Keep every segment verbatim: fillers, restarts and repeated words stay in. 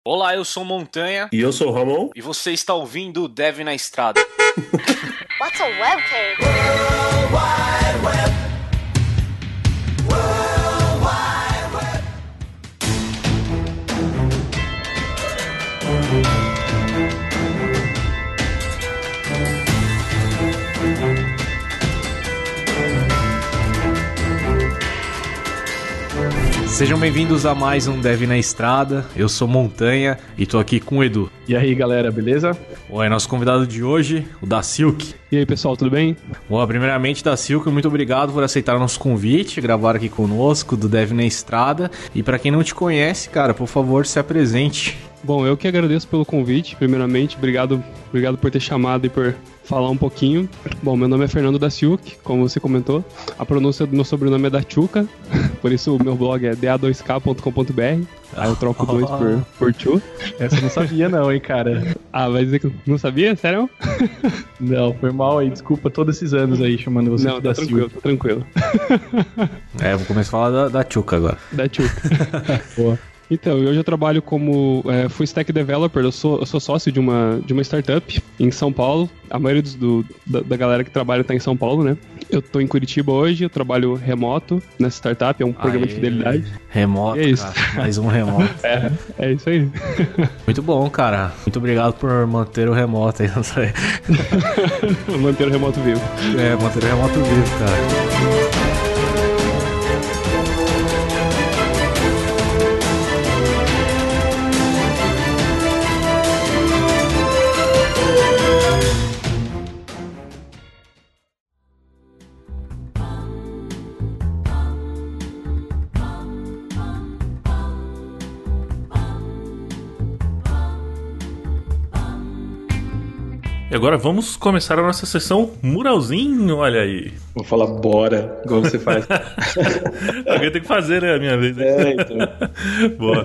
Olá, eu sou Montanha. E eu sou o Ramon. E você está ouvindo o Dev na Estrada. What's a webcam? World Wide Web. World Wide Web. Sejam bem-vindos a mais um Dev na Estrada. Eu sou Montanha e tô aqui com o Edu. E aí, galera, beleza? Oi, nosso convidado de hoje, o Da Silk. E aí, pessoal, tudo bem? Bom, primeiramente, Da Silk, muito obrigado por aceitar o nosso convite, gravar aqui conosco do Dev na Estrada. E pra quem não te conhece, cara, por favor, se apresente. Bom, eu que agradeço pelo convite, primeiramente. Obrigado, obrigado por ter chamado e por falar um pouquinho. Bom, meu nome é Fernando Da Silk, como você comentou. A pronúncia do meu sobrenome é Dachuca, por isso o meu blog é d a dois k ponto com ponto b r. Aí eu troco dois por, por chu. Essa eu não sabia não, hein, cara. Ah, vai dizer que não sabia? Sério? Não, foi mal aí. Desculpa todos esses anos aí chamando você não, de tá Da tranquilo, Silva. tá tranquilo. É, vou começar a falar da, da Tchuca agora. Dachuca. Boa. Então, hoje eu trabalho como é, Full Stack Developer, eu sou, eu sou sócio de uma, de uma startup em São Paulo. A maioria dos, do, da, da galera que trabalha tá em São Paulo, né? Eu tô em Curitiba hoje, eu trabalho remoto nessa startup, é um programa Aê, de fidelidade. Remoto, é isso. Cara, mais um remoto. É, é isso aí. Muito bom, cara. Muito obrigado por manter o remoto aí. Manter o remoto vivo. É, manter o remoto vivo, cara. E agora vamos começar a nossa sessão Muralzinho, olha aí. Vou falar bora, igual você faz. Alguém tem que fazer, né, a minha vez. É, então. Boa.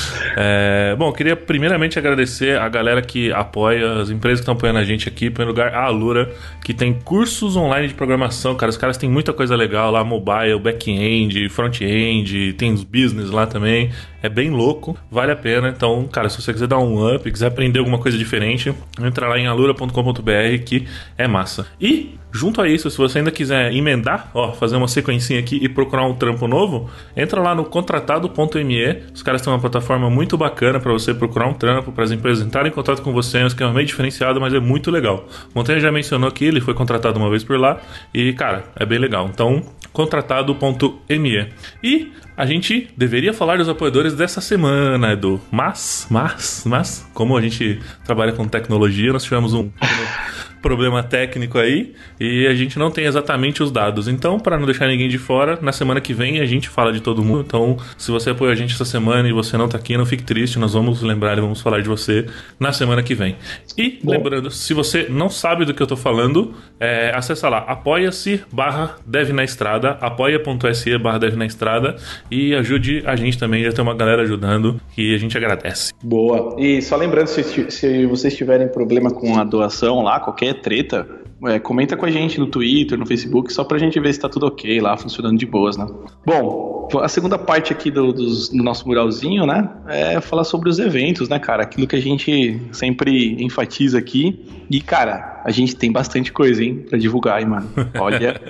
É, bom, queria primeiramente agradecer a galera que apoia, as empresas que estão apoiando a gente aqui. Em primeiro lugar, a Alura, que tem cursos online de programação, cara. Os caras têm muita coisa legal lá, mobile, back-end, front-end, tem os business lá também. É bem louco, vale a pena. Então, cara, se você quiser dar um up, quiser aprender alguma coisa diferente, entra lá em alura ponto com ponto b r que é massa. E, junto a isso, se você ainda quiser emendar, ó, fazer uma sequencinha aqui e procurar um trampo novo, entra lá no contratado ponto m e. Os caras têm uma plataforma muito bacana para você procurar um trampo, para as empresas entrarem em contato com você. É um esquema meio diferenciado, mas é muito legal. Montanha já mencionou que ele foi contratado uma vez por lá e, cara, é bem legal. Então, contratado ponto m e. E a gente deveria falar dos apoiadores dessa semana, Edu. Mas, mas, mas, como a gente trabalha com tecnologia, nós tivemos um problema técnico aí e a gente não tem exatamente os dados. Então, para não deixar ninguém de fora, na semana que vem a gente fala de todo mundo. Então, se você apoia a gente essa semana e você não tá aqui, não fique triste. Nós vamos lembrar e vamos falar de você na semana que vem. E, Bom. lembrando, se você não sabe do que eu tô falando, é, acessa lá, apoia-se barra Dev na Estrada, apoia.se barra Dev na Estrada e ajude a gente também. Já tem uma galera ajudando e a gente agradece. Boa. E só lembrando, se, se vocês tiverem problema com a doação lá, qualquer treta, é, comenta com a gente no Twitter, no Facebook, só pra gente ver se tá tudo ok lá, funcionando de boas, né? Bom, a segunda parte aqui do, do, do nosso muralzinho, né, é falar sobre os eventos, né, cara? Aquilo que a gente sempre enfatiza aqui. E, cara, a gente tem bastante coisa, hein, pra divulgar, hein, mano? Olha.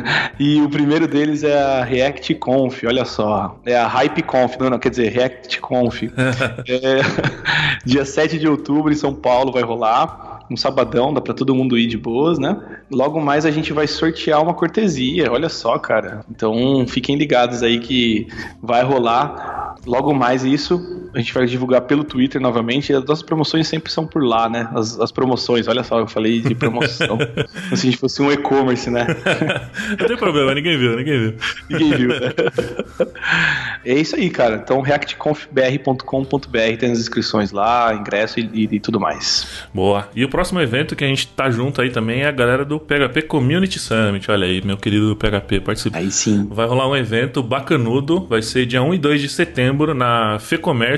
E o primeiro deles é a ReactConf, olha só. É a HypeConf, não, não, quer dizer, ReactConf. É, dia sete de outubro em São Paulo vai rolar. Um sabadão, dá pra todo mundo ir de boas, né? Logo mais a gente vai sortear uma cortesia, olha só, cara. Então fiquem ligados aí que vai rolar logo mais isso. A gente vai divulgar pelo Twitter novamente. As nossas promoções sempre são por lá, né? As, as promoções, olha só, eu falei de promoção. Como se a gente fosse um e-commerce, né? Não tem problema, ninguém viu, ninguém viu. Ninguém viu, né? É isso aí, cara. Então, react conf b r ponto com ponto b r tem as inscrições lá, ingresso e, e, e tudo mais. Boa. E o próximo evento que a gente tá junto aí também é a galera do P H P Community Summit. Olha aí, meu querido P H P participa. Aí sim. Vai rolar um evento bacanudo, vai ser dia um e dois de setembro na FEComércio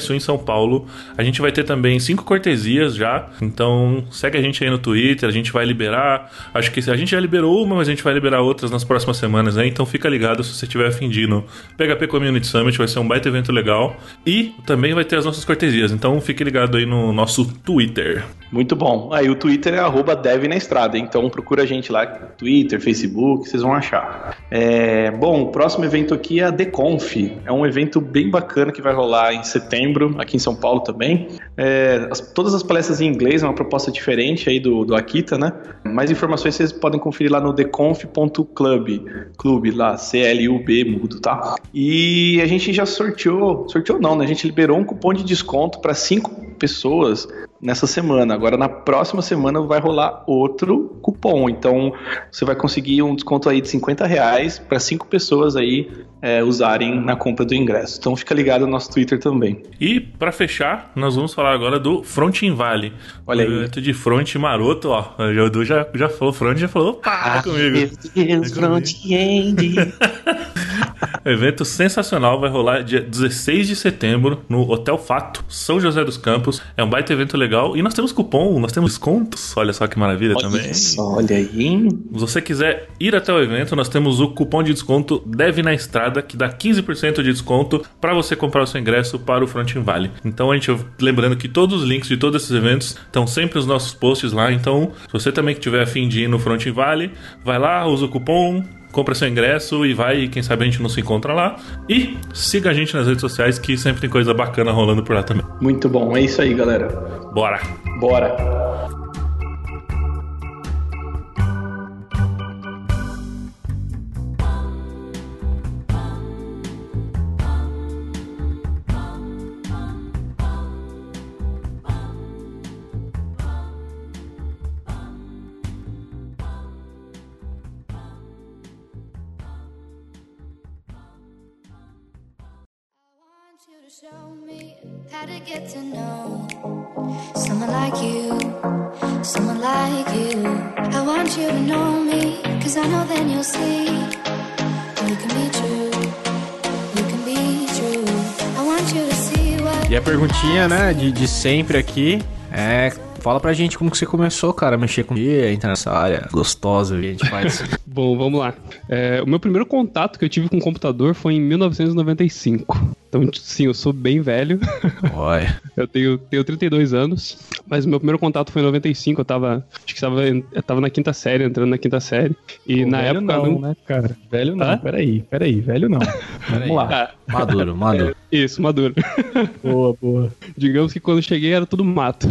Comércio em São Paulo. A gente vai ter também cinco cortesias já, então segue a gente aí no Twitter, a gente vai liberar, acho que a gente já liberou uma, mas a gente vai liberar outras nas próximas semanas, né? Então fica ligado se você tiver afim de ir no P H P Community Summit, vai ser um baita evento legal e também vai ter as nossas cortesias, então fique ligado aí no nosso Twitter. Muito bom. Aí o Twitter é arroba Dev na Estrada, então procura a gente lá, Twitter, Facebook, vocês vão achar. É, bom, o próximo evento aqui é a TheConf, é um evento bem bacana que vai rolar em setembro, aqui em São Paulo também. É, as, todas as palestras em inglês, é uma proposta diferente aí do, do Akita, né? Mais informações vocês podem conferir lá no the conf ponto club, clube lá, C L U B mudo, tá? E a gente já sorteou, sorteou não, né? A gente liberou um cupom de desconto para cinco pessoas nessa semana. Agora na próxima semana vai rolar outro cupom, então você vai conseguir um desconto aí de cinquenta reais para cinco pessoas aí é, usarem na compra do ingresso. Então fica ligado no nosso Twitter também. E para fechar, nós vamos falar agora do Front in Valley. Olha aí. Evento de front maroto, ó. O Edu já, já falou front, já falou, opa, ah, comigo. Meu Deus, front-end. Evento sensacional, vai rolar dia dezesseis de setembro no Hotel Fato, São José dos Campos. É um baita evento legal e nós temos cupom, nós temos descontos. Olha só que maravilha Olha também. Isso, olha aí. Se você quiser ir até o evento, nós temos o cupom de desconto Dev na Estrada, que dá quinze por cento de desconto para você comprar o seu ingresso para o Front in Valley. Então a gente, lembrando que todos os links de todos esses eventos estão sempre nos nossos posts lá. Então, se você também que tiver a fim de ir no Front in Valley, vai lá, usa o cupom, compra seu ingresso e vai, e quem sabe a gente não se encontra lá. E siga a gente nas redes sociais, que sempre tem coisa bacana rolando por lá também. Muito bom, é isso aí, galera. Bora! Bora! Show me how to get to know someone like you, someone like you. I want you to know me, cause I know then you'll see you can be true, you can be true. I want you to see what... E a perguntinha, né, de, de sempre aqui é... Fala pra gente como que você começou, cara, a mexer com e entrar nessa área gostosa que a gente faz. Bom, vamos lá. É, o meu primeiro contato que eu tive com o computador foi em mil novecentos e noventa e cinco. Então, sim, eu sou bem velho. Olha. Eu tenho, tenho trinta e dois anos, mas o meu primeiro contato foi em noventa e cinco. Eu tava, acho que tava, eu tava na quinta série, entrando na quinta série. E Pô, na velho época... não, não, né, cara? Velho não, Hã? peraí, peraí, velho não. Vamos lá. Tá. Maduro, maduro. Isso, maduro. Boa, boa. Digamos que quando eu cheguei era tudo mato.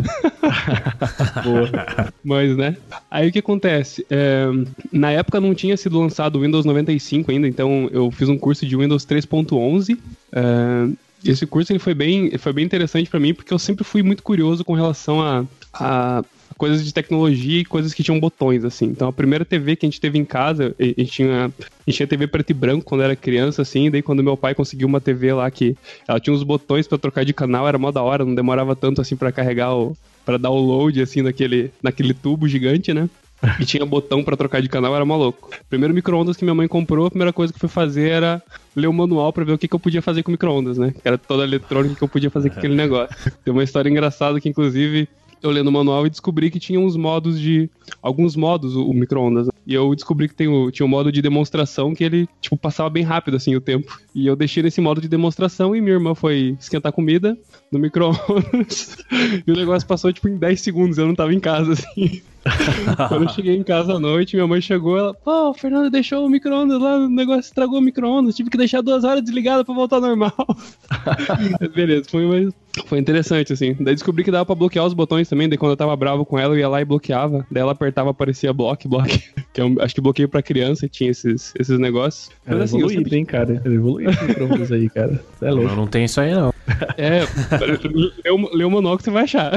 Boa. Mas, né? Aí o que acontece? É, na época não tinha sido lançado o Windows noventa e cinco ainda, então eu fiz um curso de Windows três ponto onze. É, esse curso ele foi, bem, foi bem interessante pra mim, porque eu sempre fui muito curioso com relação a, a coisas de tecnologia e coisas que tinham botões, assim. Então a primeira T V que a gente teve em casa, a gente tinha, a gente tinha T V preto e branco quando era criança, assim, e daí quando meu pai conseguiu uma T V lá que ela tinha uns botões pra trocar de canal, era mó da hora, não demorava tanto assim pra carregar o... pra dar o load, assim, naquele, naquele tubo gigante, né? E tinha botão pra trocar de canal, era maluco. Primeiro micro-ondas que minha mãe comprou, a primeira coisa que eu fui fazer era ler o manual pra ver o que, que eu podia fazer com o micro-ondas, né? Que era toda a eletrônica que eu podia fazer com aquele negócio. Tem uma história engraçada que, inclusive, eu lendo o manual e descobri que tinha uns modos de... Alguns modos, o, o micro-ondas. E eu descobri que tem o, tinha um modo de demonstração que ele, tipo, passava bem rápido, assim, o tempo. E eu deixei nesse modo de demonstração e minha irmã foi esquentar comida no micro-ondas. E o negócio passou, tipo, em dez segundos. Eu não tava em casa, assim. Quando eu cheguei em casa à noite, minha mãe chegou, ela, pô, o Fernando deixou o micro-ondas lá, o negócio estragou o micro-ondas, tive que deixar duas horas desligado pra voltar ao normal. Beleza, foi, mas foi interessante, assim. Daí descobri que dava pra bloquear os botões também, daí quando eu tava bravo com ela, eu ia lá e bloqueava. Daí ela apertava, aparecia block, block, que é um, acho que bloqueio pra criança e tinha esses, esses negócios. Mas Era assim, evoluído, sempre... hein, cara? Era evoluído esse micro-ondas aí, cara. Você é louco. Eu não tenho isso aí, não. É, lê o, lê o manual que você vai achar.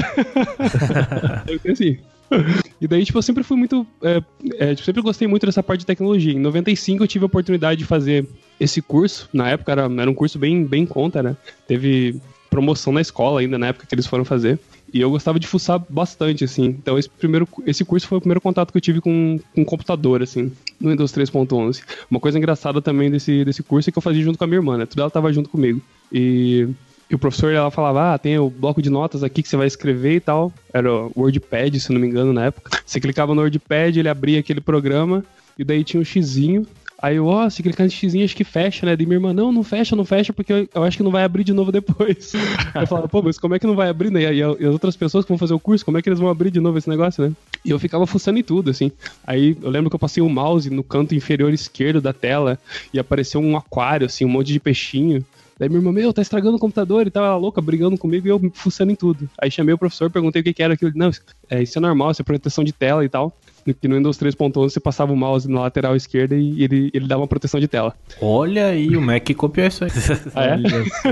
É assim. E daí, tipo, eu sempre fui muito... É, é, tipo, sempre gostei muito dessa parte de tecnologia. Em noventa e cinco eu tive a oportunidade de fazer esse curso. Na época era, era um curso bem, bem em conta, né? Teve promoção na escola ainda, na época que eles foram fazer. E eu gostava de fuçar bastante, assim. Então esse, primeiro, esse curso foi o primeiro contato que eu tive com um computador, assim, no Windows três ponto onze. Uma coisa engraçada também desse, desse curso é que eu fazia junto com a minha irmã, né? Tudo ela tava junto comigo. E... e o professor ela falava, ah, tem o bloco de notas aqui que você vai escrever e tal. Era o WordPad, se não me engano, na época. Você clicava no WordPad, ele abria aquele programa e daí tinha um xizinho. Aí eu, ó, oh, se clicar nesse xizinho, acho que fecha, né? Daí minha irmã, não, não fecha, não fecha, porque eu, eu acho que não vai abrir de novo depois. Eu falava, pô, mas como é que não vai abrir, né? E, e as outras pessoas que vão fazer o curso, como é que eles vão abrir de novo esse negócio, né? E eu ficava fuçando em tudo, assim. Aí eu lembro que eu passei o mouse no canto inferior esquerdo da tela e apareceu um aquário, assim, um monte de peixinho. Daí minha irmã, meu, tá estragando o computador e tal, ela louca, brigando comigo e eu fuçando em tudo. Aí chamei o professor, perguntei o que que era aquilo. Não, é, isso é normal, isso é proteção de tela e tal. Que no Windows três ponto onze você passava o mouse na lateral esquerda e ele, ele dava uma proteção de tela. Olha aí, o Mac copiou isso aí. Ah, é?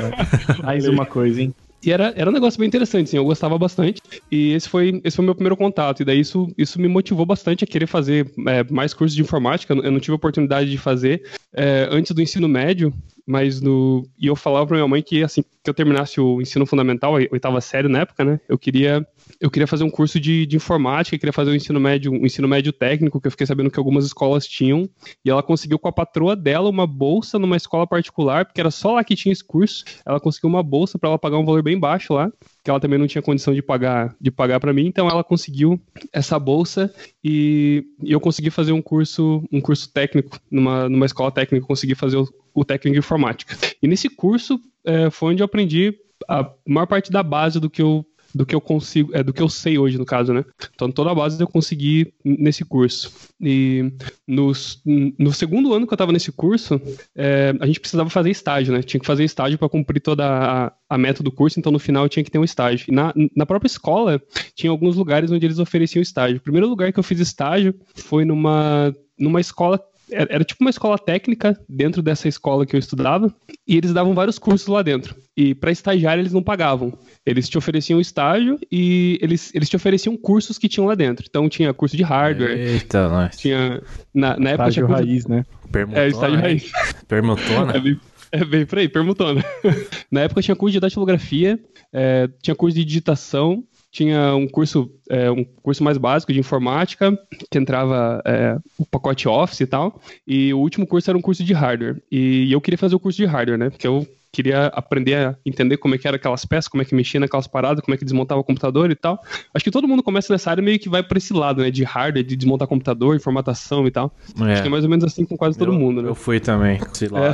Mais uma coisa, hein? E era, era um negócio bem interessante, assim, eu gostava bastante. E esse foi esse foi o meu primeiro contato. E daí isso, isso me motivou bastante a querer fazer é, mais cursos de informática. Eu não tive a oportunidade de fazer é, antes do ensino médio, mas no... E eu falava pra minha mãe que assim que eu terminasse o ensino fundamental, a oitava série na época, né? Eu queria... Eu queria fazer um curso de, de informática, queria fazer um ensino médio, um ensino médio técnico, que eu fiquei sabendo que algumas escolas tinham, e ela conseguiu com a patroa dela uma bolsa numa escola particular, porque era só lá que tinha esse curso. Ela conseguiu uma bolsa para ela pagar um valor bem baixo lá, que ela também não tinha condição de pagar de pagar para mim, então ela conseguiu essa bolsa e, e eu consegui fazer um curso um curso técnico numa, numa escola técnica, eu consegui fazer o, o técnico de informática. E nesse curso é, foi onde eu aprendi a maior parte da base do que eu do que eu consigo, é, do que eu sei hoje, no caso, né? Então, toda a base eu consegui nesse curso. E nos, no segundo ano que eu tava nesse curso, é, a gente precisava fazer estágio, né? Tinha que fazer estágio para cumprir toda a, a meta do curso, então no final tinha que ter um estágio. E na, na própria escola, tinha alguns lugares onde eles ofereciam estágio. O primeiro lugar que eu fiz estágio foi numa, numa escola. Era tipo uma escola técnica dentro dessa escola que eu estudava, e eles davam vários cursos lá dentro. E para estagiário eles não pagavam. Eles te ofereciam estágio e eles, eles te ofereciam cursos que tinham lá dentro. Então tinha curso de hardware. Eita, nós. Tinha. Na, na época Estágio tinha curso... raiz, né? Permutona, É, estágio né? raiz. Permutona? É bem, é bem por aí, permutona. Na época tinha curso de datilografia, é, tinha curso de digitação. Tinha um curso, é, um curso mais básico de informática, que entrava é, o pacote Office e tal, e o último curso era um curso de hardware. E eu queria fazer o curso de hardware, né? Porque eu queria aprender a entender como é que eram aquelas peças, como é que mexia naquelas paradas, como é que desmontava o computador e tal. Acho que todo mundo começa nessa área meio que vai pra esse lado, né? De hardware, de desmontar computador, formatação e tal. É. Acho que é mais ou menos assim com quase todo eu, mundo, né? Eu fui também, sei lá. É.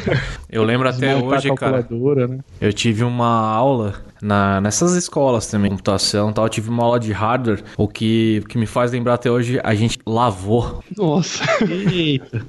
Eu lembro até Desmontar hoje, a cara. calculadora, né? Eu tive uma aula na, nessas escolas também, computação e tal. Eu tive uma aula de hardware, o que, o que me faz lembrar até hoje, a gente lavou. Nossa. Eita.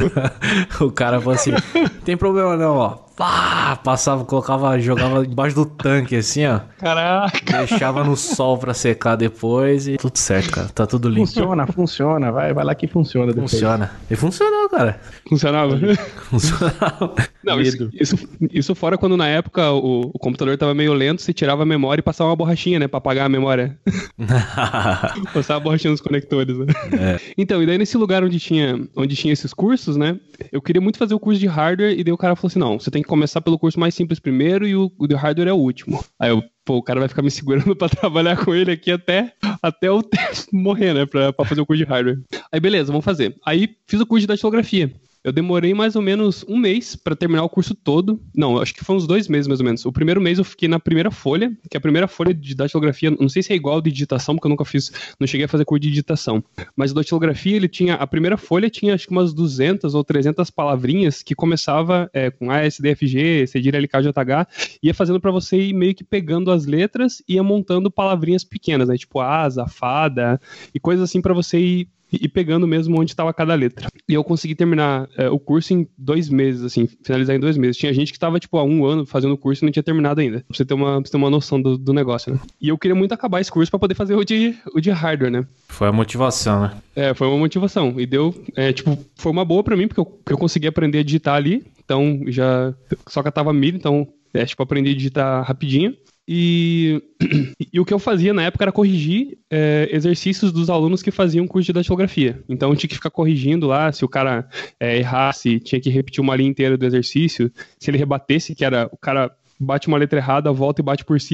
O cara falou assim, tem problema não, ó. Pá, passava, colocava, jogava embaixo do tanque assim, ó. Caraca. Deixava no sol pra secar depois e tudo certo, cara. Tá tudo limpo. Funciona, funciona. Vai, vai lá que funciona depois. Funciona. E funcionou, cara. Funcionava? Funcionava. Não, isso, isso, isso fora quando na época o, o computador tava meio lento, você tirava a memória e passava uma borrachinha, né? Pra apagar a memória. Passava a borrachinha nos conectores, né? É. Então, e daí nesse lugar onde tinha, onde tinha esses cursos, né? Eu queria muito fazer o curso de hardware e daí o cara falou assim, não, você tem que começar pelo curso mais simples primeiro e o, o de hardware é o último. Aí eu, pô, o cara vai ficar me segurando pra trabalhar com ele aqui até, até eu morrer, né? Pra, pra fazer o curso de hardware. Aí beleza, vamos fazer. Aí fiz o curso de datilografia. Eu demorei mais ou menos um mês pra terminar o curso todo. Não, acho que foi uns dois meses mais ou menos. O primeiro mês eu fiquei na primeira folha, que a primeira folha de datilografia, não sei se é igual ao de digitação, porque eu nunca fiz, não cheguei a fazer curso de digitação. Mas a datilografia, ele tinha, a primeira folha tinha acho que umas duzentas ou trezentas palavrinhas que começava é, com A, S, D, F, G, C, D, L, K, J, H, ia fazendo pra você ir meio que pegando as letras e ia montando palavrinhas pequenas, né? Tipo asa, fada e coisas assim pra você ir e pegando mesmo onde estava cada letra. E eu consegui terminar é, o curso em dois meses, assim, finalizar em dois meses. Tinha gente que estava, tipo, há um ano fazendo o curso e não tinha terminado ainda. Pra você ter uma, pra você ter uma noção do, do negócio, né? E eu queria muito acabar esse curso para poder fazer o de, o de hardware, né? Foi a motivação, né? É, foi uma motivação. E deu, é, tipo, foi uma boa para mim, porque eu, porque eu consegui aprender a digitar ali. Então, já só catava milho, então, é, tipo, aprendi a digitar rapidinho. E, e o que eu fazia na época era corrigir é, exercícios dos alunos que faziam curso de datilografia. Então eu tinha que ficar corrigindo lá, se o cara é, errasse, tinha que repetir uma linha inteira do exercício. Se ele rebatesse, que era o cara bate uma letra errada, volta e bate por cima,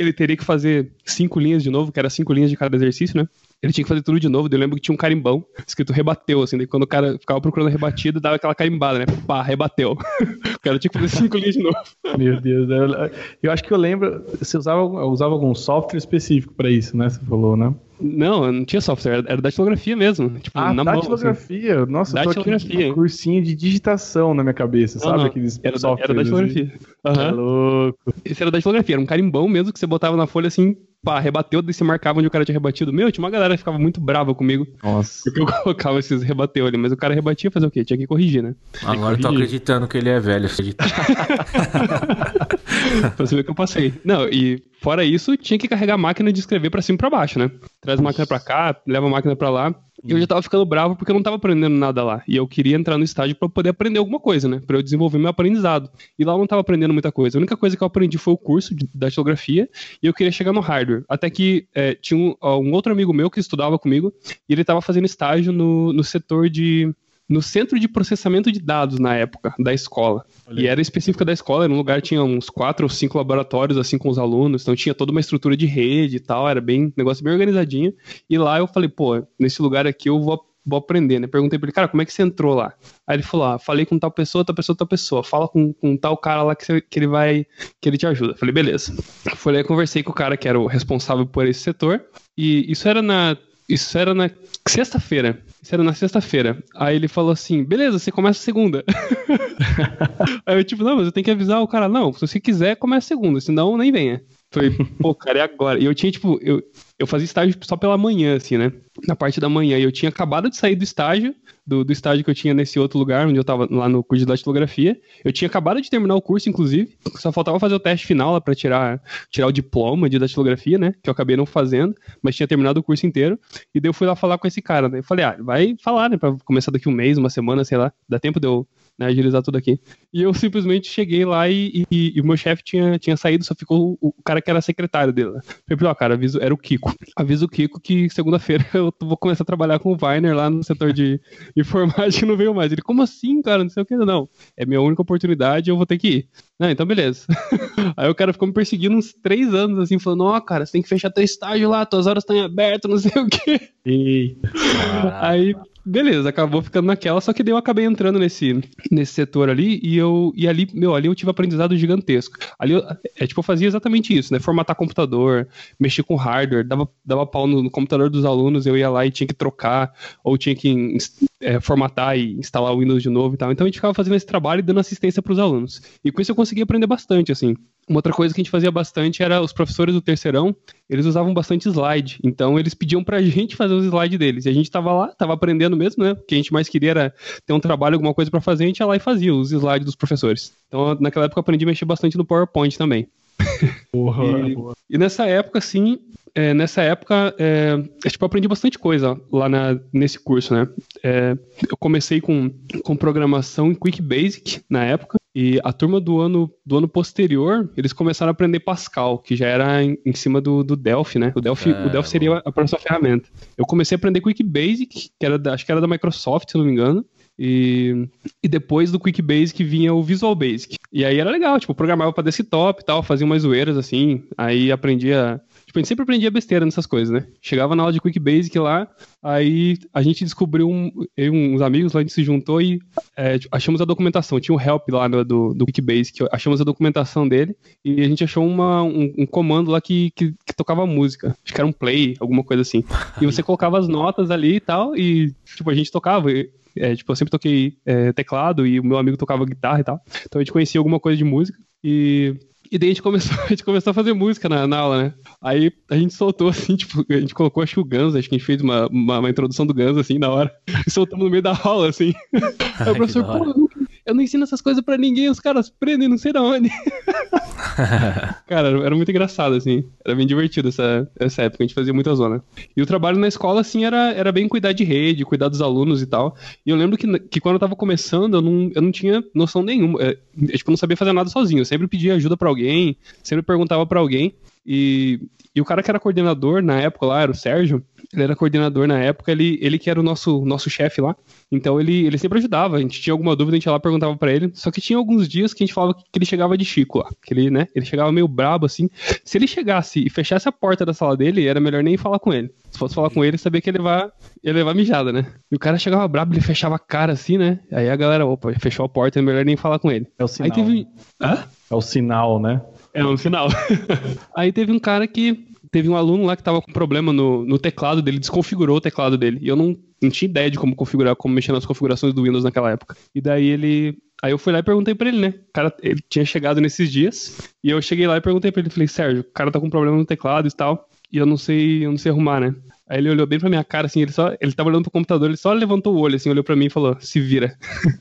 ele teria que fazer cinco linhas de novo, que era cinco linhas de cada exercício, né? Ele tinha que fazer tudo de novo. Eu lembro que tinha um carimbão escrito rebateu, assim. Daí quando o cara ficava procurando a rebatida, dava aquela carimbada, né? Pá, rebateu. O cara tinha que fazer cinco linhas de novo. Meu Deus. Eu, eu acho que eu lembro. Você usava, usava algum software específico pra isso, né? Você falou, né? Não, não tinha software. Era, era datilografia mesmo. Tipo, Ah, na mão, datilografia. assim. Nossa, eu tô aqui Datilografia. com um cursinho de digitação na minha cabeça, Não, sabe? não. Aqueles Era, da- softwares. era datilografia. Assim. Aham. É louco. Esse era datilografia. Era um carimbão mesmo que você botava na folha assim, pá, rebateu, daí você marcava onde o cara tinha rebatido. Meu, tinha uma galera que ficava muito brava comigo. Nossa. Porque eu colocava esses rebateu ali, mas o cara rebatia fazer o quê? Tinha que corrigir, né? Agora eu tô corrigir. acreditando que ele é velho. Pra você ver que eu passei. Não, e fora isso, tinha que carregar a máquina de escrever pra cima e pra baixo, né? Traz a máquina pra cá, leva a máquina pra lá. E eu já tava ficando bravo porque eu não tava aprendendo nada lá. E eu queria entrar no estágio pra poder aprender alguma coisa, né? Pra eu desenvolver meu aprendizado. E lá eu não tava aprendendo muita coisa. A única coisa que eu aprendi foi o curso de datilografia e eu queria chegar no hardware. Até que é, tinha um, ó, um outro amigo meu que estudava comigo e ele tava fazendo estágio no, no setor de... no centro de processamento de dados na época, da escola. E era específica da escola, era um lugar que tinha uns quatro ou cinco laboratórios, assim, com os alunos, então tinha toda uma estrutura de rede e tal, era bem, negócio bem organizadinho. E lá eu falei, pô, nesse lugar aqui eu vou, vou aprender, né? Perguntei pra ele, cara, como é que você entrou lá? Aí ele falou, ah, falei com tal pessoa, tal pessoa, tal pessoa, fala com, com tal cara lá que, você, que ele vai, que ele te ajuda. Falei, beleza. Fui lá e conversei com o cara que era o responsável por esse setor, e isso era na... Isso era na sexta-feira. Isso era na sexta-feira. Aí ele falou assim, beleza, você começa segunda. Aí eu tipo, não, mas eu tenho que avisar o cara. Não, se você quiser, começa segunda, senão nem venha. Falei, pô, cara, é agora. E eu tinha, tipo, eu, eu fazia estágio só pela manhã, assim, né? Na parte da manhã. E eu tinha acabado de sair do estágio, do, do estágio que eu tinha nesse outro lugar, onde eu tava lá no curso de datilografia. Eu tinha acabado de terminar o curso, inclusive. Só faltava fazer o teste final lá pra tirar, tirar o diploma de datilografia, né? Que eu acabei não fazendo, mas tinha terminado o curso inteiro. E daí eu fui lá falar com esse cara, né? Eu falei, ah, vai falar, né? Pra começar daqui um mês, uma semana, sei lá. Dá tempo de eu, né, agilizar tudo aqui. E eu simplesmente cheguei lá e, e, e o meu chefe tinha, tinha saído, só ficou o, o cara que era secretário dele. Eu falei, ó, cara, aviso, era o Kiko. Avisa o Kiko que segunda-feira eu vou começar a trabalhar com o Weiner lá no setor de informática e não veio mais. Ele, como assim, cara? Não sei o que. Não, é minha única oportunidade, eu vou ter que ir. Não, então beleza. Aí o cara ficou me perseguindo uns três anos, assim, falando, ó, cara, você tem que fechar teu estágio lá, tuas horas estão em aberto, não sei o quê. Eita. Aí, beleza, acabou ficando naquela, só que daí eu acabei entrando nesse, nesse setor ali, e eu, e ali, meu, ali eu tive aprendizado gigantesco. Ali, eu, é tipo, eu fazia exatamente isso, né, formatar computador, mexer com hardware, dava, dava pau no, no computador dos alunos, eu ia lá e tinha que trocar, ou tinha que é, formatar e instalar o Windows de novo e tal. Então a gente ficava fazendo esse trabalho e dando assistência pros alunos. E com isso eu consegui aprender bastante, assim. Uma outra coisa que a gente fazia bastante era os professores do terceirão, eles usavam bastante slide, então eles pediam pra gente fazer os slides deles, e a gente tava lá, tava aprendendo mesmo, né, o que a gente mais queria era ter um trabalho, alguma coisa pra fazer, a gente ia lá e fazia os slides dos professores. Então naquela época eu aprendi a mexer bastante no PowerPoint também. Porra, e, boa. e nessa época, assim, é, nessa época, é, é, tipo, eu aprendi bastante coisa lá na, nesse curso, né? É, eu comecei com, com programação em Quick Basic na época, e a turma do ano, do ano posterior, eles começaram a aprender Pascal, que já era em, em cima do, do Delphi, né? O Delphi, É, o Delphi seria a próxima ferramenta. Eu comecei a aprender Quick Basic, que era da, acho que era da Microsoft, se não me engano. E, e depois do Quick Basic vinha o Visual Basic. E aí era legal, tipo, programava pra desktop e tal, fazia umas zoeiras assim, aí aprendia... Tipo, a gente sempre aprendia besteira nessas coisas, né? Chegava na aula de Quick Basic lá, aí a gente descobriu, um, eu e uns amigos lá, a gente se juntou e é, achamos a documentação. Tinha um help lá no, do, do Quick Basic, achamos a documentação dele e a gente achou uma, um, um comando lá que, que, que tocava música. Acho que era um play, alguma coisa assim. E você colocava as notas ali e tal, e tipo, a gente tocava... É, tipo, eu sempre toquei é, teclado e o meu amigo tocava guitarra e tal. Então a gente conhecia alguma coisa de música e, e daí a gente começou, a gente começou a fazer música na, na aula, né? Aí a gente soltou assim, tipo, a gente colocou acho que o Guns, acho que a gente fez uma, uma, uma introdução do Guns assim na hora e soltamos no meio da aula assim. Aí o professor, pô, eu não, eu não ensino essas coisas pra ninguém, os caras prendem não sei de onde. Cara, era muito engraçado, assim. Era bem divertido essa, essa época, a gente fazia muita zona. E o trabalho na escola, assim, era, era bem cuidar de rede, cuidar dos alunos e tal. E eu lembro que, que quando eu tava começando, eu não, eu não tinha noção nenhuma. Eu, eu, tipo, não sabia fazer nada sozinho. Eu sempre pedia ajuda pra alguém, sempre perguntava pra alguém. E, e o cara que era coordenador na época lá, era o Sérgio, ele era coordenador na época, ele, ele que era o nosso, nosso chefe lá. Então ele, ele sempre ajudava, a gente tinha alguma dúvida, a gente ia lá e perguntava pra ele. Só que tinha alguns dias que a gente falava que ele chegava de Chico lá, que ele, né, ele chegava meio brabo assim. Se ele chegasse e fechasse a porta da sala dele, era melhor nem falar com ele. Se fosse falar com ele, sabia que ia levar, ia levar mijada, né? E o cara chegava brabo, ele fechava a cara assim, né? Aí a galera, opa, fechou a porta, é melhor nem falar com ele. É o sinal. Aí teve... Hã? É o sinal, né? É um sinal. Aí teve um cara que... Teve um aluno lá que tava com problema no, no teclado dele, desconfigurou o teclado dele. E eu não, não tinha ideia de como configurar, como mexer nas configurações do Windows naquela época. E daí ele... Aí eu fui lá e perguntei pra ele, né? O cara, ele tinha chegado nesses dias. E eu cheguei lá e perguntei pra ele. Falei, Sérgio, o cara tá com problema no teclado e tal. E eu não sei, eu não sei arrumar, né? Aí ele olhou bem pra minha cara, assim, ele só... Ele tava olhando pro computador, ele só levantou o olho, assim, olhou pra mim e falou, se vira.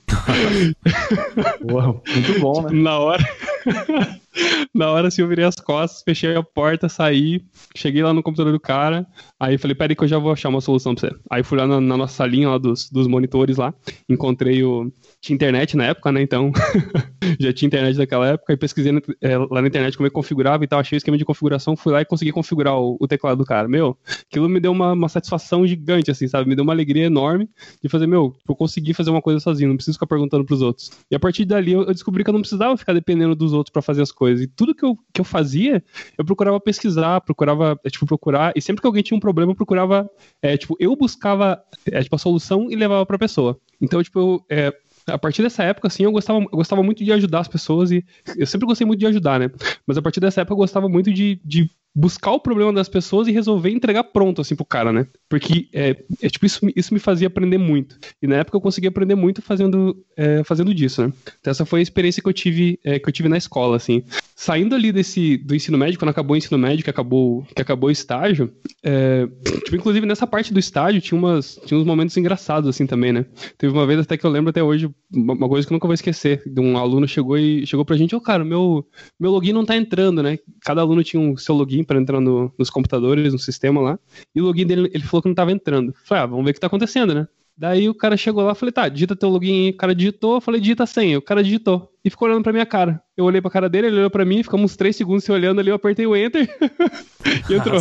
Uau, muito bom, né? Na hora... Na hora, assim, eu virei as costas, fechei a porta, saí, cheguei lá no computador do cara, aí falei, peraí que eu já vou achar uma solução pra você. Aí fui lá na, na nossa salinha lá dos, dos monitores lá, encontrei o... Tinha internet na época, né, então já tinha internet naquela época, e pesquisei é, lá na internet como é que configurava e tal, achei o esquema de configuração, fui lá e consegui configurar o, o teclado do cara. Meu, aquilo me deu uma, uma satisfação gigante, assim, sabe, me deu uma alegria enorme de fazer, meu, eu consegui fazer uma coisa sozinho, não preciso ficar perguntando pros outros. E a partir dali eu, eu descobri que eu não precisava ficar dependendo dos outros pra fazer as coisas, e tudo que eu, que eu fazia, eu procurava pesquisar, procurava, é, tipo, procurar, e sempre que alguém tinha um problema, eu procurava, é, tipo, eu buscava, é, tipo, a solução e levava pra pessoa. Então, tipo, eu, é, a partir dessa época, assim, eu gostava, eu gostava muito de ajudar as pessoas, e eu sempre gostei muito de ajudar, né? Mas a partir dessa época eu gostava muito de, de buscar o problema das pessoas e resolver entregar pronto, assim, pro cara, né? Porque, é, é tipo, isso, isso me fazia aprender muito. E na época eu consegui aprender muito fazendo, é, fazendo disso, né? Então essa foi a experiência que eu tive, é, que eu tive na escola, assim. Saindo ali desse, do ensino médio, quando acabou o ensino médio, que acabou, que acabou o estágio, é, tipo, inclusive nessa parte do estágio tinha, umas, tinha uns momentos engraçados, assim, também, né? Teve uma vez até que eu lembro até hoje, uma, uma coisa que eu nunca vou esquecer, de um aluno chegou e chegou pra gente, ô, oh, cara, meu, meu login não tá entrando, né? Cada aluno tinha um seu login para entrar no, nos computadores, no sistema lá, e o login dele, ele falou que não tava entrando. Falei, ah, vamos ver o que tá acontecendo, né? Daí o cara chegou lá, falei, tá, digita teu login aí. O cara digitou, eu falei, digita a senha. O cara digitou e ficou olhando pra minha cara. Eu olhei pra cara dele, ele olhou pra mim, ficamos uns três segundos se olhando ali, eu apertei o enter e entrou.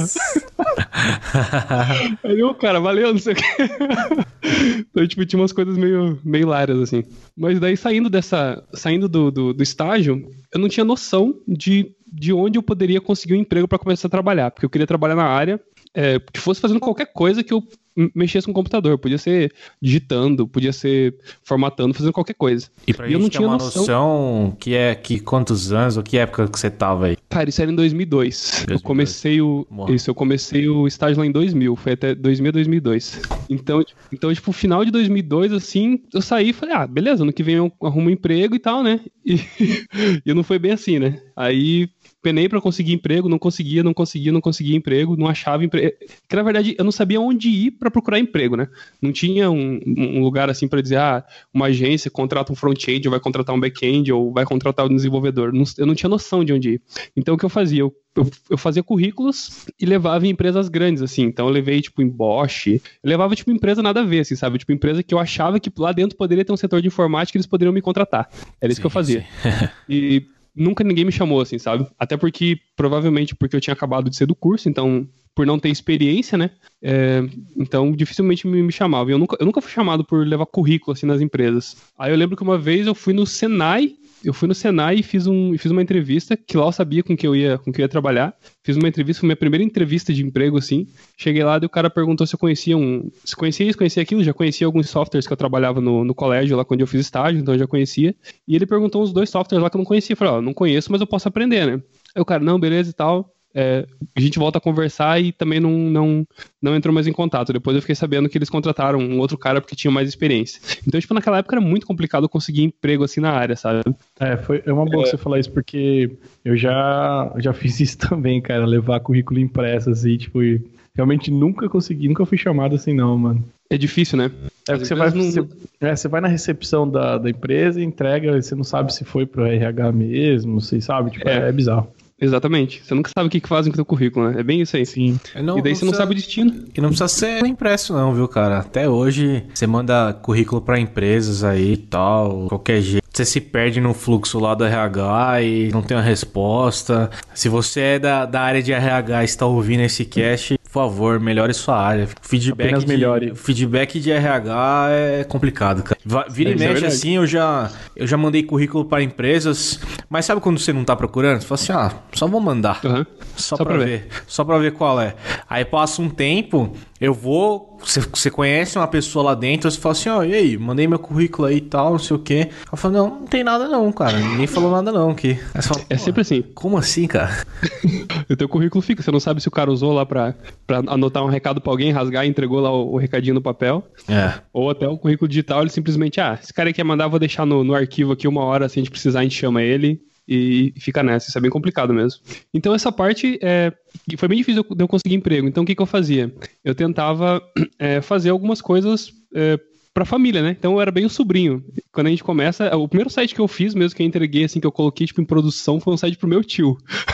Aí eu, cara, valeu, não sei o que. Então, tipo, tinha umas coisas meio, meio hilárias, assim. Mas daí, saindo dessa, saindo do, do, do estágio, eu não tinha noção de, de onde eu poderia conseguir um emprego pra começar a trabalhar, porque eu queria trabalhar na área, é, que fosse fazendo qualquer coisa que eu mexesse com o computador. Podia ser digitando, podia ser formatando, fazendo qualquer coisa. E pra e gente eu não ter tinha uma noção, noção que é que quantos anos ou que época que você tava aí? Cara, isso era em dois mil e dois. dois mil e dois. Eu comecei o Morra. isso, eu comecei o estágio lá em dois mil, foi até dois mil a dois mil e dois. Então, então, tipo, final de dois mil e dois, assim, eu saí e falei, ah, beleza, ano que vem eu arrumo um emprego e tal, né? E, e não foi bem assim, né? Aí penei pra conseguir emprego, não conseguia, não conseguia, não conseguia emprego, não achava emprego. Que na verdade eu não sabia onde ir pra procurar emprego, né? Não tinha um, um lugar assim pra dizer, ah, uma agência contrata um front-end, ou vai contratar um back-end, ou vai contratar um desenvolvedor. Não, eu não tinha noção de onde ir. Então o que eu fazia? Eu, eu, eu fazia currículos e levava em empresas grandes, assim. Então eu levei, tipo, em Bosch, eu levava, tipo, empresa nada a ver, assim, sabe? Tipo, empresa que eu achava que lá dentro poderia ter um setor de informática e eles poderiam me contratar. Era isso Sim, que eu fazia. E nunca ninguém me chamou, assim, sabe? Até porque, provavelmente, porque eu tinha acabado de ser do curso, então, por não ter experiência, né? É, então, dificilmente me, me chamava. Eu nunca, eu nunca fui chamado por levar currículo, assim, nas empresas. Aí eu lembro que uma vez eu fui no Senai, eu fui no Senai e fiz, um, fiz uma entrevista, que lá eu sabia com que eu ia, com que eu ia trabalhar. Fiz uma entrevista, foi minha primeira entrevista de emprego, assim. Cheguei lá e o cara perguntou se eu conhecia um... Se conhecia isso, conhecia aquilo. Já conhecia alguns softwares que eu trabalhava no, no colégio, lá quando eu fiz estágio, então eu já conhecia. E ele perguntou uns dois softwares lá que eu não conhecia. Eu falei, ó, oh, não conheço, mas eu posso aprender, né? Aí o cara, não, beleza e tal. É, a gente volta a conversar e também não, não, não entrou mais em contato. Depois eu fiquei sabendo que eles contrataram um outro cara porque tinha mais experiência. Então, tipo, naquela época era muito complicado conseguir emprego assim na área, sabe? É, foi, é uma boa É. você falar isso, porque eu já, já fiz isso também, cara, levar currículo impresso, assim, tipo, e realmente nunca consegui, nunca fui chamado assim, não, mano. É difícil, né? É As porque você vai, empresas não- você, é, você vai na recepção da, da empresa e entrega, e você não sabe se foi pro R H mesmo, você sabe, tipo, é, É. é bizarro. Exatamente. Você nunca sabe o que que fazem com o teu currículo, né? É bem isso aí. Sim. Não, E daí não você não precisa- sabe o destino. E não precisa ser impresso não, viu, cara? Até hoje você manda currículo pra empresas aí e tal, qualquer jeito. Você se perde no fluxo lá do R H e não tem uma resposta. Se você é da, da área de R H e está ouvindo esse cast, por favor, melhore sua área. Feedback Apenas de, melhore. feedback de R H é complicado, cara. Va- Vira É, e isso é mexe verdade. assim, eu já, eu já mandei currículo pra empresas, mas sabe quando você não tá procurando? Você fala assim, ah, só vou mandar. Aham. Só, Só pra, pra ver. Só pra ver qual é. Aí passa um tempo, eu vou. Você, você conhece uma pessoa lá dentro, você fala assim, ó, e aí, mandei meu currículo aí e tal, não sei o quê. Ela fala, não, não tem nada não, cara. Ninguém falou nada não aqui. Aí você fala, É "Pô, sempre assim. como assim, cara? O teu currículo fica. Você não sabe se o cara usou lá pra, pra anotar um recado pra alguém, rasgar e entregou lá o, o recadinho no papel. É. Ou até o currículo digital, ele simplesmente, ah, esse cara quer mandar, vou deixar no, no arquivo aqui uma hora, se a gente precisar, a gente chama ele. E fica nessa, isso é bem complicado mesmo. Então essa parte é, foi bem difícil de eu conseguir emprego. Então o que, que eu fazia? Eu tentava é, fazer algumas coisas é, pra família, né? Então eu era bem o sobrinho. Quando a gente começa, o primeiro site que eu fiz mesmo, que eu entreguei, assim, que eu coloquei tipo, em produção, foi um site pro meu tio.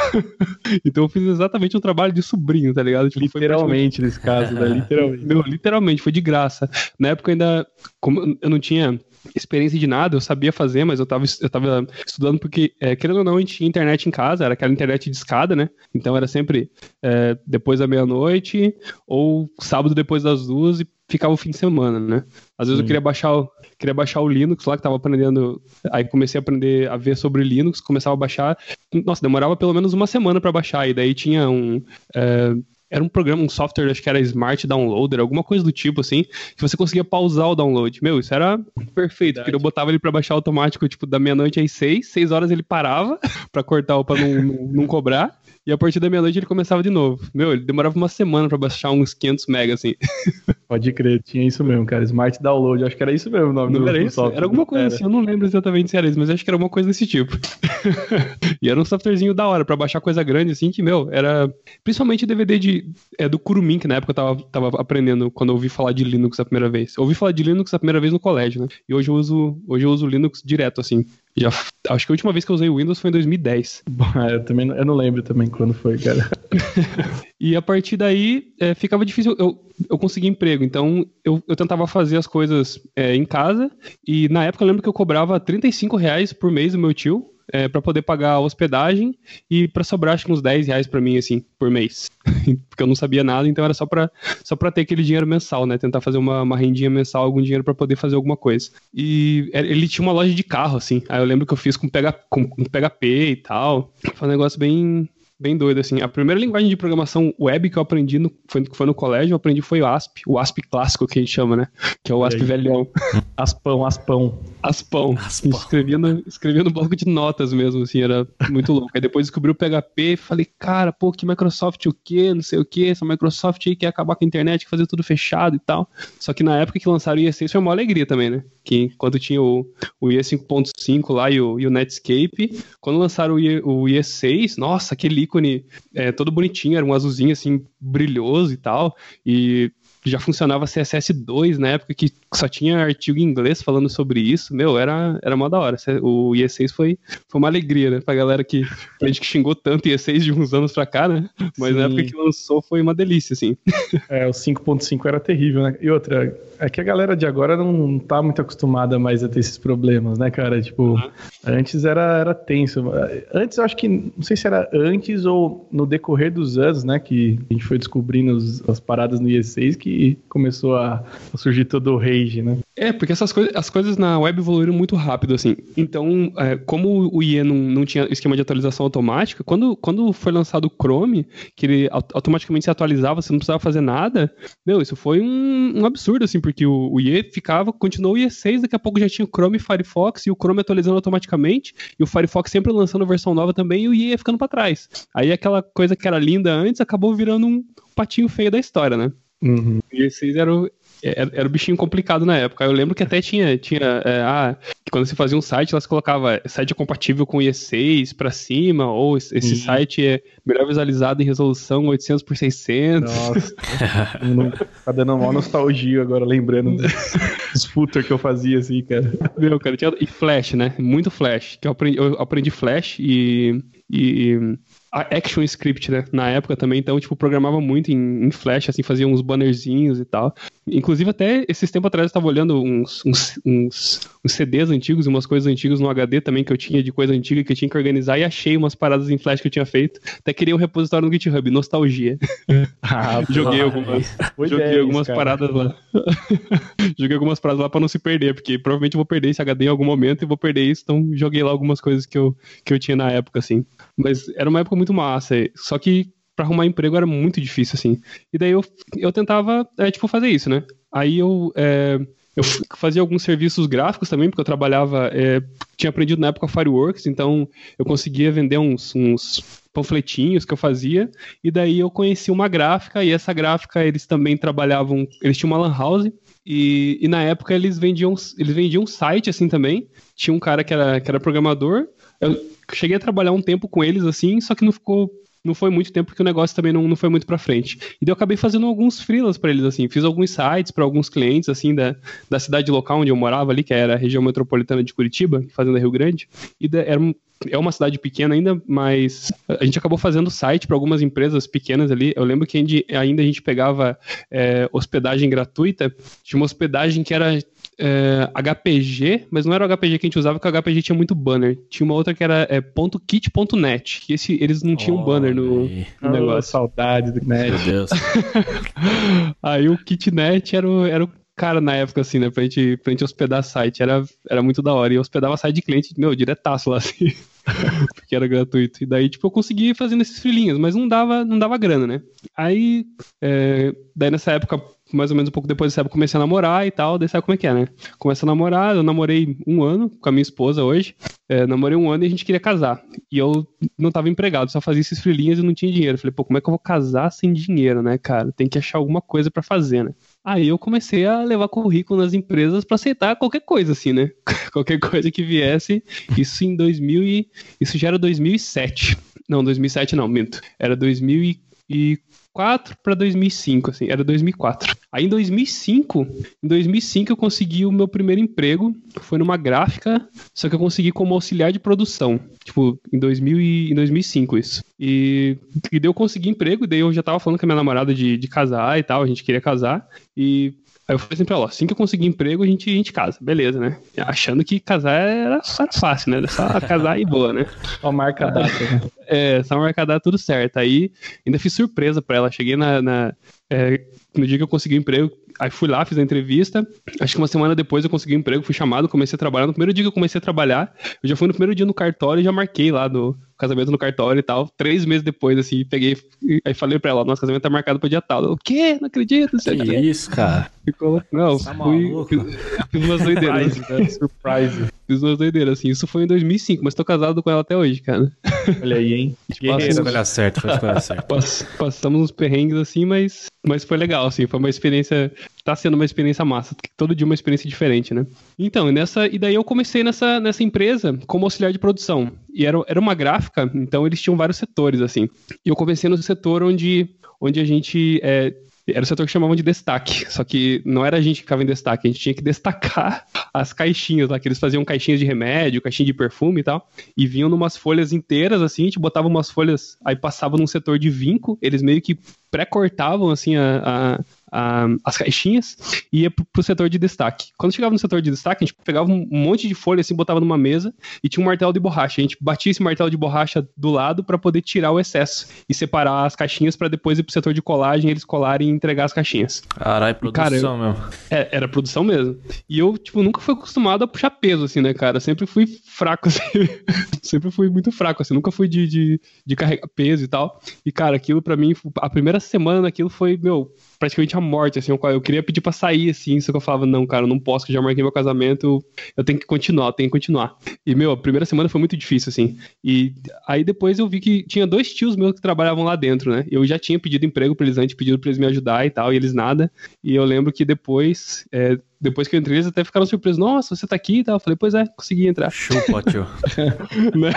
Então eu fiz exatamente um trabalho de sobrinho, tá ligado? Tipo, foi Literalmente, nesse caso, né? Literalmente. Meu, literalmente, foi de graça. Na época eu ainda, como eu não tinha experiência de nada, eu sabia fazer, mas eu tava, eu tava estudando porque, é, querendo ou não, a gente tinha internet em casa, era aquela internet de escada, né? Então era sempre é, depois da meia-noite ou sábado depois das duas e ficava o fim de semana, né? Às vezes eu queria baixar, o, queria baixar o Linux lá, que tava aprendendo, aí comecei a aprender a ver sobre Linux, começava a baixar, nossa, demorava pelo menos uma semana pra baixar, e daí tinha um... É, era um programa, um software, acho que era Smart Downloader, alguma coisa do tipo, assim, que você conseguia pausar o download. Meu, isso era perfeito, porque eu botava ele pra baixar automático, tipo, da meia-noite às seis, seis horas ele parava pra cortar ou pra não, não, não cobrar, e a partir da meia-noite ele começava de novo. Meu, ele demorava uma semana pra baixar uns quinhentos megas, assim. Pode crer, tinha isso mesmo, cara. Smart Download, acho que era isso mesmo o nome Não do, era do isso? software. Era alguma coisa Era. assim, eu não lembro exatamente se era isso, mas acho que era uma coisa desse tipo. E era um softwarezinho da hora pra baixar coisa grande, assim, que, meu, era principalmente D V D de, é, do Kurumin, que na época eu tava, tava aprendendo quando eu ouvi falar de Linux a primeira vez. Eu ouvi falar de Linux a primeira vez no colégio, né? E hoje eu uso, hoje eu uso Linux direto, assim. Já, acho que a última vez que eu usei o Windows foi em dois mil e dez. Bom, eu também não- eu não lembro também quando foi, cara. E a partir daí é, ficava difícil eu, eu conseguir emprego. Então eu, eu tentava fazer as coisas é, em casa. E na época eu lembro que eu cobrava trinta e cinco reais por mês do meu tio. É, para poder pagar a hospedagem e para sobrar acho que uns dez reais para mim, assim, por mês. Porque eu não sabia nada, então era só para só pra ter aquele dinheiro mensal, né? Tentar fazer uma, uma rendinha mensal, algum dinheiro para poder fazer alguma coisa. E ele tinha uma loja de carro, assim. Aí eu lembro que eu fiz com, pega, com, com P H P e tal. Foi um negócio bem... bem doido, assim. A primeira linguagem de programação web que eu aprendi, no, foi, que foi no colégio, eu aprendi foi o A S P. O A S P clássico, que a gente chama, né? Que é o A S P aí? velhão. Aspão, aspão. Aspão. Escrevia no, escrevia no bloco de notas mesmo, assim, era muito louco. Aí depois descobri o P H P e falei, cara, pô, que Microsoft o quê? Não sei o quê. Essa Microsoft aí quer acabar com a internet, quer fazer tudo fechado e tal. Só que na época que lançaram o I E seis foi uma alegria também, né? Que quando tinha o, o I E cinco ponto cinco lá e o, e o Netscape, quando lançaram o I E, o I E seis, nossa, aquele ícone é, todo bonitinho, era um azulzinho assim, brilhoso e tal, e já funcionava C S S dois na época que só tinha artigo em inglês falando sobre isso, meu, era, era mó da hora. O I E seis foi, foi uma alegria, né, pra galera que, a gente que xingou tanto I E seis de uns anos pra cá, né, mas Sim. na época que lançou foi uma delícia, assim. É, o cinco ponto cinco era terrível, né? E outra, é que a galera de agora não tá muito acostumada mais a ter esses problemas, né, cara? Tipo, antes era, era tenso. Antes eu acho que, não sei se era antes ou no decorrer dos anos, né, que a gente foi descobrindo os, as paradas no I E seis que começou a, a surgir todo o rage, né? É, porque essas coisas, as coisas na web evoluíram muito rápido, assim. Então, é, como o I E não, não tinha esquema de atualização automática, quando, quando foi lançado o Chrome, que ele automaticamente se atualizava, você não precisava fazer nada, meu, isso foi um, um absurdo, assim, porque o, o I E ficava, continuou o I E seis, daqui a pouco já tinha o Chrome e o Firefox, e o Chrome atualizando automaticamente, e o Firefox sempre lançando versão nova também, e o I E ia ficando pra trás. Aí aquela coisa que era linda antes acabou virando um patinho feio da história, né? Uhum. O I E seis era o, era, era o bichinho complicado na época. Eu lembro que até tinha, tinha é, ah, quando você fazia um site, elas colocavam site é compatível com I E seis pra cima, ou esse Uhum. site é melhor visualizado em resolução oitocentos por seiscentos. Nossa, não, tá dando uma nostalgia agora, lembrando dos footer que eu fazia assim, cara. Meu, cara, tinha... E Flash, né? Muito Flash. Que eu aprendi, eu aprendi Flash e... e a Action Script, né? Na época também, então, tipo, programava muito em, em Flash, assim, fazia uns bannerzinhos e tal. Inclusive, até esses tempos atrás eu tava olhando uns, uns, uns, uns C Ds antigos, umas coisas antigas no H D também, que eu tinha de coisa antiga que eu tinha que organizar, e achei umas paradas em Flash que eu tinha feito. Até queria um repositório no GitHub, nostalgia. Ah, Joguei algumas, Boa joguei ideia algumas isso, cara. paradas lá. Joguei algumas paradas lá pra não se perder, porque provavelmente eu vou perder esse H D em algum momento e vou perder isso, então joguei lá algumas coisas que eu, que eu tinha na época, assim. Mas era uma época muito massa, só que pra arrumar emprego era muito difícil, assim. E daí eu, eu tentava, é, tipo, fazer isso, né? Aí eu, é, eu fazia alguns serviços gráficos também, porque eu trabalhava, é, tinha aprendido na época Fireworks, então eu conseguia vender uns, uns panfletinhos que eu fazia, e daí eu conheci uma gráfica, e essa gráfica eles também trabalhavam, eles tinham uma lan house, e, e na época eles vendiam, eles vendiam um site assim também, tinha um cara que era, que era programador, eu cheguei a trabalhar um tempo com eles assim, só que não ficou, não foi muito tempo porque o negócio também não, não foi muito pra frente. E daí eu acabei fazendo alguns freelas pra eles assim, fiz alguns sites pra alguns clientes assim da, da cidade local onde eu morava ali, que era a região metropolitana de Curitiba, Fazenda Rio Grande, e da, era um é uma cidade pequena ainda, mas a gente acabou fazendo site para algumas empresas pequenas ali. Eu lembro que ainda a gente pegava é, hospedagem gratuita. Tinha uma hospedagem que era é, H P G, mas não era o H P G que a gente usava, porque o H P G tinha muito banner. Tinha uma outra que era é, .kit ponto net, que esse, eles não tinham Oh, banner no, no Oh, negócio. saudade do net. Meu Deus. Aí o Kitnet era o, era o cara na época, assim, né, pra gente, pra gente hospedar site, era, era muito da hora, e eu hospedava site de cliente, meu, diretaço lá, assim, porque era gratuito, e daí, tipo, eu consegui ir fazendo esses frilinhos, mas não dava, não dava grana, né, aí, é, daí nessa época, mais ou menos um pouco depois dessa época, comecei a namorar e tal, daí sabe como é que é, né, começa a namorar, eu namorei um ano com a minha esposa hoje, é, namorei um ano e a gente queria casar, e eu não tava empregado, só fazia esses frilinhos e não tinha dinheiro, eu falei, pô, como é que eu vou casar sem dinheiro, né, cara, tem que achar alguma coisa pra fazer, né. Aí eu comecei a levar currículo nas empresas pra aceitar qualquer coisa, assim, né? Qualquer coisa que viesse. Isso em dois mil e... Isso já era dois mil e sete. Não, dois mil e sete não, minto. Era dois mil e quatro pra dois mil e cinco, assim. Era dois mil e quatro. Aí em dois mil e cinco, em dois mil e cinco eu consegui o meu primeiro emprego. Foi numa gráfica, só que eu consegui como auxiliar de produção. Tipo, em, dois mil e, em dois mil e cinco isso. E, e daí eu consegui emprego, e daí eu já tava falando com a minha namorada de, de casar e tal, a gente queria casar. E aí eu falei assim pra ela, ó, assim que eu conseguir emprego, a gente, a gente casa. Beleza, né? Achando que casar era, era fácil, né? Era só casar e boa, né? Só marca a data. Né? É, só marcar a data, tudo certo. Aí ainda fiz surpresa pra ela. Cheguei na... na é, no dia que eu consegui o emprego, aí fui lá, fiz a entrevista. Acho que uma semana depois eu consegui o emprego, fui chamado, comecei a trabalhar. No primeiro dia que eu comecei a trabalhar, eu já fui no primeiro dia no cartório e já marquei lá do casamento no cartório e tal. Três meses depois, assim, peguei, aí falei pra ela, nosso casamento tá marcado pro dia tal. Eu, o quê? Não acredito. Não sei Que o quê. isso, cara? Ficou, não, Tá fui, maluco? fiz, fiz umas doideiras. Surprise, Surprise. Fiz umas doideiras, assim. Isso foi em dois mil e cinco, mas tô casado com ela até hoje, cara. Olha aí, hein? Foi a Guerreiro. escolha certa, foi a escolha certa. Pass- passamos uns perrengues assim, mas, mas foi legal, assim, foi uma experiência, tá sendo uma experiência massa, todo dia uma experiência diferente, né? Então, e, nessa, e daí eu comecei nessa, nessa empresa como auxiliar de produção, e era, era uma gráfica, então eles tinham vários setores, assim, e eu comecei no setor onde, onde a gente... É, era o setor que chamavam de destaque, só que não era a gente que ficava em destaque, a gente tinha que destacar as caixinhas lá, que eles faziam caixinhas de remédio, caixinha de perfume e tal, e vinham numas folhas inteiras, assim, a gente botava umas folhas, aí passava num setor de vinco, eles meio que pré-cortavam, assim, a, a, a, as caixinhas e ia pro, pro setor de destaque. Quando chegava no setor de destaque, a gente pegava um monte de folha, assim, botava numa mesa e tinha um martelo de borracha. A gente batia esse martelo de borracha do lado para poder tirar o excesso e separar as caixinhas para depois ir pro setor de colagem, eles colarem e entregar as caixinhas. Caralho, produção mesmo. É, era produção mesmo. E eu, tipo, nunca fui acostumado a puxar peso, assim, né, cara? Sempre fui fraco, assim. Sempre fui muito fraco, assim. Nunca fui de, de, de carregar peso e tal. E, cara, aquilo pra mim, a primeira semana daquilo foi, meu, praticamente a morte, assim. Eu, eu queria pedir pra sair, assim, só que eu falava, não, cara, eu não posso, que eu já marquei meu casamento, eu tenho que continuar, eu tenho que continuar. E, meu, a primeira semana foi muito difícil, assim. E aí depois eu vi que tinha dois tios meus que trabalhavam lá dentro, né? Eu já tinha pedido emprego pra eles antes, pedido pra eles me ajudar e tal, e eles nada. E eu lembro que depois, é, depois que eu entrei, eles até ficaram surpresos. Nossa, você tá aqui e tal. Eu falei, pois é, consegui entrar. Chupa, tio. Né?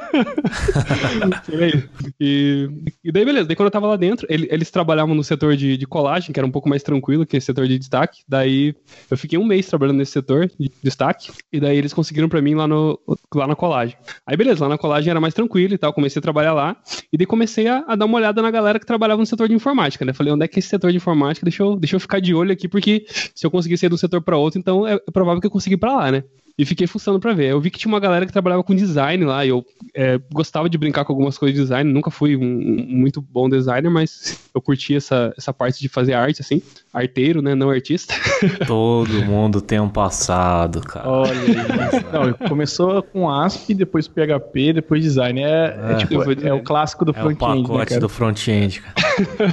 Por aí. E, e daí, beleza. Daí quando eu tava lá dentro, ele- eles trabalhavam no setor de, de colagem, que era um pouco mais tranquilo que esse setor de destaque. Daí eu fiquei um mês trabalhando nesse setor de destaque. E daí eles conseguiram pra mim lá, no, lá na colagem. Aí beleza, lá na colagem era mais tranquilo e tal. Comecei a trabalhar lá. E daí comecei a, a dar uma olhada na galera que trabalhava no setor de informática, né? Falei, onde é que é esse setor de informática? Deixa eu, deixa eu ficar de olho aqui, porque se eu conseguir sair de um setor pra outro, então é, é provável que eu consiga ir pra lá, né? E fiquei fuçando pra ver. Eu vi que tinha uma galera que trabalhava com design lá, e eu é, gostava de brincar com algumas coisas de design, nunca fui um, um muito bom designer, mas eu curti essa, essa parte de fazer arte, assim, arteiro, né, não artista. Todo mundo tem um passado, cara. Olha aí. Não, começou com A S P, depois P H P, depois design. É, é, É. tipo, Eu vou é dizer. o clássico do É o front-end, né, pacote cara? do front-end, cara.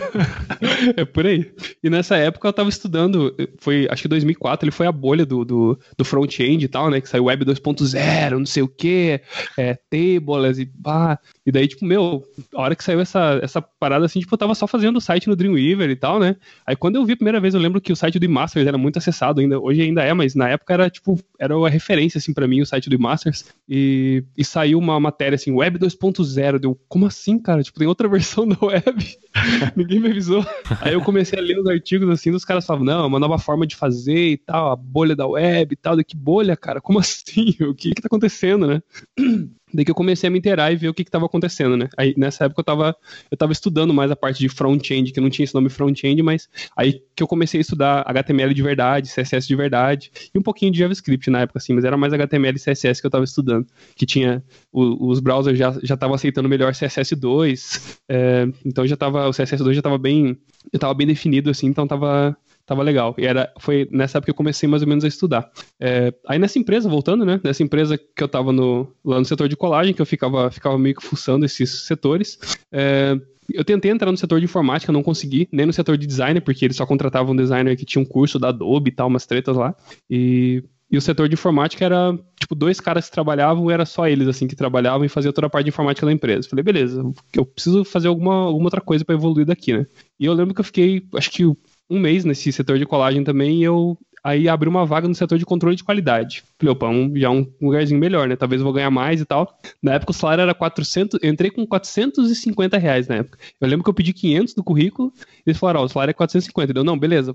É por aí. E nessa época eu tava estudando, foi, acho que dois mil e quatro, ele foi a bolha do, do, do front-end e tal, né, que saiu Web dois ponto zero, não sei o que, é, tables e pá. E daí, tipo, meu, a hora que saiu essa, essa parada, assim, tipo, eu tava só fazendo o site no Dreamweaver e tal, né. Aí quando eu vi a primeira vez, eu lembro que o site do eMasters era muito acessado ainda, hoje ainda é, mas na época era, tipo, era a referência, assim, pra mim, o site do eMasters. E, e saiu uma matéria, assim, Web dois ponto zero, deu, como assim, cara? Tipo, tem outra versão da web? Ninguém me avisou. Aí eu comecei a ler os artigos, assim, dos caras falavam, não, é uma nova forma de fazer e tal, a bolha da web e tal. Daí, que bolha, cara? Como assim? O que que tá acontecendo, né? Daí que eu comecei a me inteirar e ver o que que tava acontecendo, né? Aí, nessa época, eu tava, eu tava estudando mais a parte de front-end, que não tinha esse nome front-end, mas aí que eu comecei a estudar H T M L de verdade, C S S de verdade, e um pouquinho de JavaScript na época, assim, mas era mais H T M L e C S S que eu tava estudando, que tinha, o- os browsers já já estavam aceitando melhor C S S dois, é, então já tava, o C S S dois já tava bem, já tava bem definido, assim, então tava... Tava legal. E era, foi nessa época que eu comecei mais ou menos a estudar. É, aí nessa empresa, voltando, né? Nessa empresa que eu tava no, lá no setor de colagem, que eu ficava, ficava meio que fuçando esses setores. É, eu tentei entrar no setor de informática, não consegui, nem no setor de designer, porque eles só contratavam um designer que tinha um curso da Adobe e tal, umas tretas lá. E, e o setor de informática era, tipo, dois caras que trabalhavam, era só eles, assim, que trabalhavam e faziam toda a parte de informática da empresa. Falei, beleza, eu preciso fazer alguma, alguma outra coisa pra evoluir daqui, né? E eu lembro que eu fiquei, acho que um mês nesse setor de colagem também, e eu aí abri uma vaga no setor de controle de qualidade. Falei, opa, um, já um lugarzinho melhor, né? Talvez eu vou ganhar mais e tal. Na época o salário era quatrocentos, eu entrei com quatrocentos e cinquenta reais na época. Eu lembro que eu pedi quinhentos do currículo, e eles falaram, ó, o salário é quatrocentos e cinquenta. Deu, não, beleza.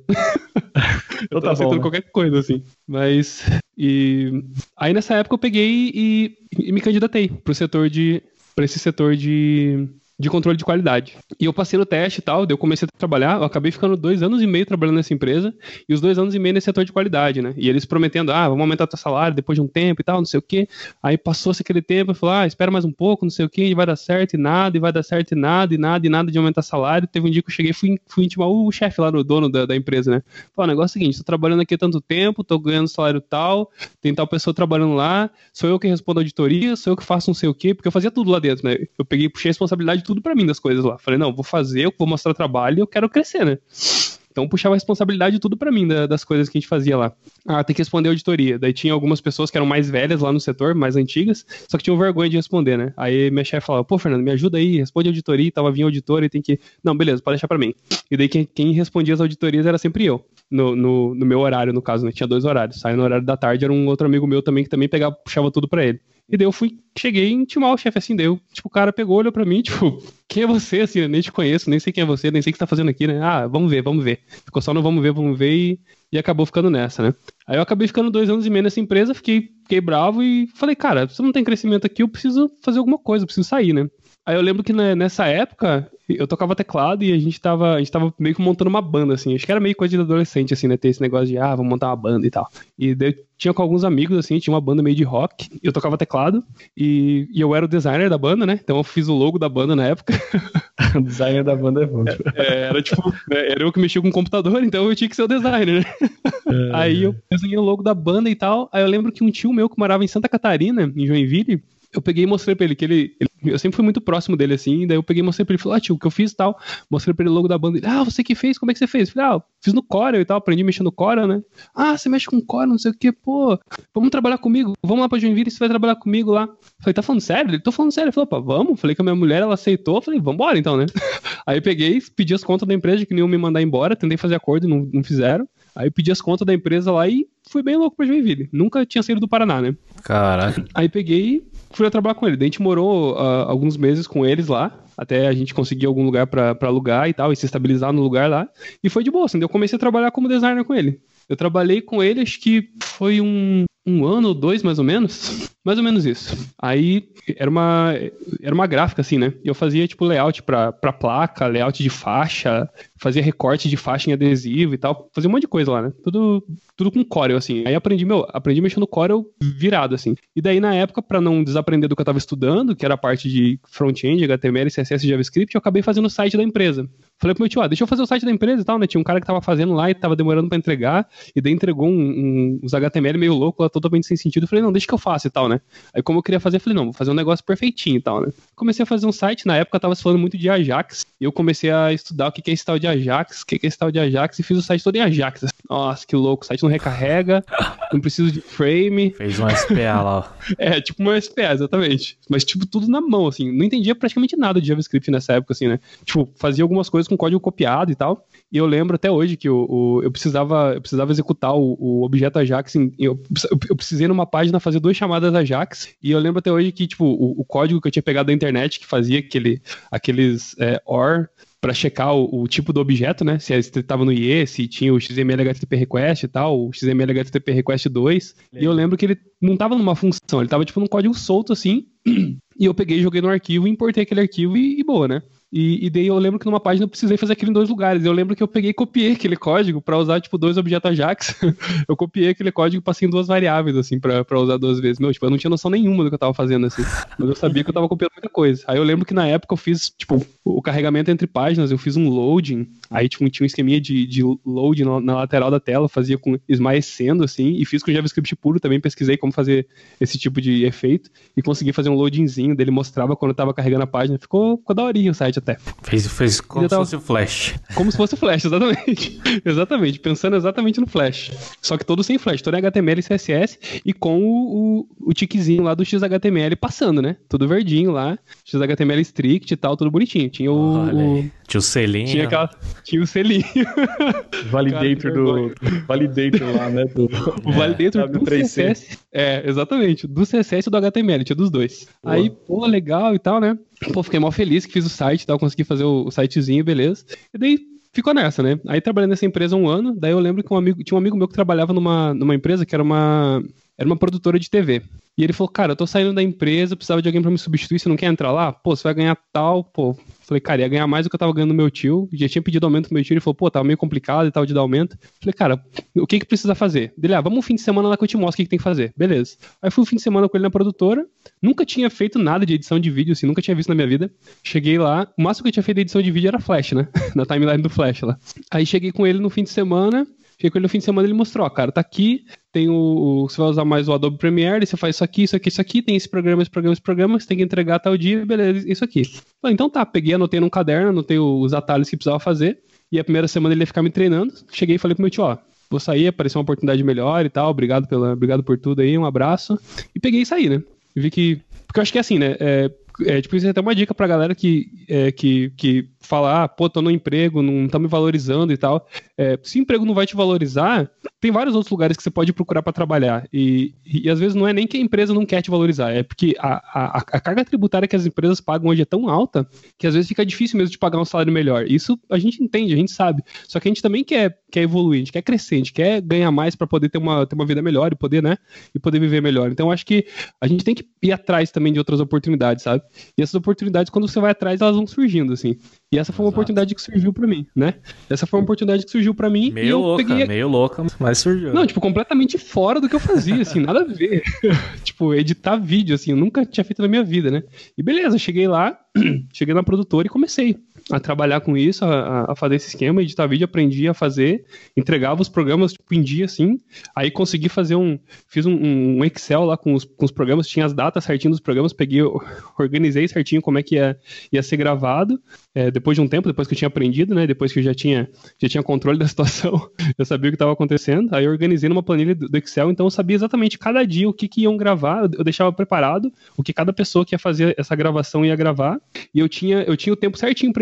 Eu tá tava aceitando bom, né? qualquer coisa, assim. Mas, e... Aí nessa época eu peguei e, e me candidatei pro setor de... pra esse setor de... de controle de qualidade. E eu passei no teste e tal, daí eu comecei a trabalhar, eu acabei ficando dois anos e meio trabalhando nessa empresa, e os dois anos e meio nesse setor de qualidade, né? E eles prometendo, ah, vamos aumentar teu salário depois de um tempo e tal, não sei o quê. Aí passou-se aquele tempo, eu falei, ah, espera mais um pouco, não sei o quê, e vai dar certo e nada, e vai dar certo e nada, e nada, e nada de aumentar salário. Teve um dia que eu cheguei e fui, fui intimar o chefe lá, o dono da, da empresa, né? Falei, o negócio é o seguinte, tô trabalhando aqui há tanto tempo, tô ganhando salário tal, tem tal pessoa trabalhando lá, sou eu que respondo a auditoria, sou eu que faço não sei o quê, porque eu fazia tudo lá dentro, né? Eu peguei, puxei a responsabilidade tudo pra mim das coisas lá. Falei, não, vou fazer, eu vou mostrar trabalho e eu quero crescer, né? Então puxava a responsabilidade tudo pra mim da- das coisas que a gente fazia lá. Ah, tem que responder a auditoria. Daí tinha algumas pessoas que eram mais velhas lá no setor, mais antigas, só que tinham vergonha de responder, né? Aí minha chefe falava, pô, Fernando, me ajuda aí, responde a auditoria, tava vindo auditor e tem que... Não, beleza, pode deixar pra mim. E daí quem, quem respondia as auditorias era sempre eu. No, no, no meu horário, no caso, né? Tinha dois horários. Saía no horário da tarde, era um outro amigo meu também que também pegava, puxava tudo pra ele. E daí eu fui, cheguei a intimar o chefe assim, daí eu, tipo, o cara pegou, olhou pra mim, tipo, quem é você, assim, eu nem te conheço, nem sei quem é você, nem sei o que você tá fazendo aqui, né? Ah, vamos ver, vamos ver. Ficou só no vamos ver, vamos ver e, e acabou ficando nessa, né? Aí eu acabei ficando dois anos e meio nessa empresa, fiquei, fiquei bravo e falei, cara, se não tem crescimento aqui, eu preciso fazer alguma coisa, eu preciso sair, né? Aí eu lembro que né, nessa época, eu tocava teclado e a gente tava, a gente tava meio que montando uma banda, assim. Acho que era meio coisa de adolescente, assim, né? Ter esse negócio de, ah, vamos montar uma banda e tal. E daí eu tinha com alguns amigos, assim, tinha uma banda meio de rock. Eu tocava teclado e, e eu era o designer da banda, né? Então eu fiz o logo da banda na época. O designer da banda é bom. tipo. É, era tipo, né, era eu que mexia com o computador, então eu tinha que ser o designer, né? Aí eu desenhei o logo da banda e tal. Aí eu lembro que um tio meu que morava em Santa Catarina, em Joinville, eu peguei e mostrei pra ele que ele, ele- eu sempre fui muito próximo dele, assim, daí eu peguei e mostrei pra ele, falei, ah, tio, o que eu fiz e tal, mostrei pra ele o logo da banda, ele, ah, você que fez, como é que você fez? Eu falei, ah, fiz no Corel e tal, aprendi a mexer no Corel, né? Ah, você mexe com Corel, não sei o que, pô, vamos trabalhar comigo, vamos lá pra Joinville, você vai trabalhar comigo lá. Eu falei, tá falando sério? Ele, tô falando sério. Ele falou, opa, vamos, falei que a minha mulher, ela aceitou, eu falei, vambora então, né? Aí eu peguei, pedi as contas da empresa, que nem iam me mandar embora, tentei fazer acordo e não, não fizeram. Aí eu pedi as contas da empresa lá e fui bem louco pra Joinville. Nunca tinha saído do Paraná, né? Caraca. Aí peguei e fui trabalhar com ele. Daí a gente morou uh, alguns meses com eles lá, até a gente conseguir algum lugar pra, pra alugar e tal, e se estabilizar no lugar lá. E foi de boa, assim. Daí eu comecei a trabalhar como designer com ele. Eu trabalhei com ele, acho que foi um, um ano ou dois, mais ou menos. Mais ou menos isso. Aí era uma, era uma gráfica, assim, né? E eu fazia, tipo, layout pra, pra placa, layout de faixa, fazia recorte de faixa em adesivo e tal. Fazia um monte de coisa lá, né? Tudo, tudo com Corel, assim. Aí aprendi, meu, aprendi a mexer no Corel virado, assim. E daí, na época, pra não desaprender do que eu tava estudando, que era a parte de front-end, H T M L, C S S e JavaScript, eu acabei fazendo o site da empresa. Falei pro meu tio, ah, deixa eu fazer o site da empresa e tal, né? Tinha um cara que tava fazendo lá e tava demorando pra entregar, e daí entregou um, um, uns H T M L meio louco lá, totalmente sem sentido. Eu falei, não, deixa que eu faça e tal, né? Aí como eu queria fazer, eu falei, não, vou fazer um negócio perfeitinho e tal, né? Comecei a fazer um site, na época tava se falando muito de Ajax, e eu comecei a estudar o que é esse tal de Ajax, o que é esse tal de Ajax, e fiz o site todo em Ajax. Nossa, que louco, o site não recarrega, não preciso de frame. Fez um S P A lá, ó. É, tipo uma S P A, exatamente. Mas, tipo, tudo na mão, assim. Não entendia praticamente nada de JavaScript nessa época, assim, né? Tipo, fazia algumas coisas com código copiado e tal. E eu lembro até hoje que o, o, eu, precisava, eu precisava executar o, o objeto Ajax. Em, eu, eu precisei numa página fazer duas chamadas Ajax. E eu lembro até hoje que, tipo, o, o código que eu tinha pegado da internet, que fazia aquele, aqueles é, or... para checar o, o tipo do objeto, né? Se estava no I E, se tinha o X M L H T T P request e tal, o X M L H T T P request dois. E eu lembro que ele não tava numa função, ele tava tipo num código solto assim. E eu peguei, joguei no arquivo, importei aquele arquivo e, e boa, né? E, e daí eu lembro que numa página eu precisei fazer aquilo em dois lugares. Eu lembro que eu peguei e copiei aquele código pra usar, tipo, dois objetos Ajax. Eu copiei aquele código e passei em duas variáveis, assim, pra, pra usar duas vezes. Meu, tipo, eu não tinha noção nenhuma do que eu tava fazendo, assim. Mas eu sabia que eu tava copiando muita coisa. Aí eu lembro que na época eu fiz, tipo, o carregamento entre páginas, eu fiz um loading. Aí, tipo, tinha um esqueminha de, de load na, na lateral da tela, fazia com esmaecendo, assim, e fiz com JavaScript puro também, pesquisei como fazer esse tipo de efeito, e consegui fazer um loadingzinho dele, mostrava quando eu tava carregando a página. Ficou, ficou daorinha o site até. Fez, fez como se tava... fosse o Flash. Como se fosse o Flash, exatamente. Exatamente, pensando exatamente no Flash. Só que todo sem Flash, todo em H T M L e C S S, e com o, o, o tiquezinho lá do X H T M L passando, né? Tudo verdinho lá, X H T M L strict e tal, tudo bonitinho. Tinha o... o... Tinha o selinho. Tinha, aquela... Tinha o selinho. Validator Cara, do... Validator lá, né? Do... O validator do três C S S. É, exatamente. Do C S S e do H T M L, tinha dos dois. Boa. Aí, pô, legal e tal, né? Pô, fiquei mó feliz que fiz o site e tal, consegui fazer o, o sitezinho, beleza. E daí ficou nessa, né? Aí trabalhei nessa empresa um ano, daí eu lembro que um amigo, tinha um amigo meu que trabalhava numa, numa empresa que era uma, era uma produtora de T V. E ele falou, cara, eu tô saindo da empresa, precisava de alguém pra me substituir, você não quer entrar lá? Pô, você vai ganhar tal, pô. Falei, cara, ia ganhar mais do que eu tava ganhando no meu tio. Já tinha pedido aumento pro meu tio, ele falou, pô, tava meio complicado e tal de dar aumento. Falei, cara, o que que precisa fazer? Dele, ah, vamos um fim de semana lá que eu te mostro o que que tem que fazer. Beleza. Aí fui um fim de semana com ele na produtora, nunca tinha feito nada de edição de vídeo, assim, nunca tinha visto na minha vida. Cheguei lá, o máximo que eu tinha feito de edição de vídeo era Flash, né? Na timeline do Flash lá. Aí cheguei com ele no fim de semana... Cheguei com ele no fim de semana, ele mostrou, ó, cara, tá aqui, tem o, o... Você vai usar mais o Adobe Premiere, você faz isso aqui, isso aqui, isso aqui, tem esse programa, esse programa, esse programa, você tem que entregar tal dia, beleza, isso aqui. Falei, então tá, peguei, anotei num caderno, anotei os atalhos que precisava fazer, e a primeira semana ele ia ficar me treinando, cheguei e falei pro meu tio, ó, vou sair, apareceu uma oportunidade melhor e tal, obrigado, pela, obrigado por tudo aí, um abraço, e peguei e saí, né, e vi que, porque eu acho que é assim, né, é... É, tipo, isso é até uma dica pra galera que, é, que, que fala, ah, pô, tô no emprego, não tá me valorizando e tal. É, se o emprego não vai te valorizar, tem vários outros lugares que você pode procurar pra trabalhar. E, e, e às vezes não é nem que a empresa não quer te valorizar, é porque a, a, a carga tributária que as empresas pagam hoje é tão alta que às vezes fica difícil mesmo de pagar um salário melhor. Isso a gente entende, a gente sabe. Só que a gente também quer, quer evoluir, a gente quer crescer, a gente quer ganhar mais pra poder ter uma, ter uma vida melhor e poder, né, e poder viver melhor. Então acho que a gente tem que ir atrás também de outras oportunidades, sabe? E essas oportunidades, quando você vai atrás, elas vão surgindo, assim. E essa foi uma Exato. oportunidade que surgiu pra mim, né? Essa foi uma oportunidade que surgiu pra mim. Meio e eu louca, peguei... meio louca, mas surgiu. Não, tipo, completamente fora do que eu fazia, assim, nada a ver. Tipo, editar vídeo, assim, eu nunca tinha feito na minha vida, né? E beleza, cheguei lá, cheguei na produtora e comecei a trabalhar com isso, a, a fazer esse esquema, editar vídeo, aprendi a fazer, entregava os programas, tipo, em dia, assim, aí consegui fazer um, fiz um, um Excel lá com os, com os programas, tinha as datas certinho dos programas, peguei, organizei certinho como é que ia, ia ser gravado, é, depois de um tempo, depois que eu tinha aprendido, né, depois que eu já tinha, já tinha controle da situação, eu sabia o que estava acontecendo, aí eu organizei numa planilha do, do Excel, então eu sabia exatamente cada dia o que que iam gravar, eu deixava preparado o que cada pessoa que ia fazer essa gravação ia gravar, e eu tinha, eu tinha o tempo certinho para editar.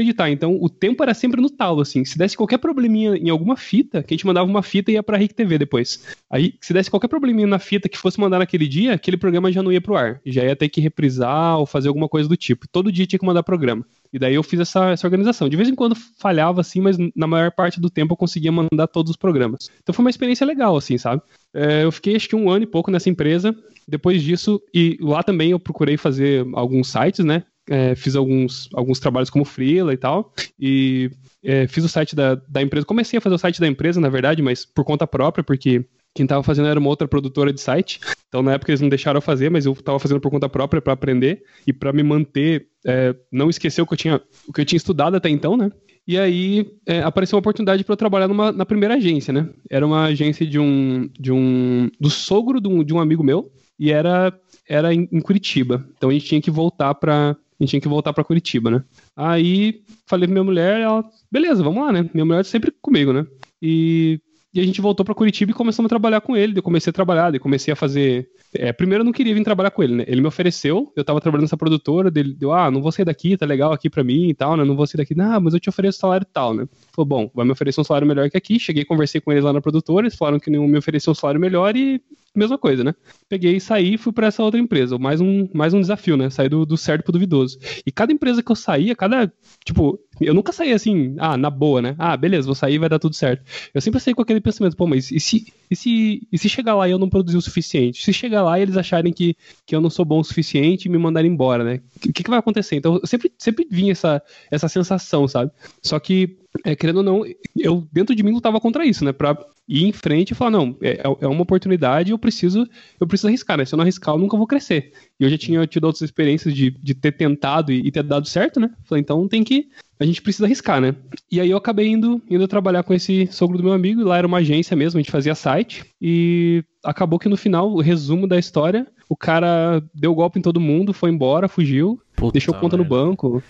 digitar. Então, o tempo era sempre no talo, assim. Se desse qualquer probleminha em alguma fita, que a gente mandava uma fita e ia pra R I C T V depois. Aí, se desse qualquer probleminha na fita que fosse mandar naquele dia, aquele programa já não ia pro ar. Já ia ter que reprisar ou fazer alguma coisa do tipo. Todo dia tinha que mandar programa. E daí eu fiz essa, essa organização. De vez em quando falhava, assim, mas na maior parte do tempo eu conseguia mandar todos os programas. Então foi uma experiência legal, assim, sabe? É, eu fiquei acho que um ano e pouco nessa empresa. Depois disso, e lá também eu procurei fazer alguns sites, né? É, fiz alguns, alguns trabalhos como freela e tal. E é, fiz o site da, da empresa. Comecei a fazer o site da empresa, na verdade, mas por conta própria, porque quem tava fazendo era uma outra produtora de site. Então, na época, eles não deixaram eu fazer, mas eu tava fazendo por conta própria para aprender e para me manter, é, não esquecer o que eu tinha, o que eu tinha estudado até então, né? E aí, é, apareceu uma oportunidade para eu trabalhar numa, na primeira agência, né? Era uma agência de um, de um do sogro de um, de um amigo meu e era, era em, em Curitiba. Então, a gente tinha que voltar para a gente tinha que voltar para Curitiba, né? Aí, falei pra minha mulher, ela, beleza, vamos lá, né? Minha mulher sempre comigo, né? E E a gente voltou pra Curitiba e começamos a trabalhar com ele. Eu comecei a trabalhar, eu comecei a fazer... É, primeiro eu não queria vir trabalhar com ele, né? Ele me ofereceu, eu tava trabalhando nessa produtora, dele deu, ah, não vou sair daqui, tá legal aqui pra mim e tal, né? Não vou sair daqui. Não, mas eu te ofereço salário e tal, né? Falou, bom, vai me oferecer um salário melhor que aqui. Cheguei, conversei com eles lá na produtora, eles falaram que nenhum me ofereceu um salário melhor e... mesma coisa, né? Peguei, saí e fui pra essa outra empresa. Mais um, mais um desafio, né? Sair do, do certo pro duvidoso. E cada empresa que eu saía, cada... Tipo, eu nunca saía assim, ah, na boa, né? Ah, beleza, vou sair, vai dar tudo certo. Eu sempre saí com aquele pensamento, pô, mas e se, e se, e se chegar lá e eu não produzir o suficiente? Se chegar lá e eles acharem que, que eu não sou bom o suficiente e me mandarem embora, né? O que, que vai acontecer? Então, eu sempre, sempre vinha essa, essa sensação, sabe? Só que, é, querendo ou não, eu dentro de mim lutava contra isso, né? Pra ir em frente e falar, não, é, é uma oportunidade, eu preciso, eu preciso arriscar, né? Se eu não arriscar, eu nunca vou crescer. E eu já tinha tido outras experiências de, de ter tentado e, e ter dado certo, né? Falei, então tem que, a gente precisa arriscar, né? E aí eu acabei indo, indo trabalhar com esse sogro do meu amigo, e lá era uma agência mesmo, a gente fazia site, e acabou que no final, o resumo da história, o cara deu golpe em todo mundo, foi embora, fugiu, Puta deixou conta merda. no banco,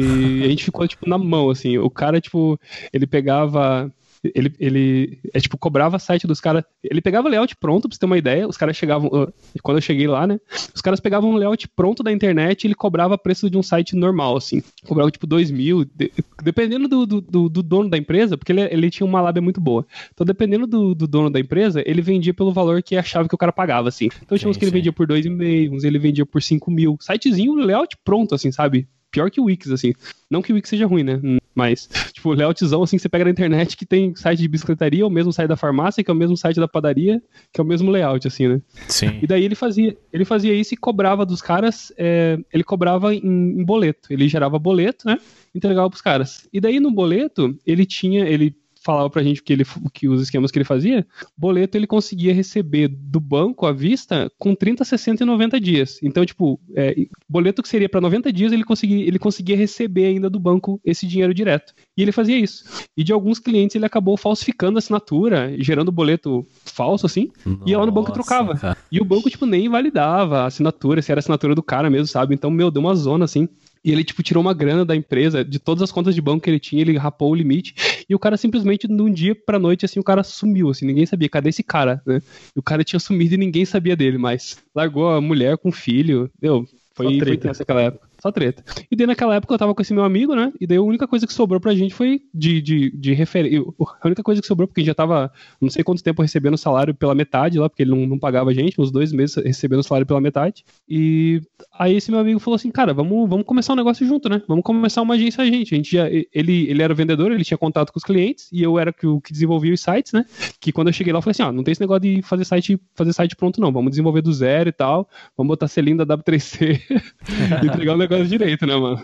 e a gente ficou, tipo, na mão, assim, o cara, tipo, ele pegava... Ele, ele é tipo, cobrava site dos caras. Ele pegava layout pronto, pra você ter uma ideia. Os caras chegavam. Quando eu cheguei lá, né? Os caras pegavam um layout pronto da internet e ele cobrava preço de um site normal, assim. Cobrava tipo dois mil. De, dependendo do, do, do dono da empresa, porque ele, ele tinha uma lábia muito boa. Então, dependendo do, do dono da empresa, ele vendia pelo valor que achava que o cara pagava, assim. Então, tinha sim, uns que sim. ele vendia por dois e meio, uns ele vendia por cinco mil. Sitezinho, layout pronto, assim, sabe? Pior que o Wix, assim. Não que o Wix seja ruim, né? Mas, tipo, layoutzão, assim, que você pega na internet que tem site de bicicletaria, o mesmo site da farmácia, que é o mesmo site da padaria, que é o mesmo layout, assim, né? Sim. E daí ele fazia, ele fazia isso e cobrava dos caras, é, ele cobrava em, em boleto. Ele gerava boleto, né? Entregava pros caras. E daí no boleto, ele tinha, ele falava pra gente que, ele, que os esquemas que ele fazia, boleto ele conseguia receber do banco à vista com trinta, sessenta e noventa dias. Então, tipo, é, boleto que seria pra noventa dias, ele conseguia, ele conseguia receber ainda do banco esse dinheiro direto. E ele fazia isso. E de alguns clientes ele acabou falsificando a assinatura, gerando boleto falso, assim, Nossa, e ia lá no banco e trocava. Cara. E o banco, tipo, nem validava a assinatura, se era a assinatura do cara mesmo, sabe? Então, meu, deu uma zona, assim. E ele, tipo, tirou uma grana da empresa, de todas as contas de banco que ele tinha, ele rapou o limite, e o cara simplesmente, de um dia pra noite, assim, o cara sumiu, assim, ninguém sabia, cadê esse cara, né? E o cara tinha sumido e ninguém sabia dele, mas largou a mulher com o filho, meu, foi, foi tenso naquela época. Só treta. E daí naquela época eu tava com esse meu amigo, né? E daí a única coisa que sobrou pra gente foi de, de, de referência. A única coisa que sobrou, porque a gente já tava não sei quanto tempo recebendo o salário pela metade lá, porque ele não, não pagava a gente, uns dois meses recebendo o salário pela metade. E aí esse meu amigo falou assim, cara, vamos, vamos começar um negócio junto, né? Vamos começar uma agência a gente. A gente já, ele, ele era vendedor, ele tinha contato com os clientes, e eu era o que desenvolvia os sites, né? Que quando eu cheguei lá, eu falei assim, ó, não tem esse negócio de fazer site, fazer site pronto não, vamos desenvolver do zero e tal, vamos botar selinho da W três C e entregar o negócio direito, né, mano?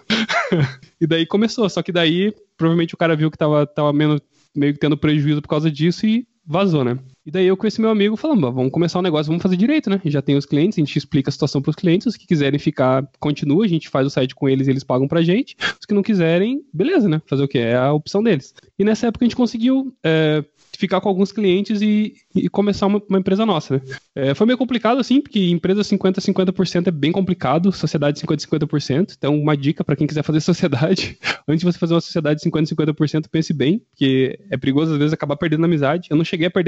E daí começou, só que daí provavelmente o cara viu que tava, tava meio, meio que tendo prejuízo por causa disso e vazou, né? E daí eu com esse meu amigo falamos, vamos começar um negócio, vamos fazer direito, né? Já tem os clientes, a gente explica a situação pros clientes, os que quiserem ficar, continua, a gente faz o site com eles e eles pagam pra gente, os que não quiserem, beleza, né? Fazer o quê? É a opção deles. E nessa época a gente conseguiu é, ficar com alguns clientes e, e começar uma, uma empresa nossa, né? É, foi meio complicado assim, porque empresa cinquenta a cinquenta por cento é bem complicado, sociedade cinquenta a cinquenta por cento, então uma dica pra quem quiser fazer sociedade, antes de você fazer uma sociedade cinquenta a cinquenta por cento, pense bem, porque é perigoso às vezes acabar perdendo a amizade. Eu não cheguei a perder a amizade com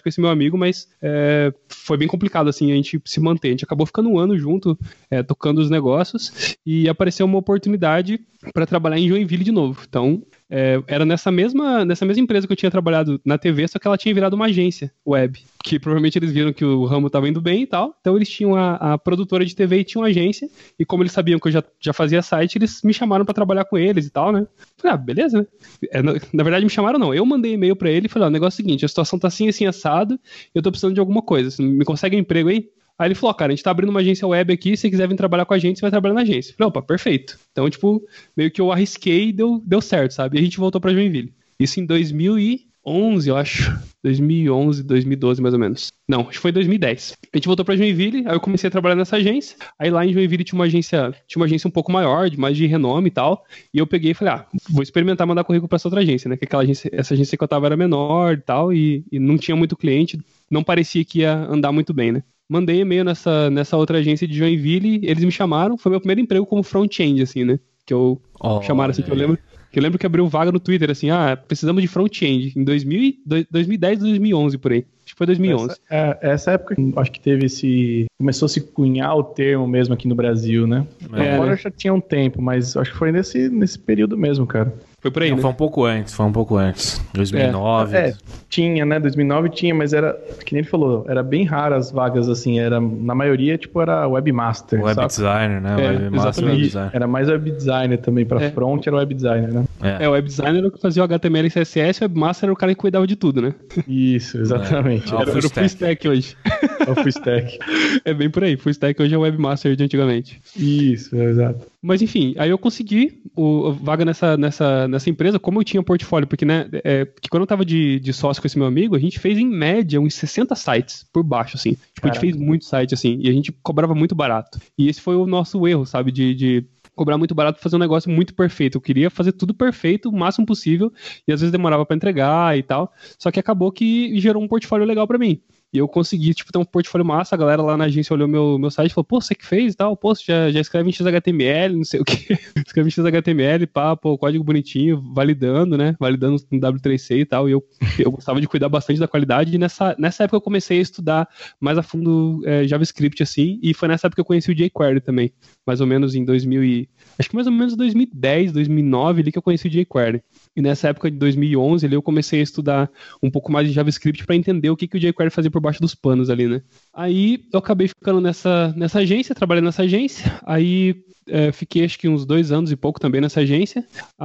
esse meu amigo, mas é, foi bem complicado, assim, a gente se manter. A gente acabou ficando um ano junto, é, tocando os negócios, e apareceu uma oportunidade para trabalhar em Joinville de novo. Então, é, era nessa mesma, nessa mesma empresa que eu tinha trabalhado na T V, só que ela tinha virado uma agência web, que provavelmente eles viram que o ramo estava indo bem e tal, então eles tinham a, a produtora de T V e tinham uma agência, e como eles sabiam que eu já, já fazia site, eles me chamaram para trabalhar com eles e tal, né? Falei, ah, beleza, né? É, na, na verdade me chamaram não, eu mandei e-mail para ele e falei, ó, o negócio é o seguinte, a situação tá assim, assim, assado, eu tô precisando de alguma coisa, você me consegue um emprego aí? Aí ele falou, ó, cara, a gente tá abrindo uma agência web aqui, se você quiser vir trabalhar com a gente, você vai trabalhar na agência. Eu falei, opa, perfeito. Então, tipo, meio que eu arrisquei e deu, deu certo, sabe? E a gente voltou pra Joinville. Isso em dois mil e onze, eu acho. dois mil e onze, dois mil e doze, mais ou menos. Não, acho que foi dois mil e dez. A gente voltou pra Joinville, aí eu comecei a trabalhar nessa agência. Aí lá em Joinville tinha uma agência, tinha uma agência um pouco maior, de mais de renome e tal. E eu peguei e falei, ah, vou experimentar mandar currículo pra essa outra agência, né? Que aquela agência, essa agência que eu tava era menor e tal, e, e não tinha muito cliente. Não parecia que ia andar muito bem, né? Mandei e-mail nessa, nessa outra agência de Joinville, eles me chamaram, foi meu primeiro emprego como front-end, assim, né? Que eu oh, chamaram assim, que eu lembro, que eu lembro que abriu vaga no Twitter, assim, ah, precisamos de front-end, em dois mil e, dois mil e dez, dois mil e onze, por aí. Acho que foi dois mil e onze. Essa, é, essa época, acho que teve esse... Começou a se cunhar o termo mesmo aqui no Brasil, né? É, Agora né? já tinha um tempo, mas acho que foi nesse, nesse período mesmo, cara. Foi por aí, Não, né? Foi um pouco antes, foi um pouco antes. dois mil e nove. É, é, tinha, né? dois mil e nove tinha, mas era, que nem ele falou, era bem raro as vagas, assim, era, na maioria, tipo, era webmaster, Web sabe? designer, né? É, Webmaster, web designer. Era mais web designer também, pra É. front era web designer, né? É, o web designer era o que fazia o H T M L e C S S, o webmaster era o cara que cuidava de tudo, né? Isso, exatamente. É. Era, Era o full stack hoje. o full stack. É bem por aí, full stack hoje é o webmaster de antigamente. Isso, exato. Mas enfim, aí eu consegui o, a vaga nessa, nessa, nessa empresa, como eu tinha portfólio, porque né, é, que quando eu tava de, de sócio com esse meu amigo, a gente fez em média uns sessenta sites por baixo, assim. Tipo, a gente fez muito site, assim, e a gente cobrava muito barato. E esse foi o nosso erro, sabe, de, de cobrar muito barato pra fazer um negócio muito perfeito. Eu queria fazer tudo perfeito, o máximo possível, e às vezes demorava pra entregar e tal. Só que acabou que gerou um portfólio legal pra mim. E eu consegui, tipo, ter um portfólio massa, a galera lá na agência olhou meu, meu site e falou, pô, você que fez e tal, pô, você já, já escreve em X H T M L, não sei o que, escreve em X H T M L, pá, pô, código bonitinho, validando, né, validando no W três C e tal, e eu, eu gostava de cuidar bastante da qualidade, e nessa, nessa época eu comecei a estudar mais a fundo é, JavaScript, assim, e foi nessa época que eu conheci o jQuery também, mais ou menos em dois mil e... Acho que mais ou menos dois mil e dez, dois mil e nove ali que eu conheci o jQuery. E nessa época de dois mil e onze ali eu comecei a estudar um pouco mais de JavaScript para entender o que, que o jQuery fazia por baixo dos panos ali, né? Aí eu acabei ficando nessa, nessa agência, trabalhando nessa agência. Aí é, fiquei acho que uns dois anos e pouco também nessa agência.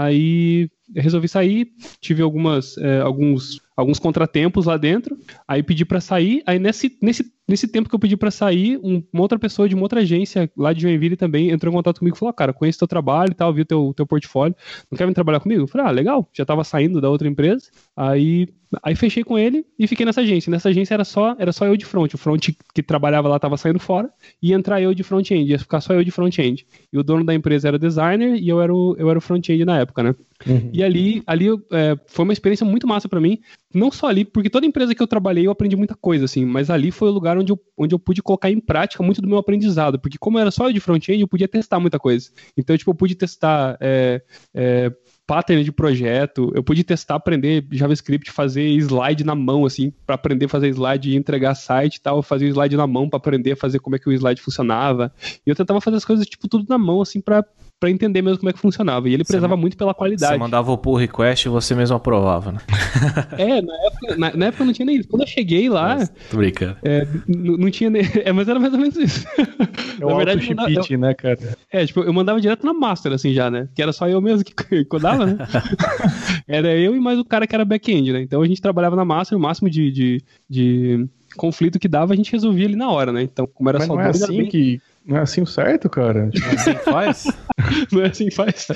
Aí eu resolvi sair, tive algumas, é, alguns, alguns contratempos lá dentro. Aí pedi para sair. Aí nesse, nesse, nesse tempo que eu pedi para sair, um, uma outra pessoa de uma outra agência lá de Joinville também entrou em contato comigo e falou, ah, cara, conheço teu trabalho e tal, vi teu, teu portfólio, não quer vir trabalhar comigo? Eu falei, ah, legal, já tava saindo da outra empresa. Aí, aí fechei com ele e fiquei nessa agência. Nessa agência era só, era só eu de front. O front que trabalhava lá tava saindo fora, ia entrar eu de front-end, ia ficar só eu de front-end. E o dono da empresa era designer e eu era o, eu era o front-end na época, né? Uhum. E ali, ali é, foi uma experiência muito massa pra mim, não só ali, porque toda empresa que eu trabalhei eu aprendi muita coisa, assim, mas ali foi o lugar onde eu, onde eu pude colocar em prática muito do meu aprendizado, porque como era só eu de front-end, eu podia testar muita coisa. Então, tipo, eu pude testar é, é, pattern de projeto, eu pude testar, aprender JavaScript, fazer slide na mão, assim, pra aprender a fazer slide e entregar site e tal, eu fazia o slide na mão pra aprender a fazer como é que o slide funcionava, e eu tentava fazer as coisas, tipo, tudo na mão, assim, pra pra entender mesmo como é que funcionava. E ele prezava muito pela qualidade. Você mandava o pull request e você mesmo aprovava, né? É, na época, na, na época não tinha nem isso. Quando eu cheguei lá... Mas, tô brincando. É, não, não tinha nem... É, mas era mais ou menos isso. É o na verdade, auto-chipit, né, cara? É, tipo, eu mandava direto na master, assim, já, né? Que era só eu mesmo que codava, né? Era eu e mais o cara que era back-end, né? Então a gente trabalhava na master, o máximo de, de, de conflito que dava, a gente resolvia ali na hora, né? Então, como era mas só não é dois, assim bem... que... Não é assim o certo, cara? Não é assim que faz? Não é assim que faz?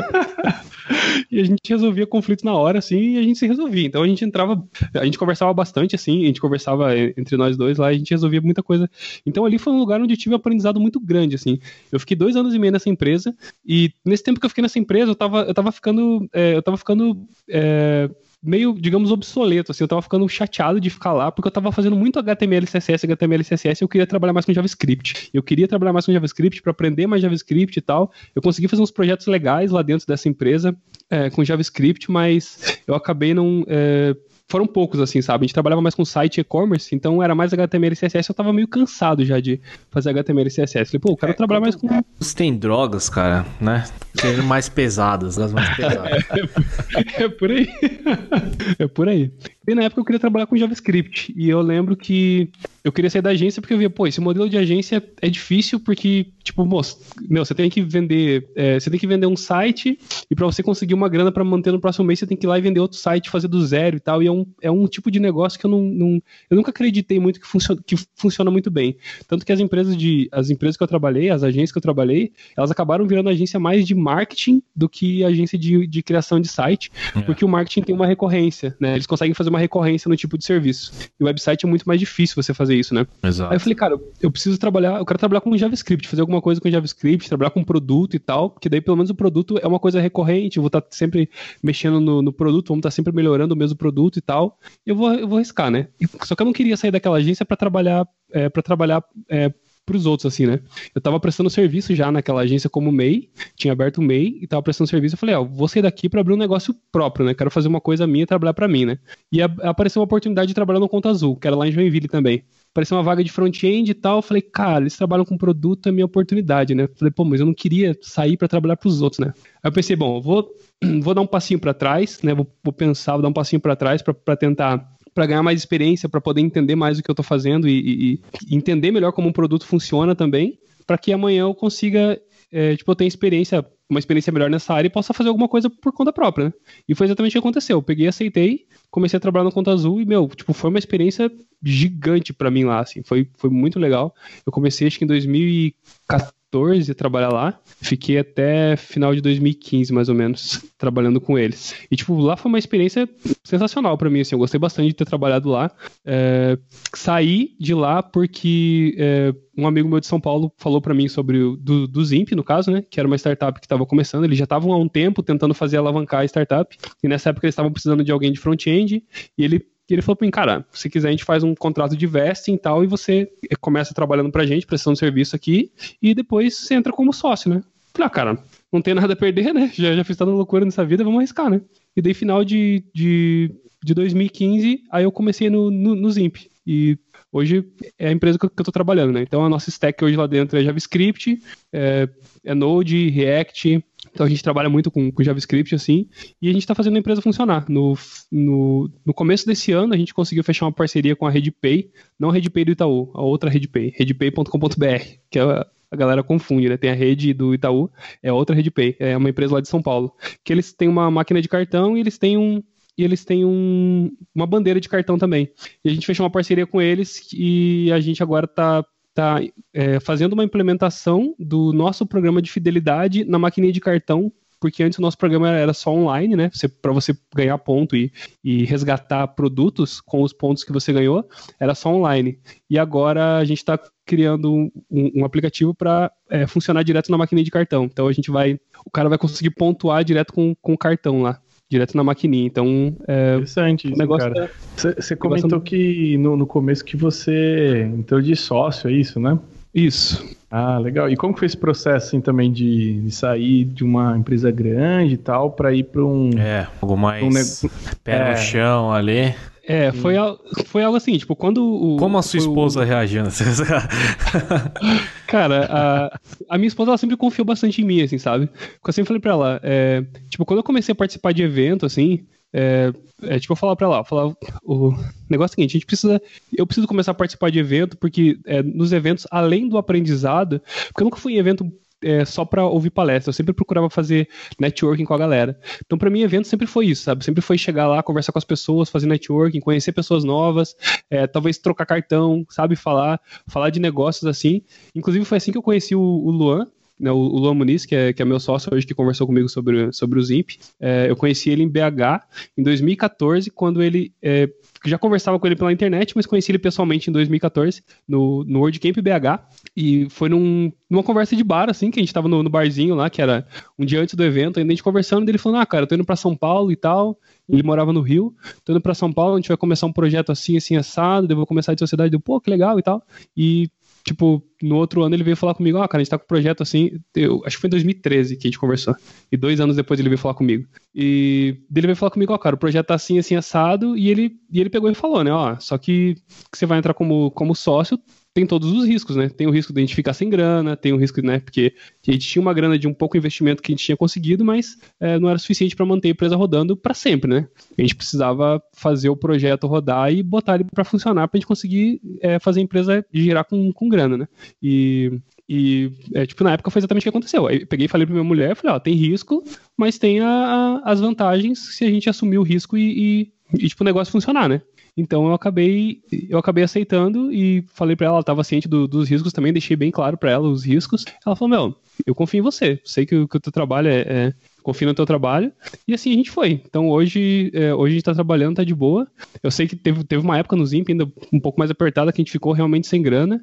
E a gente resolvia conflitos na hora, assim, e a gente se resolvia. Então a gente entrava, a gente conversava bastante, assim, a gente conversava entre nós dois lá, e a gente resolvia muita coisa. Então ali foi um lugar onde eu tive um aprendizado muito grande, assim. Eu fiquei dois anos e meio nessa empresa, e nesse tempo que eu fiquei nessa empresa, eu tava, eu tava ficando, é, eu tava ficando... É, meio, digamos, obsoleto, assim, eu tava ficando chateado de ficar lá, porque eu tava fazendo muito H T M L, C S S, H T M L, C S S, e eu queria trabalhar mais com JavaScript. Eu queria trabalhar mais com JavaScript para aprender mais JavaScript e tal. Eu consegui fazer uns projetos legais lá dentro dessa empresa, é, com JavaScript, mas eu acabei não... É, foram poucos, assim, sabe? A gente trabalhava mais com site e-commerce, então era mais H T M L e C S S, eu tava meio cansado já de fazer H T M L e C S S. Falei, pô, eu quero É, trabalhar mais com... Você tem drogas, cara, né? Sendo mais pesadas, as mais pesadas. É por aí. É por aí. E na época eu queria trabalhar com JavaScript. E eu lembro que eu queria sair da agência porque eu via, pô, esse modelo de agência é difícil porque, tipo, moço, meu, você tem que vender, é, você tem que vender um site e pra você conseguir uma grana pra manter no próximo mês, você tem que ir lá e vender outro site, fazer do zero e tal. E é um, é um tipo de negócio que eu não, não eu nunca acreditei muito que funciona, que funciona muito bem. Tanto que as empresas de, as empresas que eu trabalhei, as agências que eu trabalhei, elas acabaram virando agência mais de marketing do que agência de, de criação de site, é. Porque o marketing tem uma recorrência, né? Eles conseguem fazer uma recorrência no tipo de serviço. E o website é muito mais difícil você fazer isso, né? Exato. Aí eu falei, cara, eu preciso trabalhar, eu quero trabalhar com JavaScript, fazer alguma coisa com JavaScript, trabalhar com produto e tal, porque daí pelo menos o produto é uma coisa recorrente, eu vou estar sempre mexendo no, no produto, vamos estar sempre melhorando o mesmo produto e tal. Eu vou, eu vou arriscar, né? Só que eu não queria sair daquela agência para trabalhar, é, para trabalhar é, pros outros, assim, né? Eu tava prestando serviço já naquela agência como M E I, tinha aberto o M E I e tava prestando serviço, eu falei, ó, vou sair daqui pra abrir um negócio próprio, né? Quero fazer uma coisa minha e trabalhar pra mim, né? E a, apareceu uma oportunidade de trabalhar no Conta Azul, que era lá em Joinville também. Apareceu uma vaga de front-end e tal, eu falei, cara, eles trabalham com produto, é minha oportunidade, né? Eu falei, pô, mas eu não queria sair pra trabalhar pros outros, né? Aí eu pensei, bom, eu vou, vou dar um passinho pra trás, né? Vou, vou pensar, vou dar um passinho pra trás pra, pra tentar... para ganhar mais experiência, para poder entender mais o que eu tô fazendo e, e, e entender melhor como um produto funciona também, para que amanhã eu consiga, é, tipo, eu tenha experiência, uma experiência melhor nessa área e possa fazer alguma coisa por conta própria, né? E foi exatamente o que aconteceu. Eu peguei, aceitei, comecei a trabalhar no Conta Azul e, meu, tipo, foi uma experiência gigante para mim lá, assim, foi, foi muito legal. Eu comecei, acho que em dois mil e quatorze a trabalhar lá, fiquei até final de dois mil e quinze, mais ou menos, trabalhando com eles. E, tipo, lá foi uma experiência sensacional pra mim, assim, eu gostei bastante de ter trabalhado lá. É, saí de lá porque é, um amigo meu de São Paulo falou pra mim sobre o do, do Zimp, no caso, né, que era uma startup que estava começando, eles já estavam há um tempo tentando fazer alavancar a startup, e nessa época eles estavam precisando de alguém de front-end, e ele E ele falou pra mim, cara, se quiser a gente faz um contrato de vesting e tal, e você começa trabalhando pra gente, prestando serviço aqui, e depois você entra como sócio, né? Falei, ah, cara, não tem nada a perder, né? Já, já fiz tanta loucura nessa vida, vamos arriscar, né? E daí, final de, de, de dois mil e quinze, aí eu comecei no, no, no Zimp. E hoje é a empresa que eu, que eu tô trabalhando, né? Então a nossa stack hoje lá dentro é JavaScript, é, é Node, React. Então a gente trabalha muito com, com JavaScript, assim, e a gente está fazendo a empresa funcionar. No, no, no começo desse ano, a gente conseguiu fechar uma parceria com a RedPay, não a RedPay do Itaú, a outra RedPay, redpay ponto com ponto b r, que é a, a galera confunde, né? Tem a rede do Itaú, é outra RedPay, é uma empresa lá de São Paulo, que eles têm uma máquina de cartão e eles têm um e eles têm um, uma bandeira de cartão também. E a gente fechou uma parceria com eles e a gente agora está tá, é, fazendo uma implementação do nosso programa de fidelidade na maquininha de cartão, porque antes o nosso programa era só online, né? Para você ganhar ponto e, e resgatar produtos com os pontos que você ganhou, era só online. E agora a gente está criando um, um aplicativo para é, funcionar direto na maquininha de cartão. Então a gente vai, o cara vai conseguir pontuar direto com, com o cartão lá. Direto na maquininha, então... É, interessante isso, negócio cara. Você comentou que no, no começo que você entrou de sócio, é isso, né? Isso. Ah, legal. E como que foi esse processo, assim, também de, de sair de uma empresa grande e tal, para ir para um... É, algo mais um ne... pé é. no chão ali... É, foi, foi algo assim, tipo, quando o... Como a sua esposa o... reagiu? Cara, a, a minha esposa, ela sempre confiou bastante em mim, assim, sabe? Porque eu sempre falei pra ela, é, tipo, quando eu comecei a participar de evento, assim, é, é, tipo, eu falava pra ela, eu falava, o negócio é o seguinte, a gente precisa, eu preciso começar a participar de evento, porque é, nos eventos, além do aprendizado, porque eu nunca fui em evento É, só pra ouvir palestra, eu sempre procurava fazer networking com a galera. Então pra mim evento sempre foi isso, sabe? Sempre foi chegar lá, conversar com as pessoas, fazer networking, conhecer pessoas novas, é, talvez trocar cartão, sabe? Falar, falar de negócios assim. Inclusive foi assim que eu conheci o, o Luan, né, o, o Luan Muniz, que é, que é meu sócio hoje, que conversou comigo sobre, sobre o Zimp. É, eu conheci ele em B H em dois mil e quatorze, quando ele... É, já conversava com ele pela internet, mas conheci ele pessoalmente em dois mil e quatorze, no, no WordCamp B H, e foi num, numa conversa de bar, assim, que a gente tava no, no barzinho lá, que era um dia antes do evento, ainda a gente conversando, ele falou, ah, cara, eu tô indo pra São Paulo e tal, ele morava no Rio, tô indo pra São Paulo, a gente vai começar um projeto assim, assim, assado, daí eu vou começar de sociedade, deu, pô, que legal e tal, e tipo, no outro ano ele veio falar comigo, ó, oh, cara, a gente tá com um projeto assim, eu, acho que foi em dois mil e treze que a gente conversou. E dois anos depois ele veio falar comigo. E ele veio falar comigo, ó, oh, cara, o projeto tá assim, assim, assado, e ele, e ele pegou e falou, né, ó, só que, que você vai entrar como, como sócio, tem todos os riscos, né? Tem o risco de a gente ficar sem grana, tem o risco, né? Porque a gente tinha uma grana de um pouco investimento que a gente tinha conseguido, mas é, não era suficiente para manter a empresa rodando para sempre, né? A gente precisava fazer o projeto rodar e botar ele para funcionar para a gente conseguir é, fazer a empresa girar com, com grana, né? E... E, é, tipo, na época foi exatamente o que aconteceu. Aí eu peguei e falei pra minha mulher, falei, ó, tem risco, mas tem a, a, as vantagens se a gente assumir o risco e, e, e, tipo, o negócio funcionar, né? Então eu acabei, eu acabei aceitando e falei pra ela, ela tava ciente do, dos riscos também, deixei bem claro pra ela os riscos. Ela falou, meu, eu confio em você, sei que, que o teu trabalho é... é confio no teu trabalho, e assim a gente foi. Então hoje, é, hoje a gente tá trabalhando, tá de boa. Eu sei que teve, teve uma época no Zimp ainda um pouco mais apertada que a gente ficou realmente sem grana,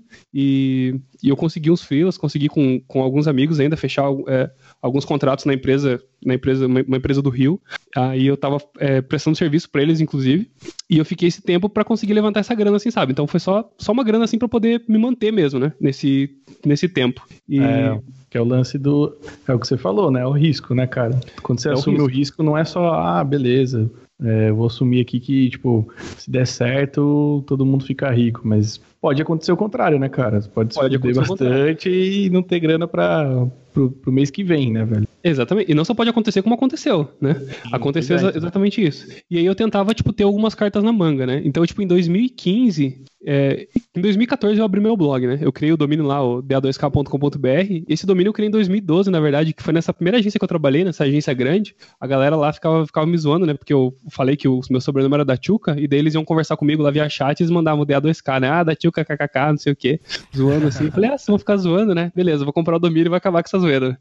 e, e eu consegui uns freelas, consegui com, com alguns amigos ainda fechar é, alguns contratos na empresa, na empresa, uma, uma empresa do Rio. Aí eu tava é, prestando serviço pra eles, inclusive, e eu fiquei esse tempo pra conseguir levantar essa grana, assim, sabe? Então foi só, só uma grana, assim, pra poder me manter mesmo, né? Nesse, nesse tempo. E... É, que é o lance do... É o que você falou, né? É o risco, né, cara? Quando você É o assume o risco. risco, não é só, ah, beleza, é, vou assumir aqui que, tipo, se der certo, todo mundo fica rico, mas pode acontecer o contrário, né, cara? Você pode se Pode fuder acontecer o contrário. bastante e não ter grana pra, pro, pro mês que vem, né, velho? Exatamente. E não só pode acontecer como aconteceu, né? Aconteceu exa- exatamente isso. E aí eu tentava, tipo, ter algumas cartas na manga, né? Então, tipo, em dois mil e quinze... É, em dois mil e catorze eu abri meu blog, né? Eu criei o domínio lá, o d a dois k ponto com ponto b r. Esse domínio eu criei em dois mil e doze, na verdade, que foi nessa primeira agência que eu trabalhei, nessa agência grande. A galera lá ficava, ficava me zoando, né? Porque eu falei que o meu sobrenome era da Tchuca, e daí eles iam conversar comigo lá via chat e eles mandavam o D A dois K, né? Ah, da Tchuca, kkk, não sei o quê. Zoando assim. Eu falei, ah, vocês vão ficar zoando, né? Beleza, vou comprar o domínio e vai acabar com essa zoeira.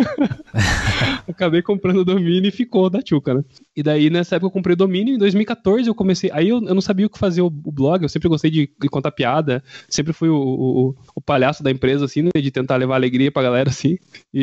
Acabei comprando o domínio e ficou da Tchuca, né? E daí, nessa época, eu comprei o domínio. Em dois mil e catorze, eu comecei... Aí eu, eu não sabia o que fazer o, o blog. Eu sempre gostei de, de contar piada. Sempre fui o, o, o palhaço da empresa, assim, né? De tentar levar alegria pra galera, assim.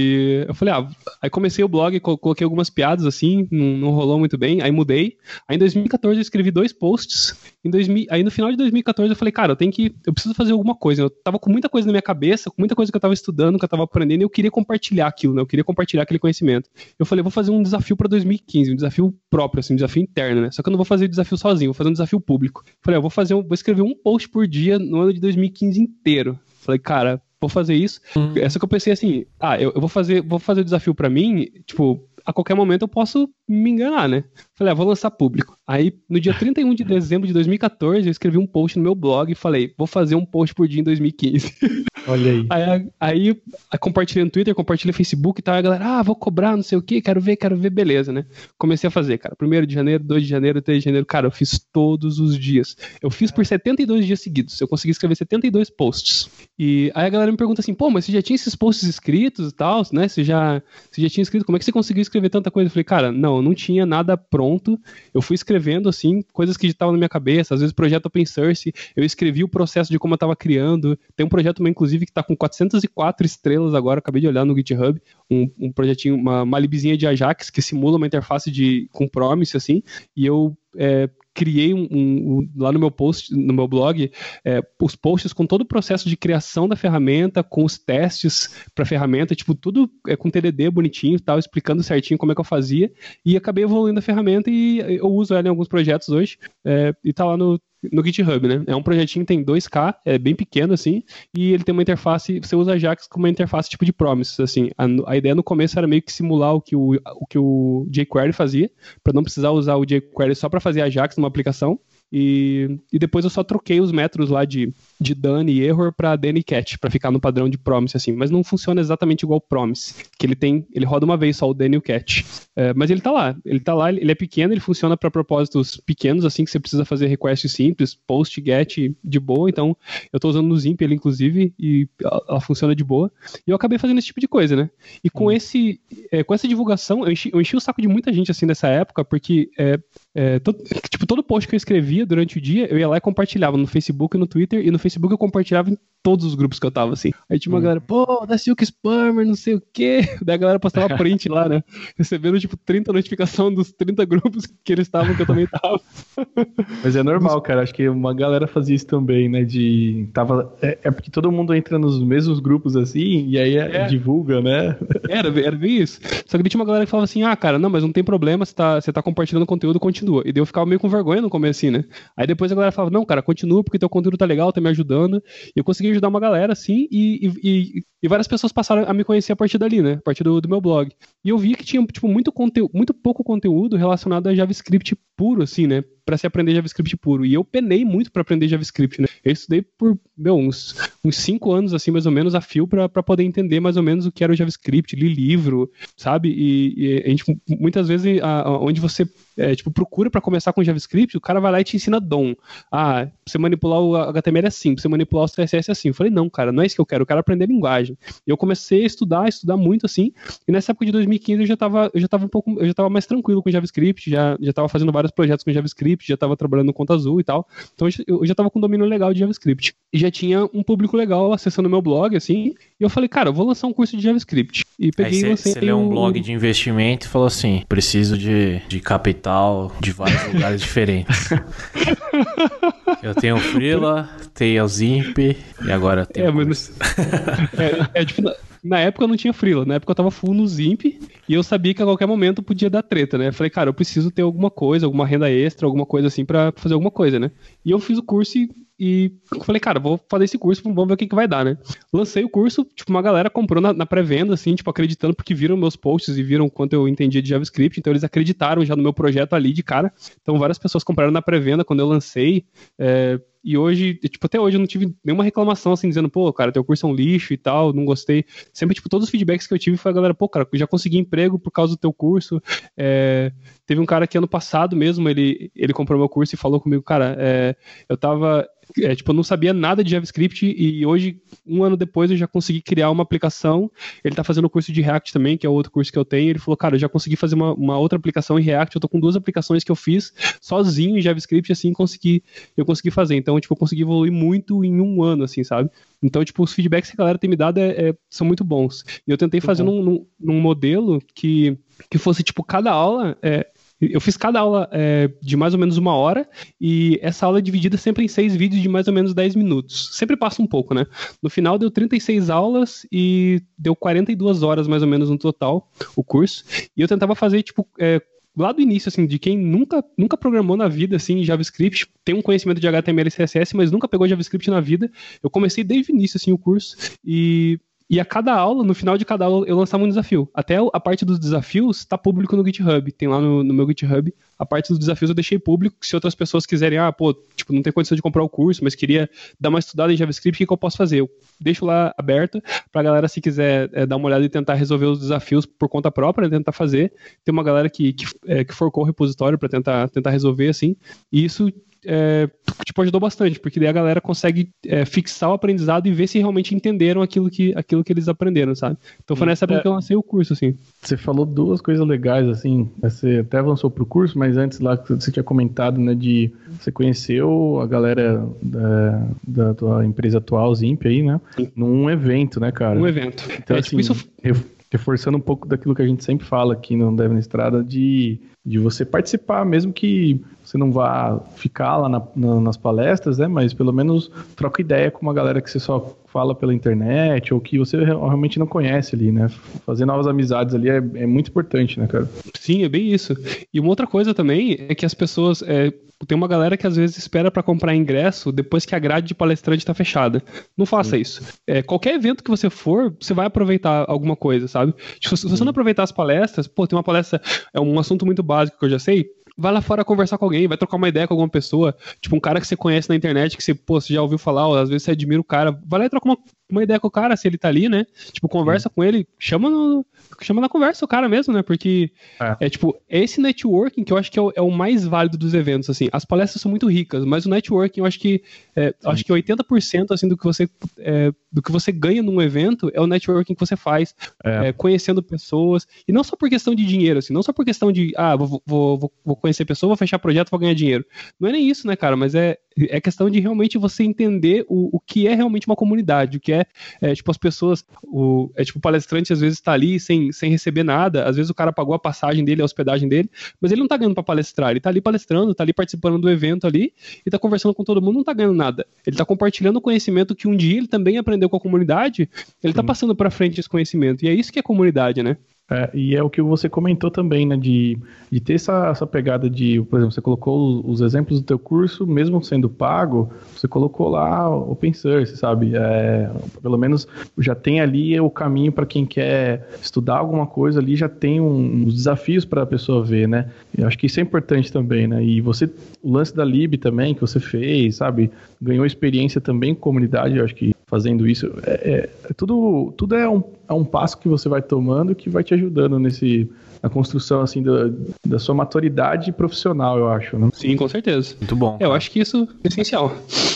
E eu falei, ah... Aí comecei o blog, coloquei algumas piadas, assim. Não, não rolou muito bem. Aí mudei. Aí em dois mil e catorze eu escrevi dois posts. Em dois mil, aí no final de dois mil e catorze eu falei, cara, eu tenho que... Eu preciso fazer alguma coisa. Eu tava com muita coisa na minha cabeça, com muita coisa que eu tava estudando, que eu tava aprendendo. E eu queria compartilhar aquilo, né? Eu queria compartilhar aquele conhecimento. Eu falei, vou fazer um desafio pra dois mil e quinze. Um desafio próprio, assim, um desafio interno, né? Só que eu não vou fazer o desafio sozinho, vou fazer um desafio público. Falei, eu vou fazer um, vou escrever um post por dia no ano de dois mil e quinze inteiro. Falei, cara, vou fazer isso. Hum. É só que eu pensei assim, ah, eu, eu vou fazer, vou fazer o desafio pra mim, tipo, a qualquer momento eu posso me enganar, né? Falei, ah, vou lançar público. Aí, no dia trinta e um de dezembro de dois mil e catorze, eu escrevi um post no meu blog e falei, vou fazer um post por dia em dois mil e quinze. Olha aí. Aí, aí, aí compartilhei no Twitter, compartilhei no Facebook e tal, e a galera, ah, vou cobrar, não sei o que, quero ver, quero ver, beleza, né? Comecei a fazer, cara, primeiro de janeiro, dois de janeiro, três de janeiro, cara, eu fiz todos os dias. Eu fiz por setenta e dois dias seguidos, eu consegui escrever setenta e dois posts. E aí a galera me pergunta assim, pô, mas você já tinha esses posts escritos e tal, né? Você já, você já tinha escrito, como é que você conseguiu escrever tanta coisa? Eu falei, cara, não, não tinha nada pronto, eu fui escrevendo, assim, coisas que já estavam na minha cabeça, às vezes projeto open source, eu escrevi o processo de como eu tava criando, tem um projeto meu, inclusive, que tá com quatrocentas e quatro estrelas agora, acabei de olhar no GitHub, um, um projetinho, uma, uma libzinha de Ajax que simula uma interface de, com Promise, assim, e eu é, criei um, um, um, lá no meu post, no meu blog, é, os posts com todo o processo de criação da ferramenta, com os testes para a ferramenta, tipo, tudo é, com T D D bonitinho e tal, explicando certinho como é que eu fazia, e acabei evoluindo a ferramenta e eu uso ela em alguns projetos hoje, é, e tá lá no no GitHub, né? É um projetinho que tem dois K, é bem pequeno, assim, e ele tem uma interface, você usa Ajax como uma interface tipo de Promise, assim. A, a ideia no começo era meio que simular o que o, o, que o jQuery fazia, para não precisar usar o jQuery só para fazer Ajax numa aplicação. E, e depois eu só troquei os métodos lá de, de done e error pra done e catch, pra ficar no padrão de promise, assim. Mas não funciona exatamente igual o promise, que ele tem, ele roda uma vez só o done e o catch. É, mas ele tá lá, ele tá lá, ele é pequeno, ele funciona pra propósitos pequenos, assim, que você precisa fazer request simples, post, get, de boa. Então, eu tô usando no Zimp ele, inclusive, e ela, ela funciona de boa. E eu acabei fazendo esse tipo de coisa, né? E com, hum. esse, é, com essa divulgação, eu enchi, eu enchi o saco de muita gente, assim, nessa época, porque, é, é, todo, tipo, todo post que eu escrevia durante o dia, eu ia lá e compartilhava no Facebook e no Twitter, e no Facebook eu compartilhava em todos os grupos que eu tava, assim. Aí tinha uma galera, pô, da Silk Spammer, não sei o quê. Daí a galera postava print lá, né? Recebendo, tipo, trinta notificações dos trinta grupos que eles estavam, que eu também tava. Mas é normal, cara. Acho que uma galera fazia isso também, né? De. Tava... É, é porque todo mundo entra nos mesmos grupos assim, e aí é. divulga, né? Era, era bem isso. Só que tinha uma galera que falava assim, ah, cara, não, mas não tem problema, você tá, você tá compartilhando conteúdo, continua. E daí eu ficava meio com vergonha no começo, assim, né? Aí depois a galera falava, não, cara, continua porque teu conteúdo tá legal, tá me ajudando. E eu consegui ajudar uma galera, assim, e, e, e várias pessoas passaram a me conhecer a partir dali, né? A partir do, do meu blog. E eu vi que tinha, tipo, muito, conteúdo, muito pouco conteúdo relacionado a JavaScript puro, assim, né? Pra se aprender JavaScript puro. E eu penei muito pra aprender JavaScript, né? Eu estudei por, meu, uns, uns cinco anos, assim, mais ou menos, a fio pra, pra poder entender mais ou menos o que era o JavaScript, li livro, sabe? E, e a gente, muitas vezes, a, a, onde você, é, tipo, procura pra começar com JavaScript, o cara vai lá e te ensina D O M. Ah, pra você manipular o H T M L é assim, pra você manipular o C S S é assim. Eu falei, não, cara, não é isso que eu quero, eu quero aprender linguagem. E eu comecei a estudar, a estudar muito, assim, e nessa época de dois mil e quinze eu já tava, eu já tava um pouco, eu já tava mais tranquilo com JavaScript, já, já tava fazendo vários projetos com JavaScript, já estava trabalhando no Conta Azul e tal. Então eu já estava com um domínio legal de JavaScript. E já tinha um público legal acessando meu blog, assim. E eu falei, cara, eu vou lançar um curso de JavaScript. E peguei e lancei. Você leu um blog de investimento e falou assim: preciso de, de capital de vários lugares diferentes. Eu tenho o Freela, tenho o Zimp e agora eu tenho. É, mas. é, é tipo. Na época eu não tinha freela, na época eu tava full no Zimp e eu sabia que a qualquer momento podia dar treta, né? Eu falei, cara, eu preciso ter alguma coisa, alguma renda extra, alguma coisa assim pra fazer alguma coisa, né? E eu fiz o curso e, e falei, cara, vou fazer esse curso, vamos ver o que, que vai dar, né? Lancei o curso, tipo, uma galera comprou na, na pré-venda, assim, tipo, acreditando porque viram meus posts e viram quanto eu entendia de JavaScript, então eles acreditaram já no meu projeto ali de cara. Então várias pessoas compraram na pré-venda quando eu lancei, é... E hoje, tipo, até hoje eu não tive nenhuma reclamação, assim, dizendo, pô, cara, teu curso é um lixo e tal, não gostei. Sempre, tipo, todos os feedbacks que eu tive foi a galera, pô, cara, eu já consegui emprego por causa do teu curso. É... Teve um cara que ano passado mesmo, ele, ele comprou meu curso e falou comigo, cara, é... eu tava... É, tipo, eu não sabia nada de JavaScript e hoje, um ano depois, eu já consegui criar uma aplicação. Ele tá fazendo o curso de React também, que é o outro curso que eu tenho. Ele falou, cara, eu já consegui fazer uma, uma outra aplicação em React. Eu tô com duas aplicações que eu fiz sozinho em JavaScript, assim, consegui, eu consegui fazer. Então, tipo, eu consegui evoluir muito em um ano, assim, sabe? Então, tipo, os feedbacks que a galera tem me dado é, é, são muito bons. E eu tentei muito fazer num, num, num modelo que, que fosse, tipo, cada aula... É, eu fiz cada aula é, de mais ou menos uma hora e essa aula é dividida sempre em seis vídeos de mais ou menos dez minutos. Sempre passa um pouco, né? No final deu trinta e seis aulas e deu quarenta e duas horas mais ou menos no total o curso. E eu tentava fazer, tipo... É, lá do início, assim, de quem nunca, nunca programou na vida, assim, JavaScript, tem um conhecimento de H T M L e C S S, mas nunca pegou JavaScript na vida. Eu comecei desde o início, assim, o curso e... E a cada aula, no final de cada aula, eu lançava um desafio. Até a parte dos desafios está público no GitHub. Tem lá no, no meu GitHub. A parte dos desafios eu deixei público. Se outras pessoas quiserem, ah, pô, tipo, não tem condição de comprar o curso, mas queria dar uma estudada em JavaScript, o que, que eu posso fazer? Eu deixo lá aberto pra galera, se quiser é, dar uma olhada e tentar resolver os desafios por conta própria, né, tentar fazer. Tem uma galera que, que, é, que forcou o repositório pra tentar, tentar resolver, assim. E isso... É, tipo, ajudou bastante, porque daí a galera consegue é, fixar o aprendizado e ver se realmente entenderam aquilo que, aquilo que eles aprenderam, sabe? Então foi nessa época é, que eu lancei o curso, assim. Você falou duas coisas legais, assim, você até avançou pro curso, mas antes lá que você tinha comentado, né, de você conheceu a galera da, da tua empresa atual, Zimp, aí, né, Sim. num evento, né, cara? Um evento. Então, é, assim, tipo, isso... reforçando um pouco daquilo que a gente sempre fala aqui no Dev na Estrada, de, de você participar, mesmo que você não vá ficar lá na, na, nas palestras, né? Mas pelo menos troca ideia com uma galera que você só fala pela internet ou que você realmente não conhece ali, né? Fazer novas amizades ali é, é muito importante, né, cara? Sim, é bem isso. E uma outra coisa também é que as pessoas... É... Tem uma galera que às vezes espera para comprar ingresso depois que a grade de palestrante tá fechada. Não faça Sim. isso. É, qualquer evento que você for, você vai aproveitar alguma coisa, sabe? Tipo, se você não aproveitar as palestras, pô, tem uma palestra, é um assunto muito básico que eu já sei, vai lá fora conversar com alguém, vai trocar uma ideia com alguma pessoa, tipo um cara que você conhece na internet, que você, pô, você já ouviu falar, ou às vezes você admira o cara, vai lá e troca uma, uma ideia com o cara, se ele tá ali, né? Tipo, conversa Sim. com ele, chama, no, chama na conversa o cara mesmo, né? Porque é, é tipo, é esse networking que eu acho que é o, é o mais válido dos eventos, assim. As palestras são muito ricas, mas o networking eu acho que é, acho que oitenta por cento assim, do, que você, é, do que você ganha num evento é o networking que você faz, é. É, conhecendo pessoas, e não só por questão de dinheiro, assim, não só por questão de, ah, vou, vou, vou, vou conhecer pessoa, vou fechar projeto, vou ganhar dinheiro. Não é nem isso, né, cara? Mas é, é questão de realmente você entender o, o que é realmente uma comunidade, o que é, é tipo, as pessoas, o, é tipo, o palestrante às vezes tá ali sem, sem receber nada, às vezes o cara pagou a passagem dele, a hospedagem dele, mas ele não tá ganhando pra palestrar, ele tá ali palestrando, tá ali participando do evento ali, e tá conversando com todo mundo, não tá ganhando nada. Ele tá compartilhando o conhecimento que um dia ele também aprendeu com a comunidade, ele tá passando pra frente esse conhecimento, e é isso que é comunidade, né? É, e é o que você comentou também, né, de, de ter essa, essa pegada de, por exemplo, você colocou os exemplos do teu curso, mesmo sendo pago, você colocou lá o Open Source, sabe? É, pelo menos já tem ali o caminho para quem quer estudar alguma coisa ali, já tem um, uns desafios para a pessoa ver, né? Eu acho que isso é importante também, né? E você, o lance da Lib também, que você fez, sabe? Ganhou experiência também com comunidade, eu acho que fazendo isso, é, é, é tudo, tudo é um, é um passo que você vai tomando que vai te ajudando nesse, na construção assim, da, da sua maturidade profissional, eu acho, né? Sim, com certeza. Muito bom. Eu acho que isso é essencial.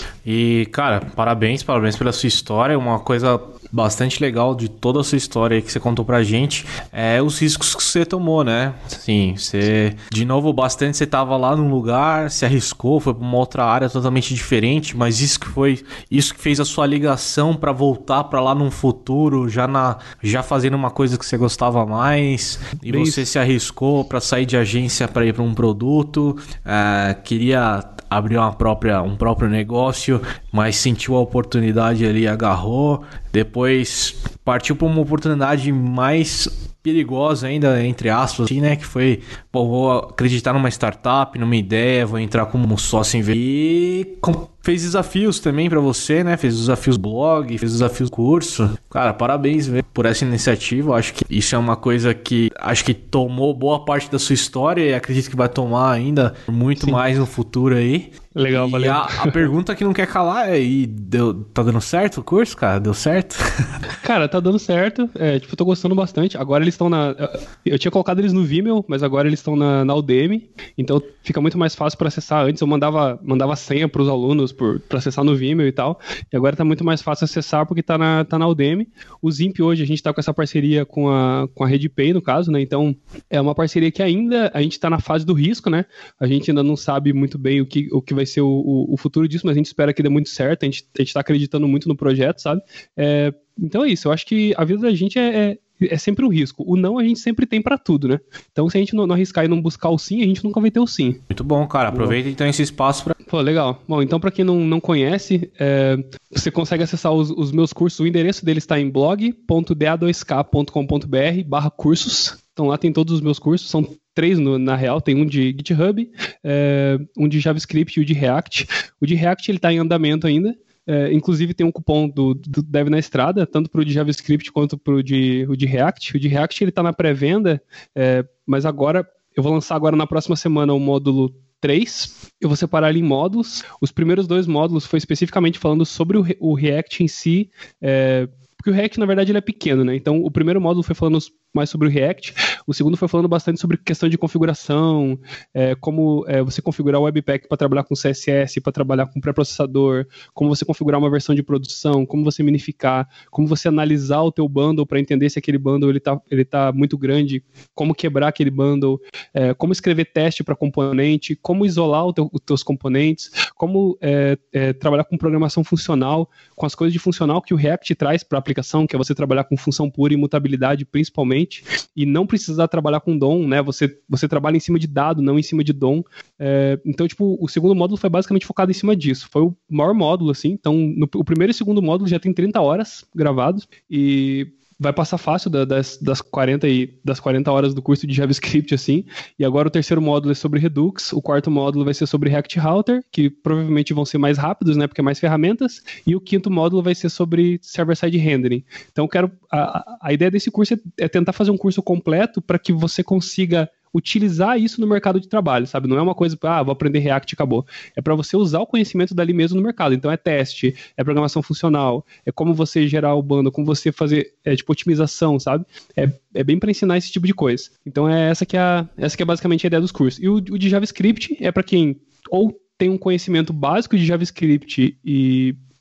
E, cara, parabéns, parabéns pela sua história. Uma coisa bastante legal de toda a sua história aí que você contou pra gente é os riscos que você tomou, né? Sim, você, de novo, bastante você tava lá num lugar, se arriscou, foi pra uma outra área totalmente diferente, mas isso que foi, isso que fez a sua ligação pra voltar pra lá num futuro, já, na, já fazendo uma coisa que você gostava mais, e Bem você isso. se arriscou pra sair de agência pra ir pra um produto, é, queria abrir uma própria, um próprio negócio, mas sentiu a oportunidade ali, agarrou, depois partiu para uma oportunidade mais perigosa ainda, entre aspas, assim, né, que foi, pô, vou acreditar numa startup, numa ideia, vou entrar como sócio em e com... fez desafios também pra você, né, fez desafios blog, fez desafios curso, cara, parabéns, velho, por essa iniciativa. Eu acho que isso é uma coisa que acho que tomou boa parte da sua história e acredito que vai tomar ainda muito Sim. mais no futuro aí. Legal, e valeu. a, a pergunta que não quer calar é, e deu, tá dando certo o curso, cara? Deu certo? Cara, tá dando certo. É, tipo, eu tô gostando bastante. Agora eles estão na... Eu tinha colocado eles no Vimeo, mas agora eles estão na, na Udemy. Então fica muito mais fácil pra acessar. Antes eu mandava, mandava senha pros alunos por, pra acessar no Vimeo e tal. E agora tá muito mais fácil acessar porque tá na, tá na Udemy. O Zimp hoje, a gente tá com essa parceria com a, com a RedPay, no caso, né? Então é uma parceria que ainda a gente tá na fase do risco, né? A gente ainda não sabe muito bem o que, o que vai ser o, o, o futuro disso, mas a gente espera que dê muito certo. A gente, a gente tá acreditando muito no projeto, sabe? É, então é isso. Eu acho que a vida da gente é, é, é sempre um risco. O não a gente sempre tem pra tudo, né? Então se a gente não, não arriscar e não buscar o sim, a gente nunca vai ter o sim. Muito bom, cara. Aproveita então esse espaço pra... Pô, legal. Bom, então pra quem não, não conhece, é, você consegue acessar os, os meus cursos. O endereço deles está em blog ponto d a dois k ponto com ponto b r barra cursos. Então lá tem todos os meus cursos, são três no, na real, tem um de GitHub, é, um de JavaScript e o de React. O de React ele tá em andamento ainda. É, inclusive tem um cupom do, do Dev na Estrada, tanto para o de JavaScript quanto para o de, o de React. O de React ele está na pré-venda, é, mas agora eu vou lançar agora na próxima semana o módulo três. Eu vou separar ele em módulos. Os primeiros dois módulos foi especificamente falando sobre o, o React em si, é, porque o React na verdade ele é pequeno, né? Então o primeiro módulo foi falando mais sobre o React, o segundo foi falando bastante sobre questão de configuração, é, como é, você configurar o Webpack para trabalhar com C S S, para trabalhar com pré-processador, como você configurar uma versão de produção, como você minificar, como você analisar o teu bundle para entender se aquele bundle ele tá, ele tá muito grande, como quebrar aquele bundle, é, como escrever teste para componente, como isolar o teu, os teus componentes, como é, é, trabalhar com programação funcional, com as coisas de funcional que o React traz para a aplicação, que é você trabalhar com função pura e imutabilidade principalmente, e não precisar trabalhar com D O M, né? Você, você trabalha em cima de dado, não em cima de D O M. É, então, tipo, o segundo módulo foi basicamente focado em cima disso. Foi o maior módulo, assim. Então, no, o primeiro e segundo módulo já tem trinta horas gravados e vai passar fácil da, das, das, quarenta e, das quarenta horas do curso de JavaScript, assim. E agora o terceiro módulo é sobre Redux, o quarto módulo vai ser sobre React Router, que provavelmente vão ser mais rápidos, né, porque é mais ferramentas, e o quinto módulo vai ser sobre Server-Side Rendering. Então, eu quero, a, a ideia desse curso é, é tentar fazer um curso completo para que você consiga utilizar isso no mercado de trabalho, sabe? Não é uma coisa, ah, vou aprender React e acabou. É para você usar o conhecimento dali mesmo no mercado. Então é teste, é programação funcional, é como você gerar o bundle, como você fazer, é, tipo, otimização, sabe? É, é bem para ensinar esse tipo de coisa. Então é essa que é, a, essa que é basicamente a ideia dos cursos. E o, o de JavaScript é para quem ou tem um conhecimento básico de JavaScript e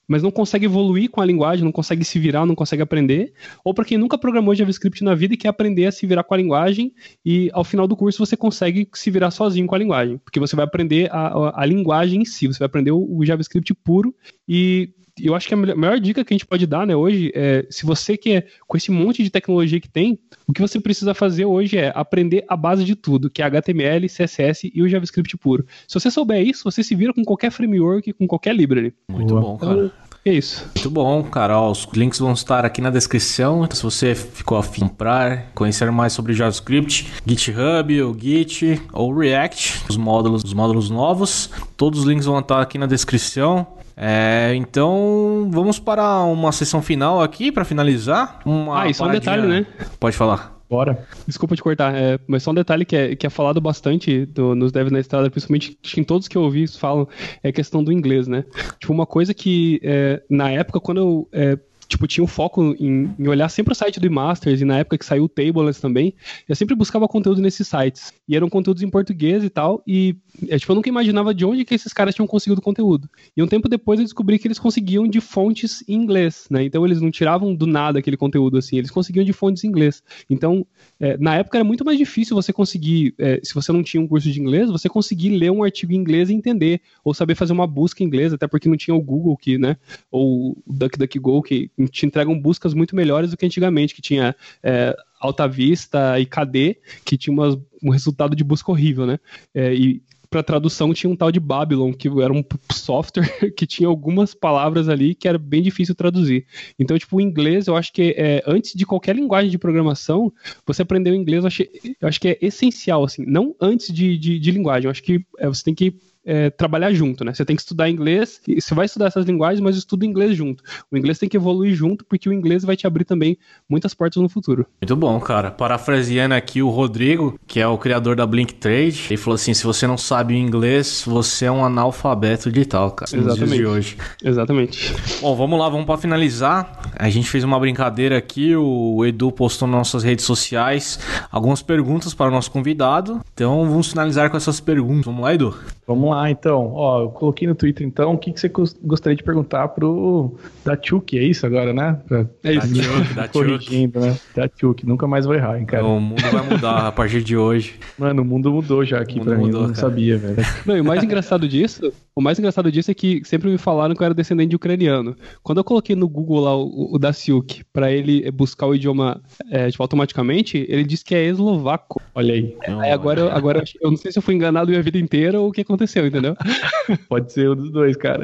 mas não consegue evoluir com a linguagem, não consegue se virar, não consegue aprender, ou para quem nunca programou JavaScript na vida e quer aprender a se virar com a linguagem e ao final do curso você consegue se virar sozinho com a linguagem, porque você vai aprender a, a, a linguagem em si, você vai aprender o, o JavaScript puro. E eu acho que a maior dica que a gente pode dar, né, hoje é, se você quer, com esse monte de tecnologia que tem, o que você precisa fazer hoje é aprender a base de tudo, que é H T M L, C S S e o JavaScript puro. Se você souber isso, você se vira com qualquer framework, com qualquer library. Muito bom, cara. Então, é isso. Muito bom, cara. Ó, os links vão estar aqui na descrição. Se você ficou a fim de comprar, conhecer mais sobre JavaScript, GitHub, ou Git, ou React, os módulos, os módulos novos, todos os links vão estar aqui na descrição. É, então vamos para uma sessão final aqui para finalizar. Uma ah, e só um paradinha... detalhe, né? Pode falar. Bora. Desculpa te cortar, é, mas só um detalhe que é, que é falado bastante do, nos devs na estrada, principalmente em todos que eu ouvi falam, é a questão do inglês, né? Tipo, uma coisa que é, na época, quando eu... É, tipo, tinha um foco em, em olhar sempre o site do eMasters, e na época que saiu o Tableless também, eu sempre buscava conteúdo nesses sites. E eram conteúdos em português e tal, e é, tipo, eu nunca imaginava de onde que esses caras tinham conseguido conteúdo. E um tempo depois eu descobri que eles conseguiam de fontes em inglês, né? Então eles não tiravam do nada aquele conteúdo, assim, eles conseguiam de fontes em inglês. Então, é, na época era muito mais difícil você conseguir, é, se você não tinha um curso de inglês, você conseguir ler um artigo em inglês e entender, ou saber fazer uma busca em inglês, até porque não tinha o Google, que, né, ou o DuckDuckGo, que te entregam buscas muito melhores do que antigamente, que tinha é, Alta Vista e K D, que tinha umas, um resultado de busca horrível, né? É, e para tradução tinha um tal de Babylon, que era um software que tinha algumas palavras ali que era bem difícil traduzir. Então, tipo, o inglês, eu acho que é, antes de qualquer linguagem de programação, você aprender o inglês, eu acho, eu acho que é essencial, assim, não antes de, de, de linguagem, eu acho que é, você tem que É, trabalhar junto, né? Você tem que estudar inglês, e você vai estudar essas linguagens, mas estuda inglês junto. O inglês tem que evoluir junto, porque o inglês vai te abrir também muitas portas no futuro. Muito bom, cara. Parafraseando aqui o Rodrigo, que é o criador da Blink Trade, ele falou assim, se você não sabe o inglês, você é um analfabeto digital, cara. Exatamente. Nos dias de hoje. Exatamente. Bom, vamos lá, vamos pra finalizar. A gente fez uma brincadeira aqui, o Edu postou nas nossas redes sociais algumas perguntas para o nosso convidado. Então, vamos finalizar com essas perguntas. Vamos lá, Edu? Vamos lá, então. Ó, eu coloquei no Twitter, então, o que, que você gostaria de perguntar pro Datsuk, é isso agora, né? Pra... É isso. Datsuk, Datsuk. Corrigindo, né? Datsuk, nunca mais vou errar, hein, cara. O mundo vai mudar a partir de hoje. Mano, o mundo mudou já aqui pra mim, mudou, eu não cara. sabia, velho. Não, e o mais engraçado disso, o mais engraçado disso é que sempre me falaram que eu era descendente de ucraniano. Quando eu coloquei no Google lá o, o Datsuk pra ele buscar o idioma é, tipo, automaticamente, ele disse que é eslovaco. Olha aí. Não, aí agora, eu, agora eu não sei se eu fui enganado minha vida inteira ou o que aconteceu, entendeu? Pode ser um dos dois, cara.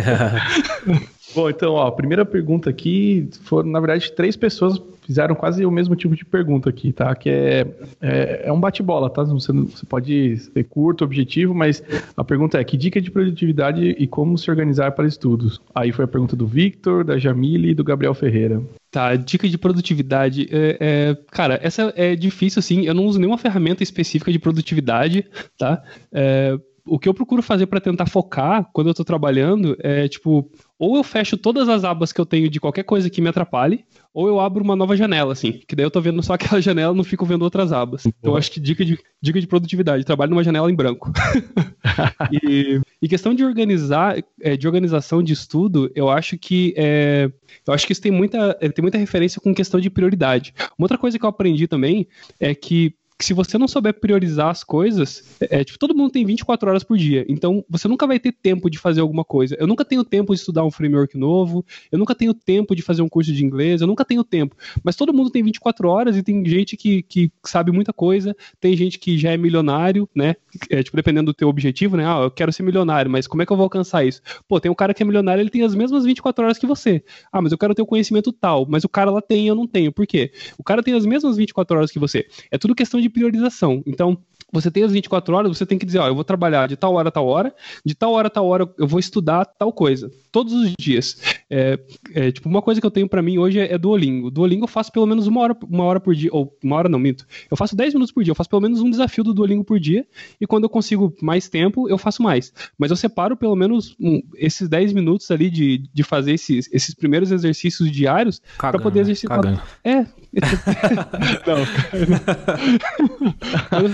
Bom, então, ó, a primeira pergunta aqui foram, na verdade, três pessoas fizeram quase o mesmo tipo de pergunta aqui, tá? Que é, é, é um bate-bola, tá? Você, você pode ser curto, objetivo, mas a pergunta é, que dica de produtividade e como se organizar para estudos? Aí foi a pergunta do Victor, da Jamile e do Gabriel Ferreira. Tá, dica de produtividade. É, é, cara, essa é difícil, assim, eu não uso nenhuma ferramenta específica de produtividade, tá? É... O que eu procuro fazer para tentar focar quando eu tô trabalhando é, tipo, ou eu fecho todas as abas que eu tenho de qualquer coisa que me atrapalhe, ou eu abro uma nova janela, assim, que daí eu tô vendo só aquela janela e não fico vendo outras abas. Então eu acho que dica de, dica de produtividade, trabalho numa janela em branco. e, e questão de organizar, é, de organização de estudo, eu acho que é, eu acho que isso tem muita, tem muita referência com questão de prioridade. Uma outra coisa que eu aprendi também é que que se você não souber priorizar as coisas, é, tipo, todo mundo tem vinte e quatro horas por dia, então você nunca vai ter tempo de fazer alguma coisa. Eu nunca tenho tempo de estudar um framework novo, eu nunca tenho tempo de fazer um curso de inglês, eu nunca tenho tempo, mas todo mundo tem vinte e quatro horas e tem gente que, que sabe muita coisa, tem gente que já é milionário, né, é, tipo, dependendo do teu objetivo, né, ah, eu quero ser milionário, mas como é que eu vou alcançar isso? Pô, tem um cara que é milionário, ele tem as mesmas vinte e quatro horas que você. Ah, mas eu quero ter o conhecimento tal, mas o cara lá tem e eu não tenho. Por quê? O cara tem as mesmas vinte e quatro horas que você. É tudo questão de priorização. Então, você tem as vinte e quatro horas, você tem que dizer, ó, eu vou trabalhar de tal hora a tal hora, de tal hora a tal hora eu vou estudar tal coisa, todos os dias. É, é, tipo, uma coisa que eu tenho pra mim hoje é, é Duolingo. Duolingo eu faço pelo menos uma hora, uma hora por dia, ou uma hora não, minto. Eu faço dez minutos por dia, eu faço pelo menos um desafio do Duolingo por dia, e quando eu consigo mais tempo, eu faço mais. Mas eu separo pelo menos um, esses dez minutos ali de, de fazer esses, esses primeiros exercícios diários para poder exercitar. Cagando. É. Não, mas eu separo, tipo,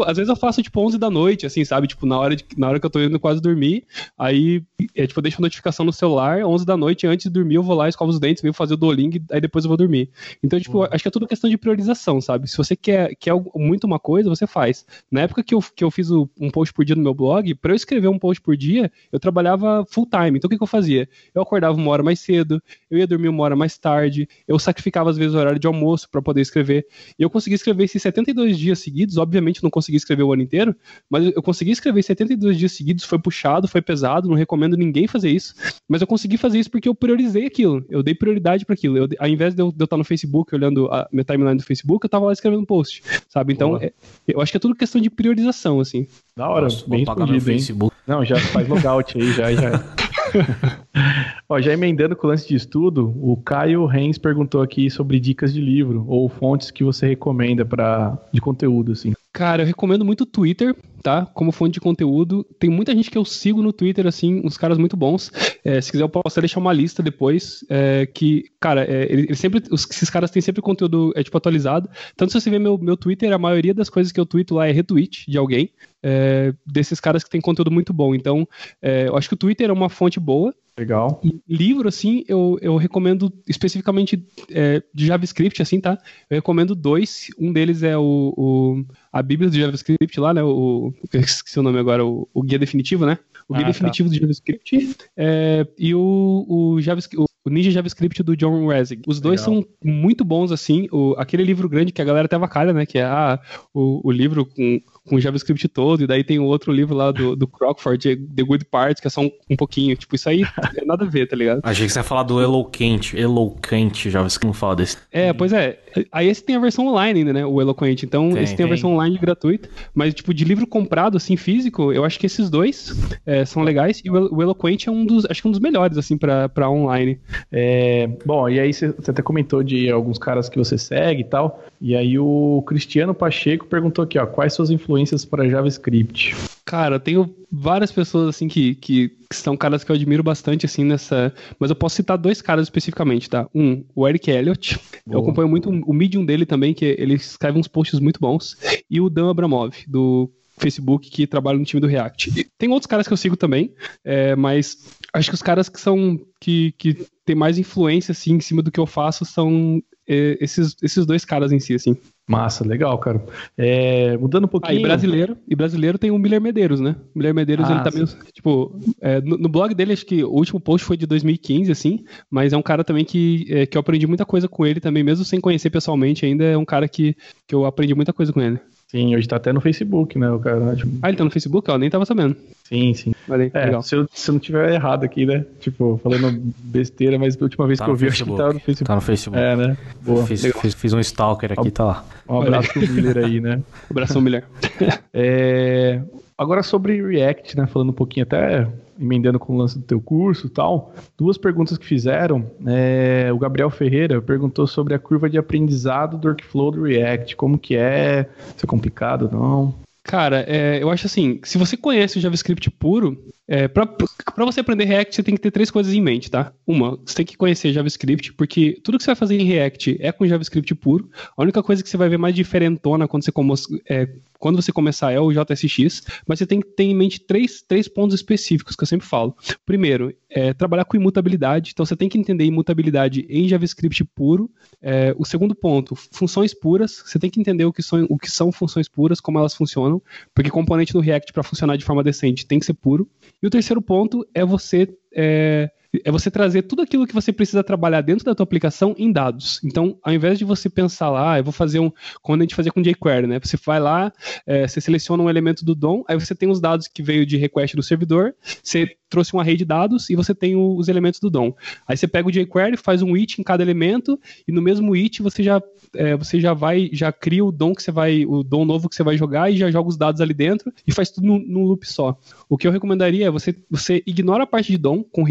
tipo, às vezes eu faço, tipo, onze da noite, assim, sabe? Tipo, na hora, de, na hora que eu tô indo quase dormir, aí, é, tipo, eu deixo a notificação no celular, onze da noite, antes de dormir eu vou lá, escovo os dentes, venho fazer o Duolingo, aí depois eu vou dormir. Então, tipo, uhum. acho que é tudo questão de priorização, sabe? Se você quer, quer muito uma coisa, você faz. Na época que eu, que eu fiz o, um post por dia no meu blog, pra eu escrever um post por dia, eu trabalhava full time. Então, o que, que eu fazia? Eu acordava uma hora mais cedo, eu ia dormir uma hora mais tarde, eu sacrificava, às vezes, o horário de almoço pra poder escrever. E eu consegui escrever esses setenta e dois dias seguidos. Obviamente, não consegui escrever o ano inteiro, mas eu consegui escrever setenta e dois dias seguidos. Foi puxado, foi pesado, não recomendo ninguém fazer isso, mas eu consegui fazer isso porque eu priorizei aquilo, eu dei prioridade para aquilo. Eu, ao invés de eu, de eu estar no Facebook olhando a minha timeline do Facebook, eu tava lá escrevendo um post, sabe? Então, é, eu acho que é tudo questão de priorização, assim. Da hora, Nossa, bem respondido, hein? Facebook. Não, já faz logout aí, já, já. Ó, já emendando com o lance de estudo, o Caio Renz perguntou aqui sobre dicas de livro ou fontes que você recomenda pra, de conteúdo, assim. Cara, eu recomendo muito o Twitter, tá? Como fonte de conteúdo. Tem muita gente que eu sigo no Twitter, assim, uns caras muito bons. É, se quiser, eu posso deixar uma lista depois. É, que, cara, é, ele, ele sempre, os, esses caras têm sempre conteúdo é, tipo, atualizado. Tanto se você ver meu, meu Twitter, a maioria das coisas que eu tweeto lá é retweet de alguém. É, desses caras que tem conteúdo muito bom. Então, é, eu acho que o Twitter é uma fonte boa. Legal. E livro, assim, eu, eu recomendo especificamente é, de JavaScript, assim, tá? Eu recomendo dois. Um deles é o, o a Bíblia do JavaScript lá, né? O, eu esqueci o nome agora, o, o Guia Definitivo, né? O Guia ah, Definitivo tá. do JavaScript. É, e o, o, JavaScript, o Ninja JavaScript do John Resig. Os dois Legal. São muito bons, assim. O, aquele livro grande que a galera até avacalha, né? Que é ah, o, o livro com... com o JavaScript todo, e daí tem o outro livro lá do, do Crockford, The Good Parts, que é só um, um pouquinho. Tipo, isso aí é nada a ver, tá ligado? Achei que você ia falar do Eloquent, Eloquent, JavaScript, não fala desse. É, pois é. Aí esse tem a versão online ainda, né? O Eloquent. Então, tem, esse tem, tem a versão online gratuita. Mas, tipo, de livro comprado, assim, físico, eu acho que esses dois é, são legais. E o, o Eloquent é um dos, acho que um dos melhores, assim, pra, pra online. É, bom, e aí você até comentou de alguns caras que você segue e tal. E aí o Cristiano Pacheco perguntou aqui, ó, quais suas influências para JavaScript? Cara, eu tenho várias pessoas, assim, que, que, que são caras que eu admiro bastante, assim, nessa... Mas eu posso citar dois caras especificamente, tá? Um, o Eric Elliott. Boa. Eu acompanho muito o Medium dele também, que ele escreve uns posts muito bons. E o Dan Abramov, do Facebook, que trabalha no time do React. E tem outros caras que eu sigo também, é, mas acho que os caras que são... que, que tem mais influência, assim, em cima do que eu faço são... Esses, esses dois caras em si, assim. Massa, legal, cara. É, mudando um pouquinho... Ah, e brasileiro, e brasileiro tem o Miller Medeiros, né? O Miller Medeiros, ah, ele tá meio... Tipo, é, no, no blog dele, acho que o último post foi de dois mil e quinze, assim, mas é um cara também que, é, que eu aprendi muita coisa com ele também, mesmo sem conhecer pessoalmente ainda, é um cara que, que eu aprendi muita coisa com ele. Sim, hoje tá até no Facebook, né, o cara. Tipo... Ah, ele tá no Facebook? Eu nem tava sabendo. Sim, sim. Valeu, é, legal. Se eu, se eu não tiver errado aqui, né? Tipo, falando besteira, mas a última vez tá que eu vi, Facebook. acho que tava no Facebook. Tá no Facebook. É, né? Boa. Fiz, fiz, fiz um stalker aqui, tá lá. Um abraço pro Miller aí, né? Um abração, Miller. é... Agora sobre React, né? Falando um pouquinho até... emendando com o lance do teu curso e tal, duas perguntas que fizeram, é, o Gabriel Ferreira perguntou sobre a curva de aprendizado do workflow do React, como que é, se é complicado ou não? Cara, é, eu acho assim, se você conhece o JavaScript puro, é, pra, pra você aprender React, você tem que ter três coisas em mente, tá? Uma, você tem que conhecer JavaScript, porque tudo que você vai fazer em React é com JavaScript puro. A única coisa que você vai ver mais diferentona quando você, como, é, quando você começar é o J S X, mas você tem que ter em mente três, três pontos específicos que eu sempre falo. Primeiro, é, trabalhar com imutabilidade, então você tem que entender imutabilidade em JavaScript puro. É, o segundo ponto, funções puras, você tem que entender o que são, o que são funções puras, como elas funcionam, porque componente do React para funcionar de forma decente tem que ser puro. E o terceiro ponto é você é, é você trazer tudo aquilo que você precisa trabalhar dentro da tua aplicação em dados. Então, ao invés de você pensar lá, ah, eu vou fazer um, como a gente fazia com jQuery, né? Você vai lá, é, você seleciona um elemento do D O M, aí você tem os dados que veio de request do servidor, você trouxe um array de dados e você tem o, os elementos do D O M. Aí você pega o jQuery, faz um it em cada elemento e no mesmo it você já, é, você já vai, já cria o D O M que você vai, o D O M novo que você vai jogar e já joga os dados ali dentro e faz tudo num, num loop só. O que eu recomendaria é você, você ignora a parte de D O M com React, você não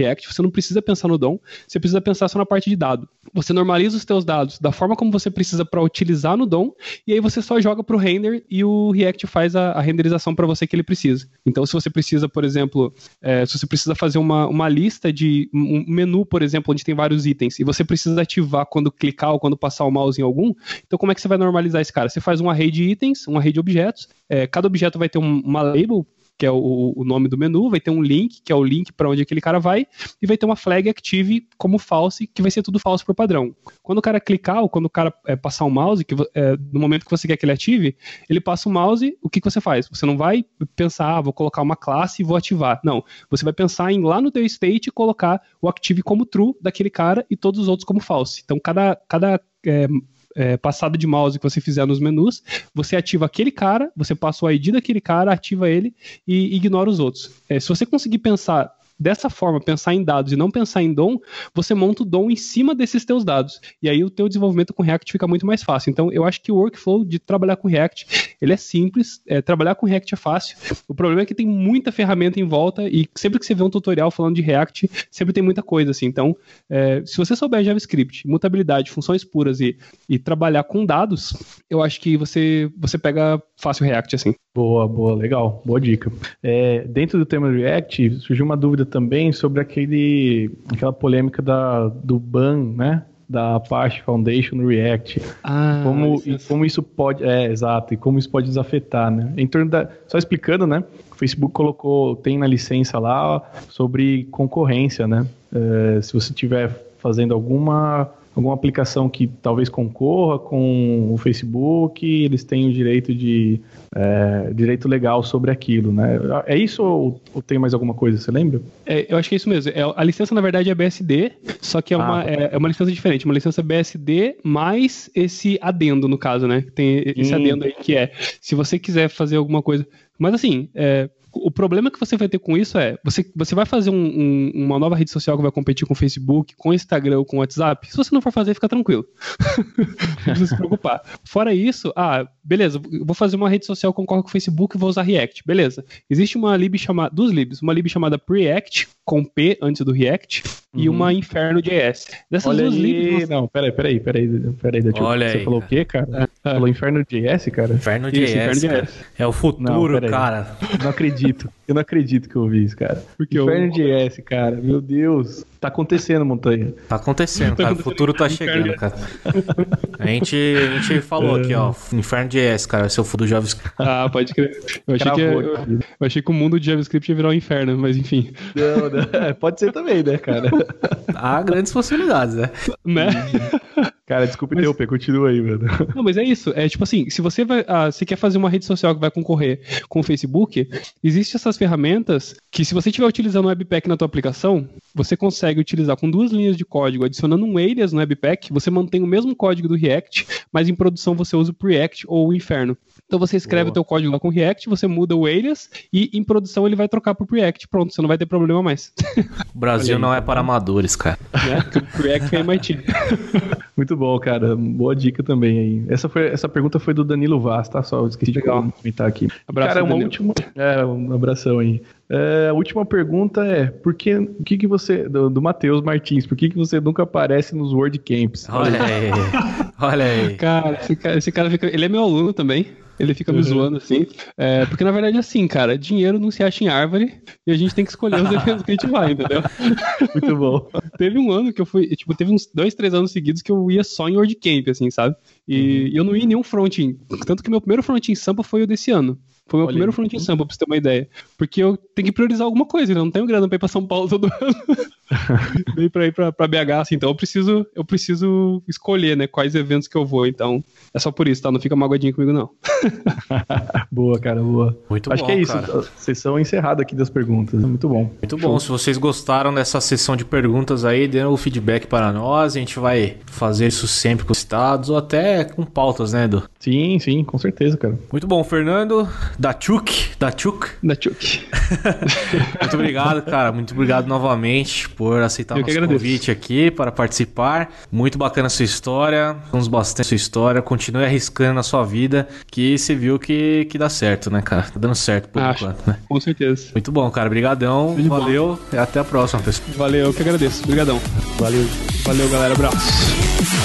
não precisa pensar no D O M, você precisa pensar só na parte de dado. Você normaliza os teus dados da forma como você precisa para utilizar no D O M, e aí você só joga para o render e o React faz a, a renderização para você que ele precisa. Então, se você precisa, por exemplo, é, se você precisa fazer uma, uma lista de um menu, por exemplo, onde tem vários itens, e você precisa ativar quando clicar ou quando passar o mouse em algum, então como é que você vai normalizar esse cara? Você faz um array de itens, um array de objetos, é, cada objeto vai ter um, uma label, que é o, o nome do menu, vai ter um link, que é o link para onde aquele cara vai, e vai ter uma flag active como false, que vai ser tudo false por padrão. Quando o cara clicar, ou quando o cara é, passar o mouse, que, é, no momento que você quer que ele ative, ele passa o mouse, o que, que você faz? Você não vai pensar, ah, vou colocar uma classe e vou ativar. Não, você vai pensar em lá no teu state colocar o active como true daquele cara e todos os outros como false. Então, cada... cada é, É, passada de mouse que você fizer nos menus, você ativa aquele cara, você passa o I D daquele cara, ativa ele e ignora os outros. É, se você conseguir pensar dessa forma, pensar em dados e não pensar em D O M, você monta o D O M em cima desses teus dados. E aí o teu desenvolvimento com React fica muito mais fácil. Então, eu acho que o workflow de trabalhar com React, ele é simples. É, trabalhar com React é fácil. O problema é que tem muita ferramenta em volta e sempre que você vê um tutorial falando de React, sempre tem muita coisa, assim. Então, é, se você souber JavaScript, mutabilidade, funções puras e, e trabalhar com dados, eu acho que você, você pega fácil React, assim. Boa, boa, legal. Boa dica. É, dentro do tema do React, surgiu uma dúvida também sobre aquele, aquela polêmica da, do ban, né? Da Apache Foundation no React. Ah, como, e como isso pode... É, exato. E como isso pode nos afetar, né? Em torno da... Só explicando, né? O Facebook colocou... Tem na licença lá sobre concorrência, né? É, se você estiver fazendo alguma... alguma aplicação que talvez concorra com o Facebook, eles têm o direito de é, direito legal sobre aquilo, né? É isso ou, ou tem mais alguma coisa, você lembra? É, eu acho que é isso mesmo. É, a licença, na verdade, é B S D, só que é, ah, uma, é, é uma licença diferente. Uma licença B S D mais esse adendo, no caso, né? Tem esse hum. adendo aí que é, se você quiser fazer alguma coisa... Mas assim, é... o problema que você vai ter com isso é, você, você vai fazer um, um, uma nova rede social que vai competir com o Facebook, com o Instagram ou com o WhatsApp? Se você não for fazer, fica tranquilo. Não precisa se preocupar. Fora isso, ah, beleza, eu vou fazer uma rede social que concorre com o Facebook e vou usar React. Beleza. Existe uma lib chamada, duas libs, uma lib chamada Preact, com P antes do React, uhum. e uma Inferno.js. Dessas Olha duas aí, libs... Não, peraí, peraí, peraí, peraí, peraí Olha você aí, falou cara. o quê, cara? É, é. Falou Inferno.js, cara? Inferno.js, Inferno.js. É o futuro, Não, cara. Não acredito. Eu não acredito que eu ouvi isso, cara. Porque eu- Inferno.js, cara. Meu Deus. Tá acontecendo, Montanha. Tá acontecendo, cara. O futuro tá chegando, cara. A gente, a gente falou aqui, ó. Inferno.js, cara. Vai ser o futuro do JavaScript. Ah, pode crer. Eu achei, que, Cravou eu, aqui. eu achei que o mundo de JavaScript ia virar um inferno, mas enfim. Não, não. É, pode ser também, né, cara? Há grandes possibilidades, né? Né? Cara, desculpa interromper. Continua aí, mano. Não, mas é isso. É tipo assim, se você vai, ah, você quer fazer uma rede social que vai concorrer com o Facebook, existem essas ferramentas que, se você estiver utilizando o Webpack na tua aplicação, você consegue utilizar com duas linhas de código, adicionando um alias no Webpack, você mantém o mesmo código do React, mas em produção você usa o Preact ou o Inferno. Então você escreve o teu código lá com React, você muda o alias e em produção ele vai trocar pro Preact. Pronto, você não vai ter problema mais. O Brasil Olha aí, não é para amadores, cara. Né? Porque o Preact é M I T. Muito bom, cara. Boa dica também aí. Essa, foi, essa pergunta foi do Danilo Vaz, tá? Só eu esqueci Legal. de comentar aqui. Abraço, cara, uma Danilo. última. É, um abração aí. É, a última pergunta é: por que, o que, que você. Do, do Matheus Martins, por que, que você nunca aparece nos WordCamps? Olha aí. Olha aí. Cara, esse cara, esse cara fica. Ele é meu aluno também. Ele fica me Uhum. zoando assim. É, porque na verdade é assim, cara. Dinheiro não se acha em árvore e a gente tem que escolher os eventos que a gente vai, entendeu? Muito bom. Teve um ano que eu fui. Tipo, teve uns dois, três anos seguidos que eu ia só em WordCamp, assim, sabe? E, e eu não ia em nenhum front-end. Tanto que meu primeiro front-end Sampa foi o desse ano. Foi o meu Olha primeiro aí. front-end Sampa, pra você ter uma ideia. Porque eu tenho que priorizar alguma coisa, né? Eu não tenho grana pra ir pra São Paulo todo ano. Nem pra ir pra, pra B H, assim. Então eu preciso, eu preciso escolher, né? Quais eventos que eu vou. Então é só por isso, tá? Não fica magoadinho comigo, não. Boa, cara, boa. Muito Acho bom, que é isso. cara. A sessão encerrada aqui das perguntas. Muito bom. Muito bom. Se vocês gostaram dessa sessão de perguntas aí, dê o feedback para nós. A gente vai fazer isso sempre com citados ou até com pautas, né, Edu? Sim, sim, com certeza, cara. Muito bom, Fernando. Da Tchuk. Da Tchuk. Da Tchuk. Muito obrigado, cara. Muito obrigado novamente por aceitar o Eu que nosso agradeço. convite aqui para participar. Muito bacana a sua história, vamos bastante a sua história. Continue arriscando na sua vida, que você viu que, que dá certo, né, cara? Tá dando certo por Acho. enquanto, né? Com certeza. Muito bom, cara. Obrigadão, Tudo de bom. valeu e até a próxima, pessoal. Valeu, eu que agradeço. Obrigadão. Valeu. Valeu, galera. Abraço.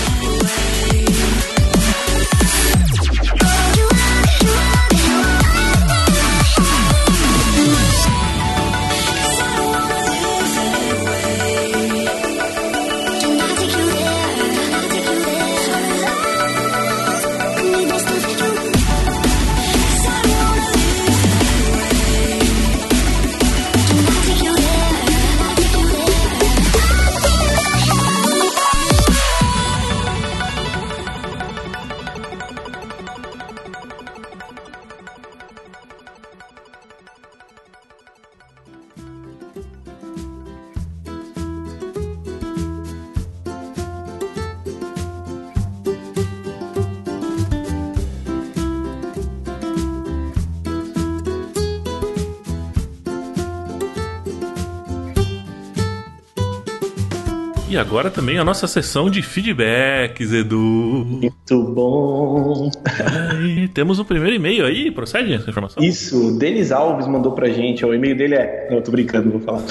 E agora também a nossa sessão de feedbacks, Edu. Muito bom. E temos o primeiro e-mail aí, procede essa informação? Isso, o Denis Alves mandou pra gente. O e-mail dele é... Não, eu tô brincando, não vou falar.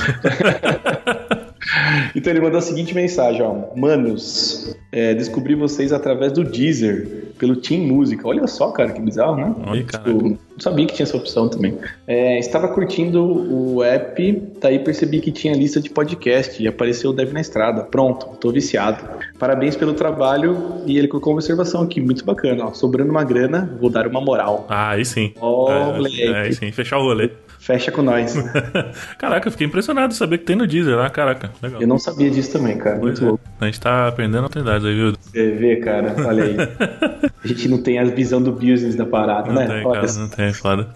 Então ele mandou a seguinte mensagem, ó. Manos, é, descobri vocês através do Deezer, pelo Team Música. Olha só, cara, que bizarro, né? Olha, cara. Eu não sabia que tinha essa opção também. É, estava curtindo o app, daí percebi que tinha lista de podcast e apareceu o Dev na Estrada. Pronto, tô viciado. Parabéns pelo trabalho. E ele colocou uma observação aqui, muito bacana, ó. Sobrando uma grana, vou dar uma moral. Ah, aí sim. Ó, é, moleque. é, aí sim, fechar o rolê. Fecha com nós. Caraca, eu fiquei impressionado de saber que tem no Deezer lá, caraca. Legal. Eu não sabia disso também, cara. Pois Muito é. louco. A gente tá aprendendo oportunidades aí, viu? Você vê, cara, olha aí. A gente não tem a visão do business da parada, Não né? tem, Olha cara, só. não tem, foda.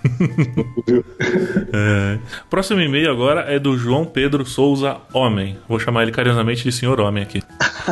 É. Próximo e-mail agora é do João Pedro Souza Homem. Vou chamar ele carinhosamente de Senhor Homem aqui.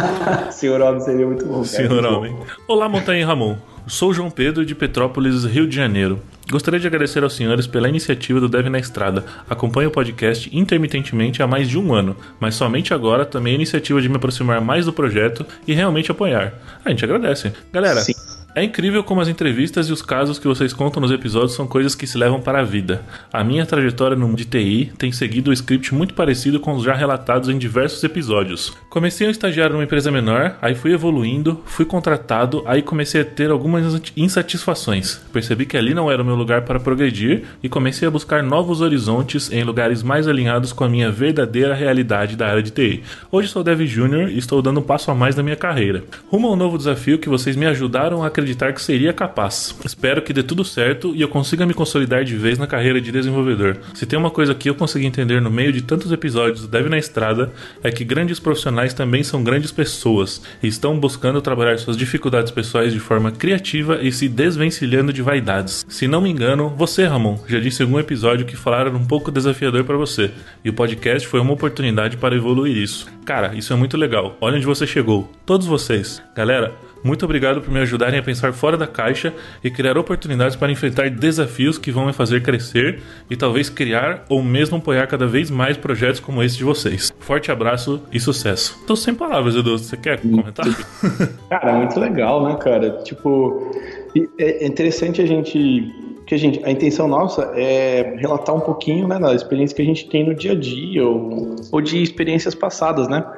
Senhor Homem seria muito bom, cara. Senhor Muito bom. Homem. Olá, Montanha e Ramon. Sou João Pedro de Petrópolis, Rio de Janeiro. Gostaria de agradecer aos senhores pela iniciativa do Dev na Estrada. Acompanho o podcast intermitentemente há mais de um ano, mas somente agora tomei a iniciativa de me aproximar mais do projeto e realmente apoiar. A gente agradece. Galera, Sim. é incrível como as entrevistas e os casos que vocês contam nos episódios são coisas que se levam para a vida. A minha trajetória no mundo de T I tem seguido um script muito parecido com os já relatados em diversos episódios. Comecei a estagiar numa empresa menor, aí fui evoluindo, fui contratado, aí comecei a ter algumas insatisfações. Percebi que ali não era o meu lugar para progredir e comecei a buscar novos horizontes em lugares mais alinhados com a minha verdadeira realidade da área de T I. Hoje sou Dev Júnior e estou dando um passo a mais na minha carreira. Rumo a um novo desafio que vocês me ajudaram a acreditar que seria capaz. Espero que dê tudo certo e eu consiga me consolidar de vez na carreira de desenvolvedor. Se tem uma coisa que eu consegui entender no meio de tantos episódios do Dev na Estrada, é que grandes profissionais também são grandes pessoas e estão buscando trabalhar suas dificuldades pessoais de forma criativa e se desvencilhando de vaidades. Se não me engano, você, Ramon, já disse em algum episódio que falaram um pouco desafiador para você, e o podcast foi uma oportunidade para evoluir isso. Cara, isso é muito legal. Olha onde você chegou. Todos vocês. Galera, muito obrigado por me ajudarem a pensar fora da caixa e criar oportunidades para enfrentar desafios que vão me fazer crescer e talvez criar ou mesmo apoiar cada vez mais projetos como esse de vocês. Forte abraço e sucesso. Tô sem palavras, Edu. Você quer comentar? Cara, muito legal, né, cara? Tipo, e é interessante a gente... que a gente, a intenção nossa é relatar um pouquinho, né, da experiência que a gente tem no dia a dia ou, ou de experiências passadas, né?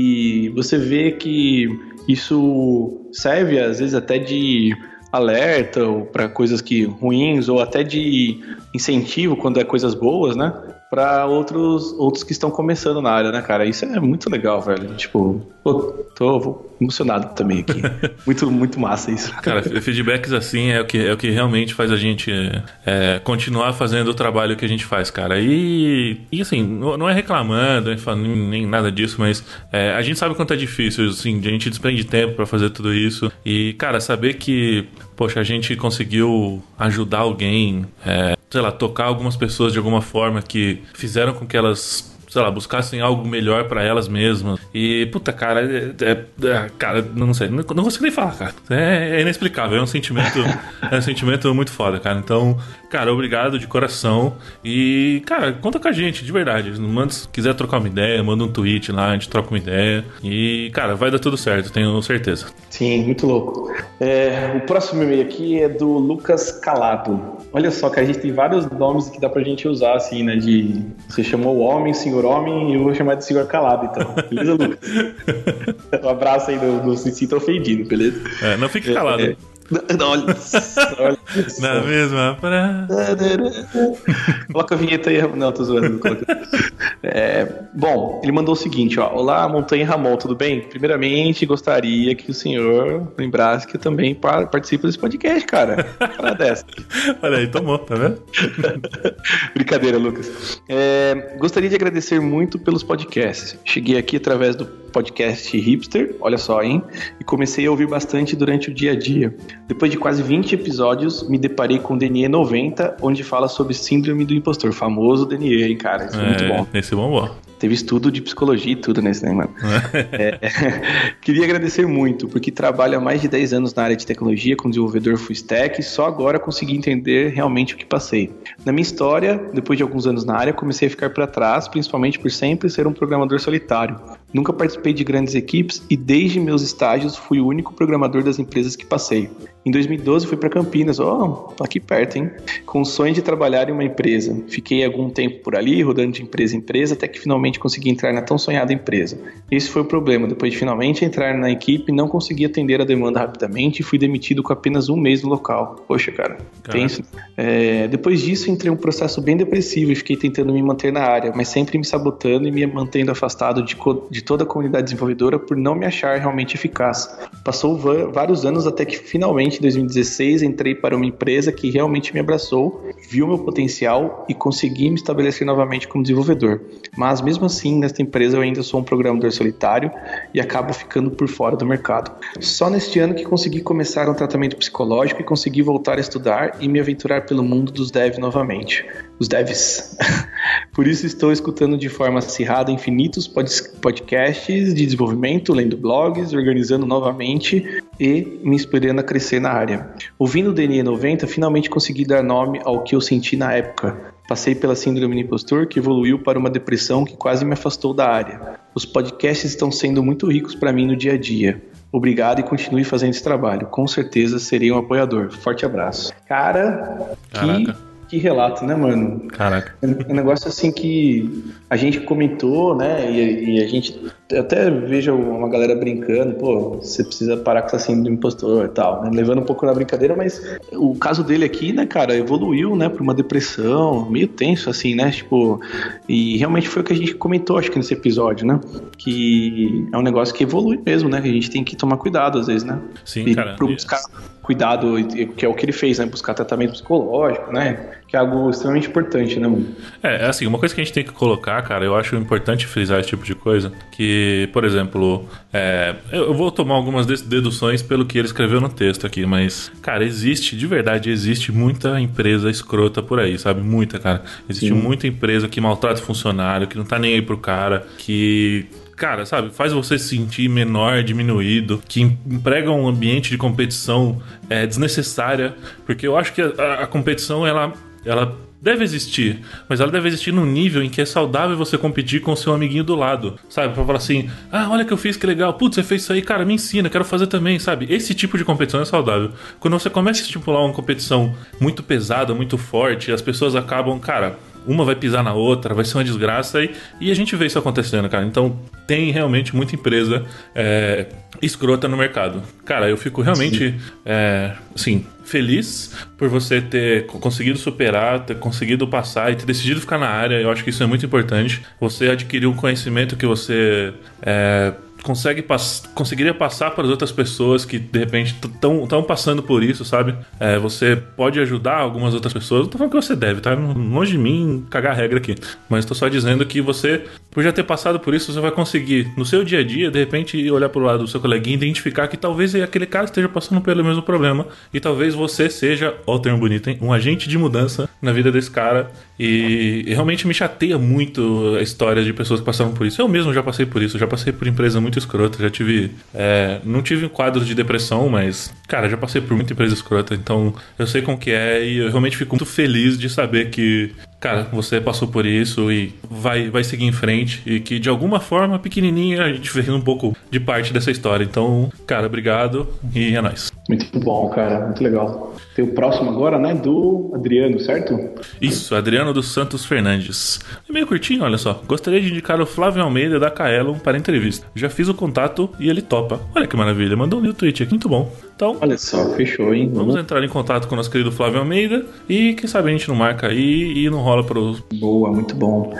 E você vê que isso serve às vezes até de alerta ou para coisas que ruins ou até de incentivo quando é coisas boas, né? Para outros outros que estão começando na área, né, cara? Isso é muito legal, velho. Tipo, pô, tô emocionado também aqui. muito, muito massa isso. Cara, feedbacks assim é o que, é o que realmente faz a gente é, continuar fazendo o trabalho que a gente faz, cara. E, e assim, não é reclamando, nem, nem nada disso, mas é, a gente sabe quanto é difícil, assim, a gente despende tempo pra fazer tudo isso. E, cara, saber que, poxa, a gente conseguiu ajudar alguém, é, sei lá, tocar algumas pessoas de alguma forma que fizeram com que elas sei lá, buscassem algo melhor pra elas mesmas. E, puta, cara, é, é, é, cara, não sei, não, não consigo nem falar, cara. É, é inexplicável, é um sentimento, é um sentimento muito foda, cara. Então, cara, obrigado de coração. E, cara, conta com a gente, de verdade. Manda, se quiser trocar uma ideia, manda um tweet lá, a gente troca uma ideia. E, cara, vai dar tudo certo, tenho certeza. Sim, muito louco. É, o próximo e-mail aqui é do Lucas Calado. Olha só, que a gente tem vários nomes que dá pra gente usar, assim, né? De. Você chamou o homem, senhor homem, e eu vou chamar de senhor Calado, então. Beleza, Lucas? Um abraço aí, do, do se sinta ofendido, beleza? É, não fique calado. É, é. Não, olha, olha na mesma praia. Coloca a vinheta aí. Não, tô zoando. É, bom, ele mandou o seguinte, ó. Olá, Montanha Ramon, tudo bem? Primeiramente, gostaria que o senhor lembrasse que eu também participo desse podcast, cara. Para dessa. Olha aí, tomou, tá vendo? Brincadeira, Lucas. É, gostaria de agradecer muito pelos podcasts. Cheguei aqui através do podcast Hipster, olha só, hein? E comecei a ouvir bastante durante o dia a dia. Depois de quase vinte episódios, me deparei com o D N E noventa, onde fala sobre síndrome do impostor, famoso D N E, hein, cara? Isso foi é, muito bom. Esse é bom, bom. Teve estudo de psicologia e tudo nesse, né, mano? é, queria agradecer muito, porque trabalho há mais de dez anos na área de tecnologia como desenvolvedor full stack e só agora consegui entender realmente o que passei. Na minha história, depois de alguns anos na área, comecei a ficar para trás, principalmente por sempre ser um programador solitário. Nunca participei de grandes equipes e desde meus estágios fui o único programador das empresas que passei. Em dois mil e doze fui para Campinas, ó, oh, aqui perto, hein? Com o sonho de trabalhar em uma empresa. Fiquei algum tempo por ali, rodando de empresa em empresa, até que finalmente consegui entrar na tão sonhada empresa. Esse foi o problema, depois de finalmente entrar na equipe, não consegui atender a demanda rapidamente e fui demitido com apenas um mês no local. Poxa, cara, tenso. É, depois disso entrei em um processo bem depressivo e fiquei tentando me manter na área, mas sempre me sabotando e me mantendo afastado de, de toda a comunidade desenvolvedora por não me achar realmente eficaz. Passou vários anos até que finalmente em dois mil e dezesseis entrei para uma empresa que realmente me abraçou, viu meu potencial e consegui me estabelecer novamente como desenvolvedor. Mas mesmo assim, nesta empresa eu ainda sou um programador solitário e acabo ficando por fora do mercado. Só neste ano que consegui começar um tratamento psicológico e consegui voltar a estudar e me aventurar pelo mundo dos devs novamente. Os devs. Por isso estou escutando de forma acirrada infinitos podcasts de desenvolvimento, lendo blogs, organizando novamente e me inspirando a crescer na área. Ouvindo o D N E noventa, finalmente consegui dar nome ao que eu senti na época. Passei pela síndrome do impostor, que evoluiu para uma depressão que quase me afastou da área. Os podcasts estão sendo muito ricos para mim no dia a dia. Obrigado e continue fazendo esse trabalho. Com certeza serei um apoiador. Forte abraço. Cara, Caraca. que... Que relato, né, mano? Caraca. É um negócio assim que a gente comentou, né? E, e a gente até vejo uma galera brincando, pô, você precisa parar com essa síndrome do impostor e tal, né? Levando um pouco na brincadeira, mas o caso dele aqui, né, cara, evoluiu, né, pra uma depressão, meio tenso, assim, né? Tipo, e realmente foi o que a gente comentou, acho que nesse episódio, né? Que é um negócio que evolui mesmo, né? Que a gente tem que tomar cuidado às vezes, né? Sim, e cara. buscar cuidado, que é o que ele fez, né? Buscar tratamento psicológico, né? Que é algo extremamente importante, né, mano? É, assim, uma coisa que a gente tem que colocar, cara, eu acho importante frisar esse tipo de coisa, que, por exemplo, é, eu vou tomar algumas deduções pelo que ele escreveu no texto aqui, mas, cara, existe, de verdade, existe muita empresa escrota por aí, sabe? Muita, cara. Existe Sim. muita empresa que maltrata funcionário, que não tá nem aí pro cara, que... cara, sabe, faz você se sentir menor, diminuído, que emprega um ambiente de competição é, desnecessária, porque eu acho que a, a competição, ela, ela deve existir, mas ela deve existir num nível em que é saudável você competir com o seu amiguinho do lado, sabe, pra falar assim, ah, olha que eu fiz, que legal, putz, você fez isso aí, cara, me ensina, quero fazer também, sabe, esse tipo de competição é saudável. Quando você começa a estipular uma competição muito pesada, muito forte, as pessoas acabam, cara... uma vai pisar na outra, vai ser uma desgraça e, e a gente vê isso acontecendo, cara. Então tem realmente muita empresa é, escrota no mercado. Cara, eu fico realmente é, assim, feliz por você ter conseguido superar, ter conseguido passar e ter decidido ficar na área. Eu acho que isso é muito importante. Você adquirir um conhecimento que você... É, consegue pass- conseguiria passar para as outras pessoas que de repente estão passando por isso, sabe? É, você pode ajudar algumas outras pessoas. Não tô falando que você deve, tá? Longe de mim cagar regra aqui. Mas tô só dizendo que você, por já ter passado por isso, você vai conseguir, no seu dia a dia, de repente, olhar pro lado do seu coleguinha e identificar que talvez aquele cara esteja passando pelo mesmo problema. E talvez você seja, ó o termo bonito, hein? Um agente de mudança na vida desse cara. E, e realmente me chateia muito a história de pessoas que passaram por isso. Eu mesmo já passei por isso. Já passei por empresa muito escrota. Já tive... É, não tive um quadro de depressão, mas... Cara, já passei por muita empresa escrota. Então, eu sei como que é. E eu realmente fico muito feliz de saber que... Cara, você passou por isso e vai, vai seguir em frente. E que, de alguma forma, pequenininha, a gente fez um pouco de parte dessa história. Então, cara, obrigado e é nóis. Muito bom, cara. Muito legal. Tem o próximo agora, né? Do Adriano, certo? Isso, Adriano dos Santos Fernandes. É meio curtinho, olha só. Gostaria de indicar o Flávio Almeida da Kaelon para entrevista. Já fiz o contato e ele topa. Olha que maravilha. Mandou um new tweet aqui, muito bom. Então, olha só, fechou, hein? Vamos entrar em contato com o nosso querido Flávio Almeida e quem sabe a gente não marca aí e não rola pro... Boa, muito bom.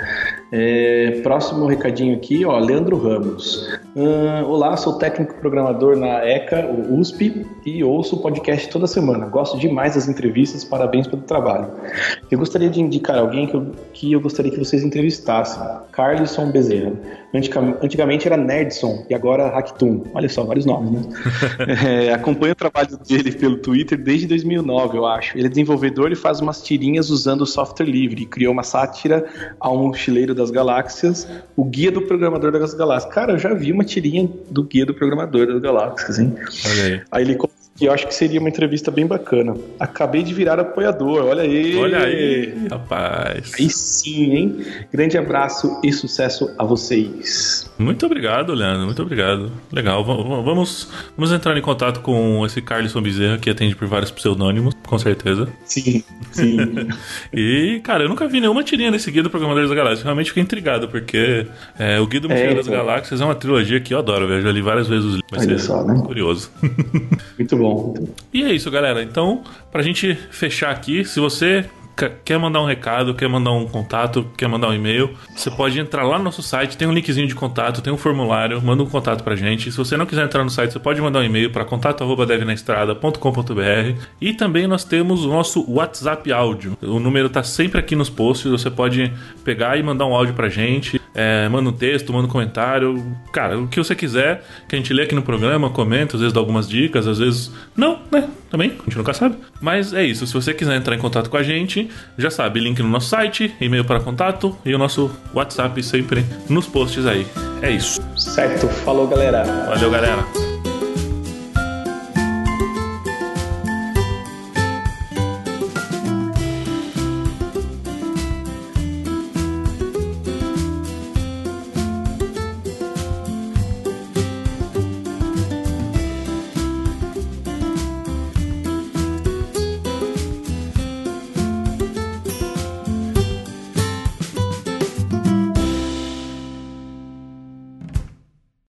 É, próximo recadinho aqui, ó, Leandro Ramos. Uh, olá, sou técnico programador na ECA, o U S P, e ouço o podcast toda semana. Gosto demais das entrevistas, parabéns pelo trabalho. Eu gostaria de indicar alguém que eu, que eu gostaria que vocês entrevistassem. Carlson Bezerra. Antigamente era Nerdson e agora Hacktoon. Olha só, vários nomes, né? é, acompanho o trabalho dele pelo Twitter desde dois mil e nove, eu acho. Ele é desenvolvedor e faz umas tirinhas usando software livre. Criou uma sátira ao Mochileiro das Galáxias, o Guia do Programador das Galáxias. Cara, eu já vi uma tirinha do Guia do Programador das Galáxias, hein? Olha aí. Aí ele que eu acho que seria uma entrevista bem bacana. Acabei de virar apoiador, olha aí. Olha aí, rapaz. Aí sim, hein? Grande abraço e sucesso a vocês. Muito obrigado, Leandro, muito obrigado. Legal, vamos, vamos entrar em contato com esse Carlson Bezerra, que atende por vários pseudônimos, com certeza. Sim, sim. E, cara, eu nunca vi nenhuma tirinha desse Guia do Programador das Galáxias. Realmente fiquei intrigado, porque é, o Guia do Mochileiro é, das então. Galáxias é uma trilogia que eu adoro, velho. Já li várias vezes os livros. Vai ser só, né? Curioso. Muito bom. E é isso, galera. Então, pra gente fechar aqui, se você quer mandar um recado, quer mandar um contato, quer mandar um e-mail, você pode entrar lá no nosso site, tem um linkzinho de contato, tem um formulário, manda um contato pra gente. Se você não quiser entrar no site, você pode mandar um e-mail para contato arroba devnaestrada ponto com ponto b r. E também nós temos o nosso WhatsApp áudio. O número tá sempre aqui nos posts, você pode pegar e mandar um áudio pra gente. É, manda um texto, manda um comentário. Cara, o que você quiser, que a gente lê aqui no programa, comenta, às vezes dá algumas dicas, às vezes não, né? Também, a gente nunca sabe. Mas é isso, se você quiser entrar em contato com a gente, já sabe, link no nosso site, e-mail para contato e o nosso WhatsApp sempre nos posts aí. É isso. Certo, falou galera. Valeu, galera.